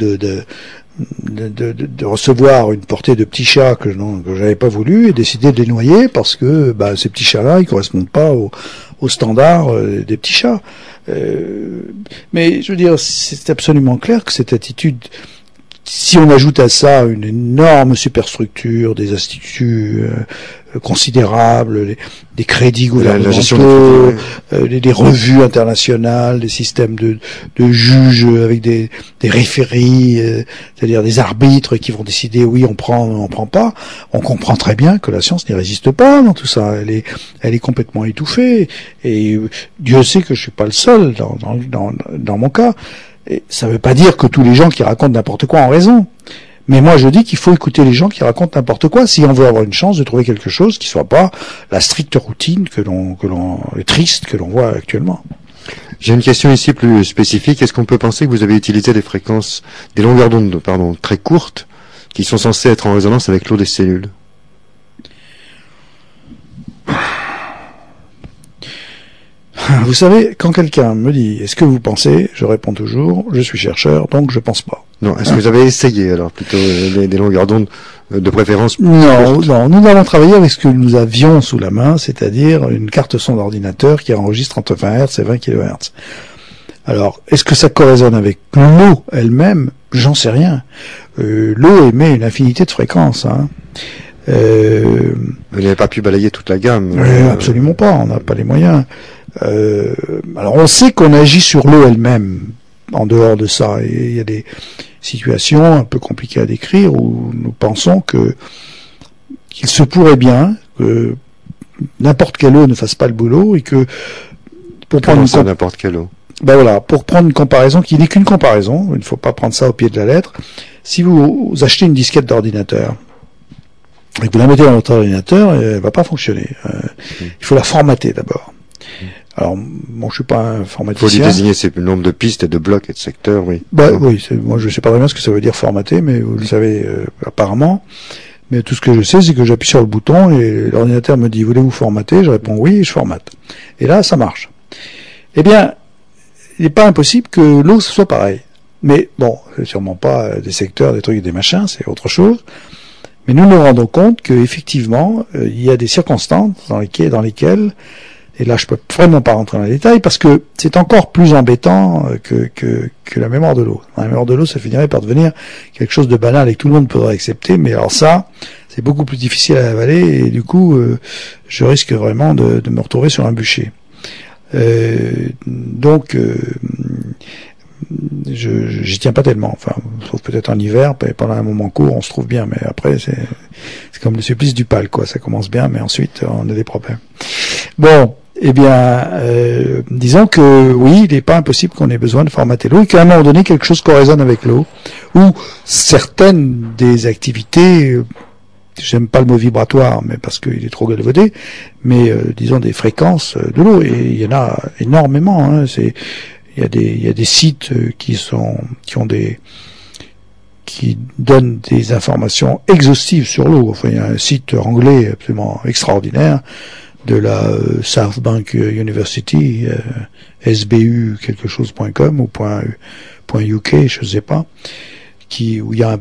Speaker 2: recevoir une portée de petits chats que j'avais pas voulu et décider de les noyer parce que ces petits chats-là ils correspondent pas aux standards des petits chats. Mais je veux dire, c'est absolument clair que cette attitude si on ajoute à ça une énorme superstructure, des instituts considérables, des crédits gouvernementaux, des revues internationales, des systèmes de juges avec des référies, c'est-à-dire des arbitres qui vont décider oui on prend pas, on comprend très bien que la science n'y résiste pas dans tout ça. Elle est complètement étouffée. Et Dieu sait que je suis pas le seul dans mon cas. Et ça veut pas dire que tous les gens qui racontent n'importe quoi ont raison. Mais moi, je dis qu'il faut écouter les gens qui racontent n'importe quoi si on veut avoir une chance de trouver quelque chose qui soit pas la stricte routine triste que l'on voit actuellement.
Speaker 1: J'ai une question ici plus spécifique. Est-ce qu'on peut penser que vous avez utilisé des longueurs d'onde, très courtes, qui sont censées être en résonance avec l'eau des cellules?
Speaker 2: Vous savez, quand quelqu'un me dit « Est-ce que vous pensez ?» je réponds toujours « Je suis chercheur, donc je pense pas ».
Speaker 1: Non, est-ce que vous avez essayé alors plutôt des longueurs d'onde de préférence?
Speaker 2: Non, nous avons travaillé avec ce que nous avions sous la main, c'est-à-dire une carte son d'ordinateur qui enregistre entre 20 Hz et 20 kHz. Alors, est-ce que ça corrésonne avec l'eau elle-même? J'en sais rien. L'eau émet une infinité de fréquences.
Speaker 1: Vous n'avez pas pu balayer toute la gamme.
Speaker 2: Absolument pas, on n'a pas les moyens. Alors on sait qu'on agit sur l'eau elle-même. En dehors de ça, et il y a des situations un peu compliquées à décrire où nous pensons qu'il se pourrait bien que n'importe quelle eau ne fasse pas le boulot et que
Speaker 1: pour prendre n'importe quelle eau.
Speaker 2: Ben voilà, pour prendre une comparaison qui n'est qu'une comparaison, il ne faut pas prendre ça au pied de la lettre. Si vous achetez une disquette d'ordinateur et que vous la mettez dans votre ordinateur, elle va pas fonctionner. Il faut la formater d'abord. Alors, bon, je suis pas un informaticien.
Speaker 1: Il faut lui désigner le nombre de pistes et de blocs et de secteurs, oui.
Speaker 2: Oui, moi je sais pas très bien ce que ça veut dire formater, mais vous le savez apparemment. Mais tout ce que je sais, c'est que j'appuie sur le bouton et l'ordinateur me dit « Voulez-vous formater ?» Je réponds « Oui » et je formate. Et là, ça marche. Eh bien, il n'est pas impossible que l'eau soit pareil. Mais bon, c'est sûrement pas des secteurs, des trucs et des machins, c'est autre chose. Mais nous nous rendons compte qu'effectivement, il y a des circonstances dans lesquelles et là je peux vraiment pas rentrer dans les détails parce que c'est encore plus embêtant que la mémoire de l'eau. La mémoire de l'eau, ça finirait par devenir quelque chose de banal et que tout le monde pourrait accepter, mais alors ça, c'est beaucoup plus difficile à avaler et du coup, je risque vraiment de me retrouver sur un bûcher. Donc, j'y tiens pas tellement, enfin, sauf peut-être en hiver, pendant un moment court, on se trouve bien, mais après, c'est comme le supplice du pal, quoi, ça commence bien, mais ensuite, on a des problèmes. Bon, eh bien, disons que oui, il n'est pas impossible qu'on ait besoin de formater l'eau, et qu'à un moment donné, quelque chose corrésonne avec l'eau, ou certaines des activités, j'aime pas le mot vibratoire, mais parce qu'il est trop galvaudé, mais disons des fréquences de l'eau, et il y en a énormément, hein, il y a des sites qui donnent des informations exhaustives sur l'eau. Enfin, il y a un site anglais absolument extraordinaire de la South Bank University, sbu quelque chose.com ou .uk, je sais pas, où il y a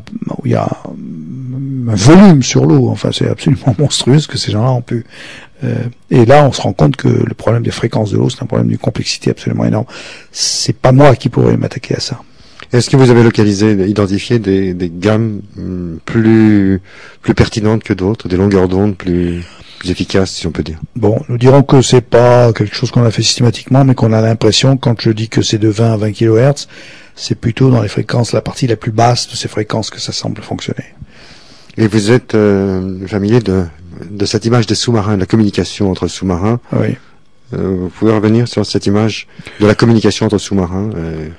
Speaker 2: un volume sur l'eau. Enfin, c'est absolument monstrueux ce que ces gens-là ont pu. Et là, on se rend compte que le problème des fréquences de l'eau, c'est un problème d'une complexité absolument énorme. C'est pas moi qui pourrais m'attaquer à ça.
Speaker 1: Est-ce que vous avez identifié des gammes plus pertinentes que d'autres, des longueurs d'onde plus efficaces, si on peut dire?
Speaker 2: Bon, nous dirons que c'est pas quelque chose qu'on a fait systématiquement, mais qu'on a l'impression, quand je dis que c'est de 20 à 20 kHz, c'est plutôt dans les fréquences, la partie la plus basse de ces fréquences que ça semble fonctionner.
Speaker 1: Et vous êtes familier de cette image des sous-marins, de la communication entre sous-marins.
Speaker 2: Oui.
Speaker 1: Vous pouvez revenir sur cette image de la communication entre sous-marins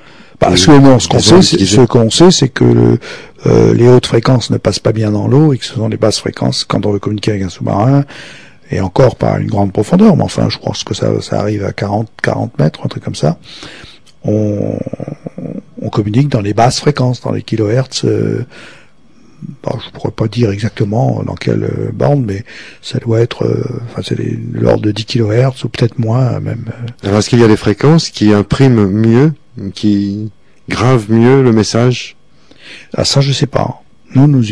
Speaker 2: ce qu'on sait, c'est que les hautes fréquences ne passent pas bien dans l'eau et que ce sont les basses fréquences quand on veut communiquer avec un sous-marin, et encore pas à une grande profondeur, mais enfin, je pense que ça arrive à 40 mètres, un truc comme ça. On communique dans les basses fréquences, dans les kilohertz. Je pourrais pas dire exactement dans quelle bande, mais ça doit être, c'est l'ordre de 10 kHz ou peut-être moins même.
Speaker 1: Alors, est-ce qu'il y a des fréquences qui impriment mieux, qui gravent mieux le message?
Speaker 2: Ah, ça, je sais pas. Nous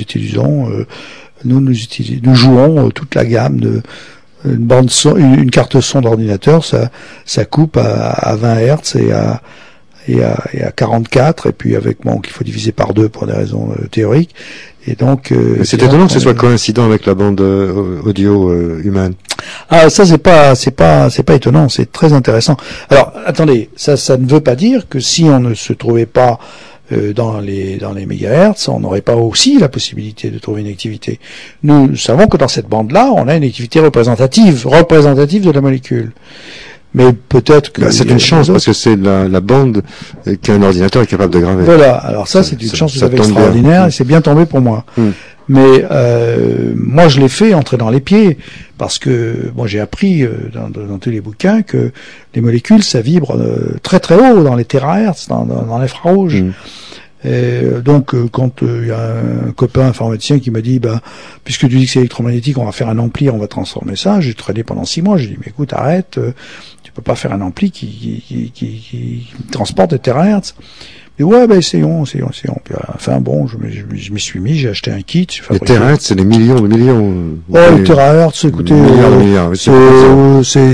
Speaker 2: jouons toute la gamme de une carte son d'ordinateur, ça coupe à 20 Hz et à et à 44, et puis avec qu'il faut diviser par 2 pour des raisons théoriques. Et donc
Speaker 1: c'est étonnant que ce soit coïncident avec la bande audio humaine.
Speaker 2: Ah, ça c'est pas étonnant, c'est très intéressant. Alors attendez, ça ne veut pas dire que si on ne se trouvait pas dans les mégahertz, on n'aurait pas aussi la possibilité de trouver une activité. Nous savons que dans cette bande-là, on a une activité représentative de la molécule. Mais peut-être que...
Speaker 1: c'est une chance, parce que c'est la bande qu'un ordinateur est capable de graver.
Speaker 2: Voilà, alors ça c'est une chance tout à fait extraordinaire, et c'est bien tombé pour moi. Mais moi je l'ai fait entrer dans les pieds, parce que moi j'ai appris dans tous les bouquins que les molécules, ça vibre très très haut dans les térahertz, dans l'infrarouge. Et donc quand il y a un copain informaticien qui m'a dit puisque tu dis que c'est électromagnétique, on va faire un ampli, on va transformer ça, j'ai traîné pendant 6 mois, j'ai dit mais écoute, arrête, tu peux pas faire un ampli qui transporte des terahertz. Et ouais, essayons. Puis enfin bon, je m'y suis mis, j'ai acheté un kit.
Speaker 1: Les terahertz, c'est des millions de millions.
Speaker 2: Oh, les terahertz, écoutez, c'est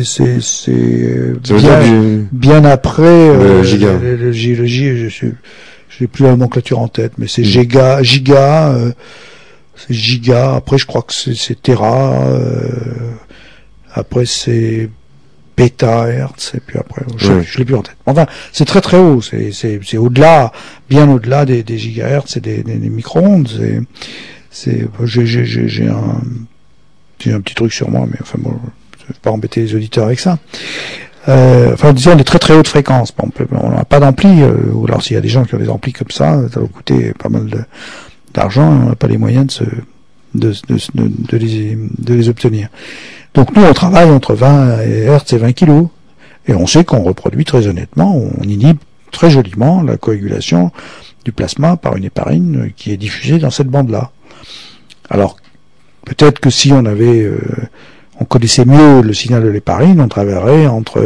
Speaker 2: bien après
Speaker 1: le giga.
Speaker 2: Je n'ai plus la nomenclature en tête, mais c'est giga, c'est giga. Après, je crois que c'est tera. Après, c'est pétahertz. Et puis après, je l'ai plus en tête. Enfin, c'est très très haut. C'est au-delà, bien au-delà des gigahertz et des micro-ondes. J'ai un petit truc sur moi, mais enfin bon, je vais pas embêter les auditeurs avec ça. Disons des très très hautes fréquences. On n'a pas d'ampli, ou alors s'il y a des gens qui ont des amplis comme ça va coûter pas mal d'argent, et on n'a pas les moyens de les obtenir. Donc nous on travaille entre 20 Hz et 20 kg, et on sait qu'on reproduit très honnêtement, on inhibe très joliment la coagulation du plasma par une héparine qui est diffusée dans cette bande-là. Alors peut-être que si on connaissait mieux le signal de l'héparine, on travaillerait entre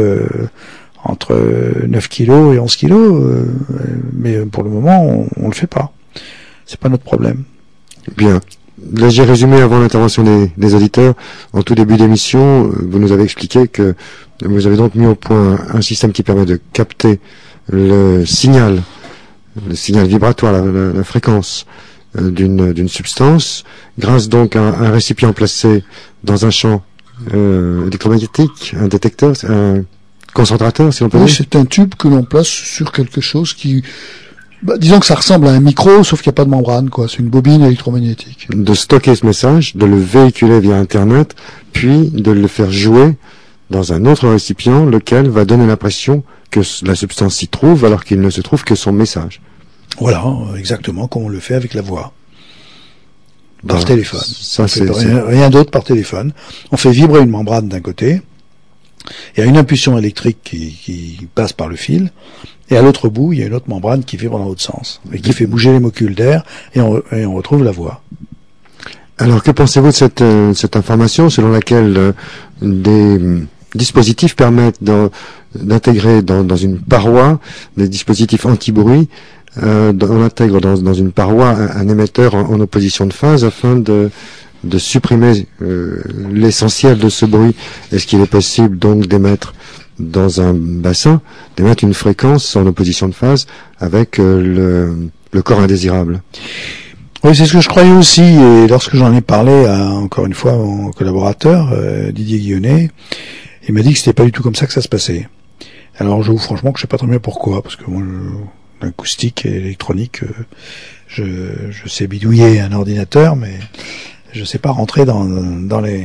Speaker 2: 9 kg et 11 kg, mais pour le moment, on le fait pas. C'est pas notre problème.
Speaker 1: Bien. Là, j'ai résumé avant l'intervention des auditeurs. En tout début d'émission, vous nous avez expliqué que vous avez donc mis au point un système qui permet de capter le signal vibratoire, la fréquence d'une substance, grâce donc à un récipient placé dans un champ électromagnétique, un détecteur, un concentrateur, si on peut dire.
Speaker 2: Oui, c'est un tube que l'on place sur quelque chose qui, disons que ça ressemble à un micro, sauf qu'il n'y a pas de membrane, quoi. C'est une bobine électromagnétique.
Speaker 1: De stocker ce message, de le véhiculer via Internet, puis de le faire jouer dans un autre récipient, lequel va donner l'impression que la substance s'y trouve, alors qu'il ne se trouve que son message.
Speaker 2: Voilà, exactement comme on le fait avec la voix. Par téléphone.
Speaker 1: Ça,
Speaker 2: rien d'autre par téléphone. On fait vibrer une membrane d'un côté. Il y a une impulsion électrique qui passe par le fil. Et à l'autre bout, il y a une autre membrane qui vibre dans l'autre sens. Et qui fait bouger les molécules d'air. Et on retrouve la voix.
Speaker 1: Alors, que pensez-vous de cette information selon laquelle des dispositifs permettent d'intégrer dans une paroi des dispositifs anti-bruit? On intègre dans une paroi un émetteur en opposition de phase afin de supprimer l'essentiel de ce bruit. Est-ce qu'il est possible donc d'émettre dans un bassin, d'émettre une fréquence en opposition de phase avec le corps indésirable?
Speaker 2: Oui, c'est ce que je croyais aussi, et lorsque j'en ai parlé encore une fois à mon collaborateur, Didier Guillonnet, il m'a dit que c'était pas du tout comme ça que ça se passait. Alors j'avoue franchement que je sais pas très bien pourquoi, parce que moi l'acoustique et l'électronique, je sais bidouiller un ordinateur, mais je sais pas rentrer dans les...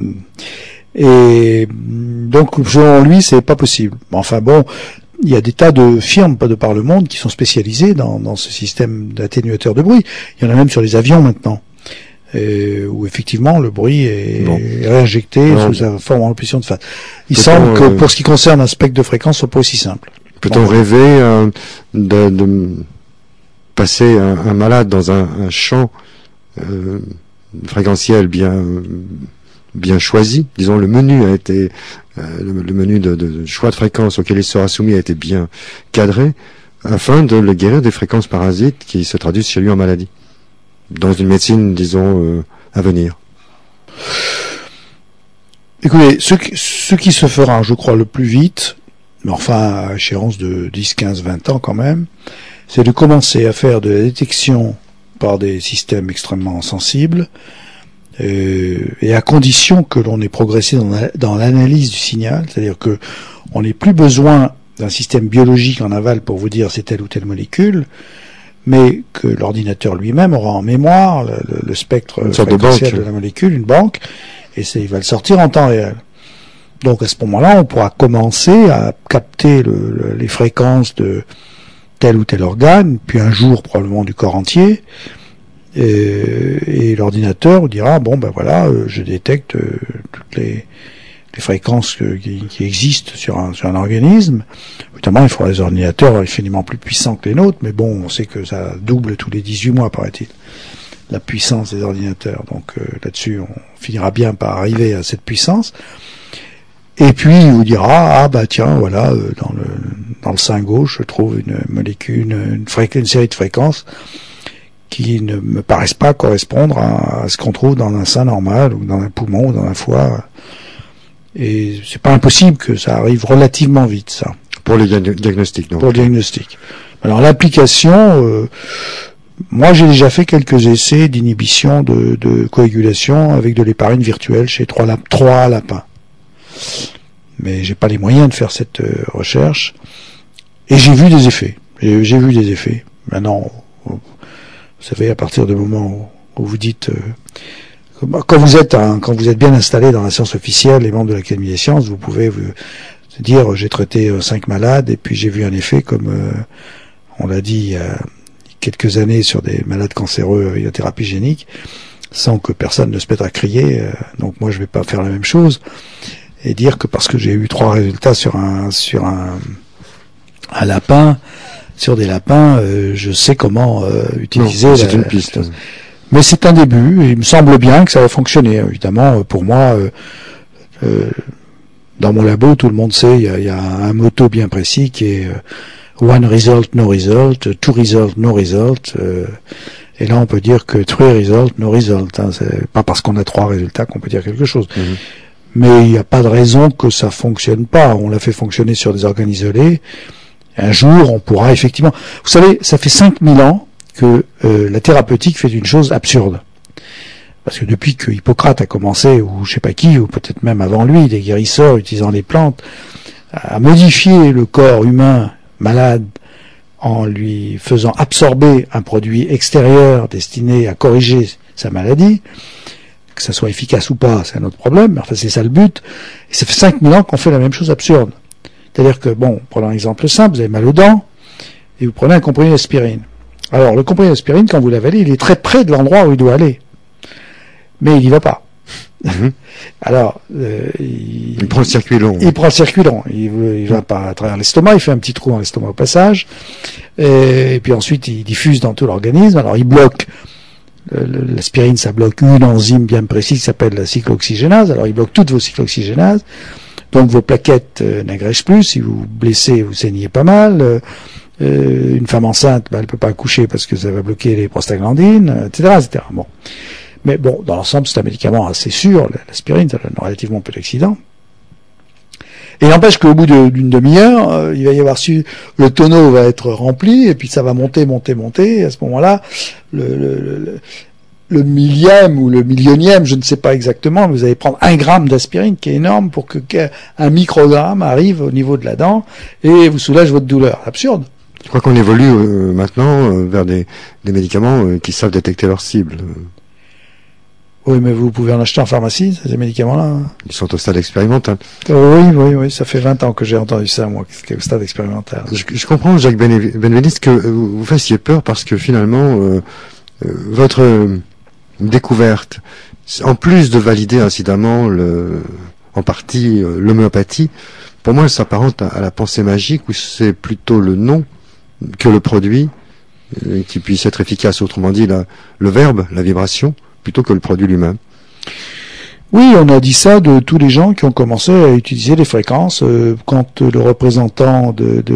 Speaker 2: Et donc, selon lui, c'est pas possible. Enfin bon, il y a des tas de firmes de par le monde qui sont spécialisées dans ce système d'atténuateur de bruit. Il y en a même sur les avions maintenant, où effectivement le bruit est réinjecté sous sa forme en opposition de phase. Il semble que pour ce qui concerne un spectre de fréquence, ce soit pas aussi simple.
Speaker 1: Peut-on rêver de passer un malade dans un champ fréquentiel bien choisi? Disons, le menu a été le menu de choix de fréquence auquel il sera soumis a été bien cadré afin de le guérir des fréquences parasites qui se traduisent chez lui en maladie, dans une médecine, disons, à venir.
Speaker 2: Écoutez, ce qui se fera, je crois, le plus vite, mais enfin à échéance de 10, 15, 20 ans quand même, c'est de commencer à faire de la détection par des systèmes extrêmement sensibles, et à condition que l'on ait progressé dans l'analyse du signal, c'est-à-dire que on n'ait plus besoin d'un système biologique en aval pour vous dire c'est telle ou telle molécule, mais que l'ordinateur lui-même aura en mémoire le spectre fréquentiel de la molécule, une banque, et il va le sortir en temps réel. Donc à ce moment-là, on pourra commencer à capter les fréquences de tel ou tel organe, puis un jour probablement du corps entier, et l'ordinateur vous dira bon ben voilà, je détecte toutes les fréquences qui existent sur un organisme. Évidemment, il faudra des ordinateurs infiniment plus puissants que les nôtres, mais bon, on sait que ça double tous les 18 mois, paraît-il, la puissance des ordinateurs. Donc là-dessus, on finira bien par arriver à cette puissance. Et puis il vous dira ah bah tiens voilà, dans le sein gauche je trouve une molécule, une série de fréquences qui ne me paraissent pas correspondre à ce qu'on trouve dans un sein normal ou dans un poumon ou dans un foie. Et c'est pas impossible que ça arrive relativement vite, ça.
Speaker 1: Pour les diagnostics, donc.
Speaker 2: Pour le diagnostic. Alors l'application, moi j'ai déjà fait quelques essais d'inhibition de coagulation avec de l'héparine virtuelle chez 3 lapins. Mais j'ai pas les moyens de faire cette recherche. Et j'ai vu des effets. J'ai vu des effets. Maintenant, vous savez, à partir du moment où vous dites... quand vous êtes bien installé dans la science officielle, les membres de l'Académie des sciences, vous pouvez vous dire j'ai traité 5 malades et puis j'ai vu un effet comme on l'a dit il y a quelques années sur des malades cancéreux avec la thérapie génique, sans que personne ne se mette à crier. Donc moi je vais pas faire la même chose et dire que parce que j'ai eu 3 résultats sur un lapin, sur des lapins, je sais comment utiliser.
Speaker 1: Non, c'est une piste.
Speaker 2: Mais c'est un début, et il me semble bien que ça va fonctionner. Évidemment, pour moi, dans mon labo, tout le monde sait, il y a un motto bien précis qui est one result, no result, two result, no result. Et là, on peut dire que three result, no result. Hein, c'est pas parce qu'on a 3 résultats qu'on peut dire quelque chose. Mmh. Mais il n'y a pas de raison que ça fonctionne pas. On l'a fait fonctionner sur des organes isolés. Un jour, on pourra effectivement... Vous savez, ça fait 5000 ans que la thérapeutique fait une chose absurde. Parce que depuis que Hippocrate a commencé, ou je sais pas qui, ou peut-être même avant lui, des guérisseurs utilisant les plantes, à modifier le corps humain malade en lui faisant absorber un produit extérieur destiné à corriger sa maladie, que ça soit efficace ou pas, c'est un autre problème, mais enfin c'est ça le but. Et ça fait 5000 ans qu'on fait la même chose absurde. C'est-à-dire que, bon, prenons un exemple simple, vous avez mal aux dents, et vous prenez un comprimé d'aspirine. Alors, le comprimé d'aspirine, quand vous l'avalez, il est très près de l'endroit où il doit aller. Mais il n'y va pas. Mmh. Alors,
Speaker 1: il prend le circuit long.
Speaker 2: Il prend le circuit long. Il va pas à travers l'estomac, il fait un petit trou dans l'estomac au passage, et puis ensuite il diffuse dans tout l'organisme. Alors, il bloque, l'aspirine, ça bloque une enzyme bien précise qui s'appelle la cyclooxygénase. Alors, il bloque toutes vos cyclooxygénases. Donc, vos plaquettes n'agrègent plus. Si vous vous blessez, vous saignez pas mal. Une femme enceinte, elle peut pas accoucher parce que ça va bloquer les prostaglandines, etc., etc. Bon. Mais bon, dans l'ensemble, c'est un médicament assez sûr. L'aspirine, ça donne relativement peu d'accidents. Et n'empêche qu'au bout d'une demi-heure, il va y avoir le tonneau va être rempli, et puis ça va monter. Et à ce moment-là, le millième ou le millionième, je ne sais pas exactement, vous allez prendre 1 gramme d'aspirine, qui est énorme, pour qu'un microgramme arrive au niveau de la dent et vous soulage votre douleur. Absurde.
Speaker 1: Je crois qu'on évolue maintenant vers des médicaments qui savent détecter leur cible.
Speaker 2: Oui, mais vous pouvez en acheter en pharmacie, ces médicaments-là.
Speaker 1: Ils sont au stade expérimental.
Speaker 2: Oui, ça fait 20 ans que j'ai entendu ça, moi, au stade expérimental.
Speaker 1: Je comprends, Jacques Benveniste, que vous fassiez peur parce que finalement, votre découverte, en plus de valider incidemment en partie l'homéopathie, pour moi, elle s'apparente à la pensée magique, où c'est plutôt le nom que le produit qui puisse être efficace. Autrement dit, le verbe, la vibration, plutôt que le produit lui-même.
Speaker 2: Oui, on a dit ça de tous les gens qui ont commencé à utiliser les fréquences. Quand le représentant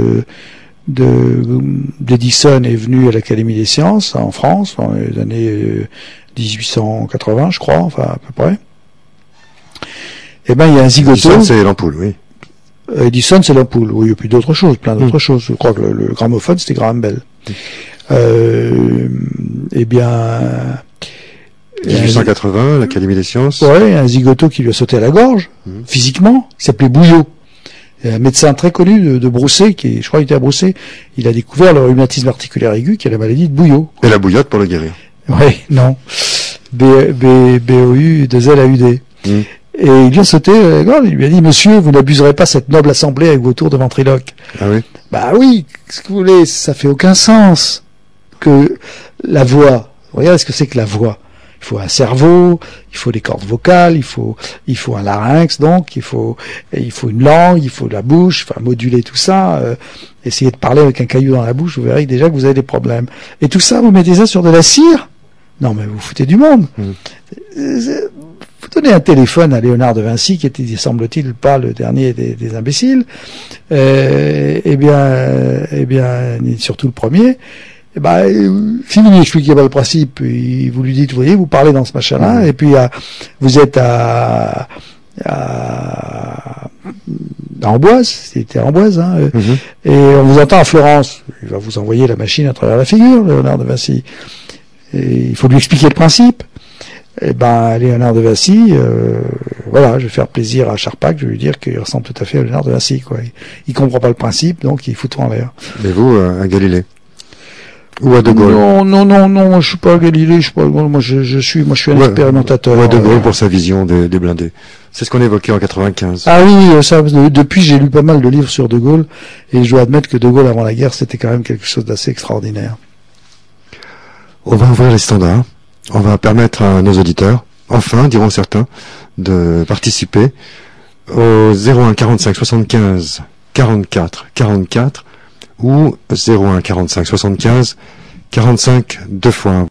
Speaker 2: d'Edison est venu à l'Académie des sciences en France, dans les années 1880, je crois, enfin à peu près, eh ben il y a un zigoto.
Speaker 1: Edison, c'est l'ampoule, oui.
Speaker 2: Edison, c'est l'ampoule. Oui, et puis d'autres choses, plein d'autres choses. Je crois que le gramophone, c'était Graham Bell. Eh bien...
Speaker 1: 1880, l'Académie des sciences.
Speaker 2: Ouais, un zigoto qui lui a sauté à la gorge, physiquement, qui s'appelait Bouillot. Un médecin très connu de Broussais, je crois qu'il était à Broussais, il a découvert le rhumatisme articulaire aigu, qui est la maladie de Bouillot.
Speaker 1: Et la bouillotte pour le guérir.
Speaker 2: Oui, non. B-O-U-2-L-A-U-D. Et il lui a sauté à la gorge, il lui a dit, monsieur, vous n'abuserez pas cette noble assemblée avec vos tours de ventriloque.
Speaker 1: Ah oui?
Speaker 2: Bah oui, qu'est-ce que vous voulez, ça fait aucun sens. Que la voix, regardez ce que c'est que la voix. Il faut un cerveau, il faut des cordes vocales, il faut un larynx, donc il faut une langue, il faut la bouche, enfin moduler tout ça, essayer de parler avec un caillou dans la bouche, vous verrez déjà que vous avez des problèmes. Et tout ça, vous mettez ça sur de la cire? Non, mais vous foutez du monde. Vous donnez un téléphone à Léonard de Vinci, qui était, semble-t-il, pas le dernier des imbéciles, eh bien, surtout le premier. Eh ben, si vous lui expliquez pas le principe, et vous lui dites, vous voyez, vous parlez dans ce machin-là, et puis vous êtes à Amboise, c'était Amboise, hein, et on vous entend à Florence. Il va vous envoyer la machine à travers la figure, Léonard de Vinci. Et il faut lui expliquer le principe. Eh ben, Léonard de Vinci, voilà, je vais faire plaisir à Charpak, je vais lui dire qu'il ressemble tout à fait à Léonard de Vinci, quoi. Il comprend pas le principe, donc il fout tout en l'air.
Speaker 1: Mais vous, à Galilée? Ou à De Gaulle?
Speaker 2: Non, je suis pas à Galilée, moi je suis un expérimentateur.
Speaker 1: Ou à De Gaulle pour sa vision des blindés. C'est ce qu'on évoquait en 95.
Speaker 2: Ah oui, ça, depuis j'ai lu pas mal de livres sur De Gaulle, et je dois admettre que De Gaulle avant la guerre, c'était quand même quelque chose d'assez extraordinaire.
Speaker 1: On va ouvrir les standards. On va permettre à nos auditeurs, enfin, diront certains, de participer au 01 45 75 44 44 ou 01 45 75 45 2 fois 1.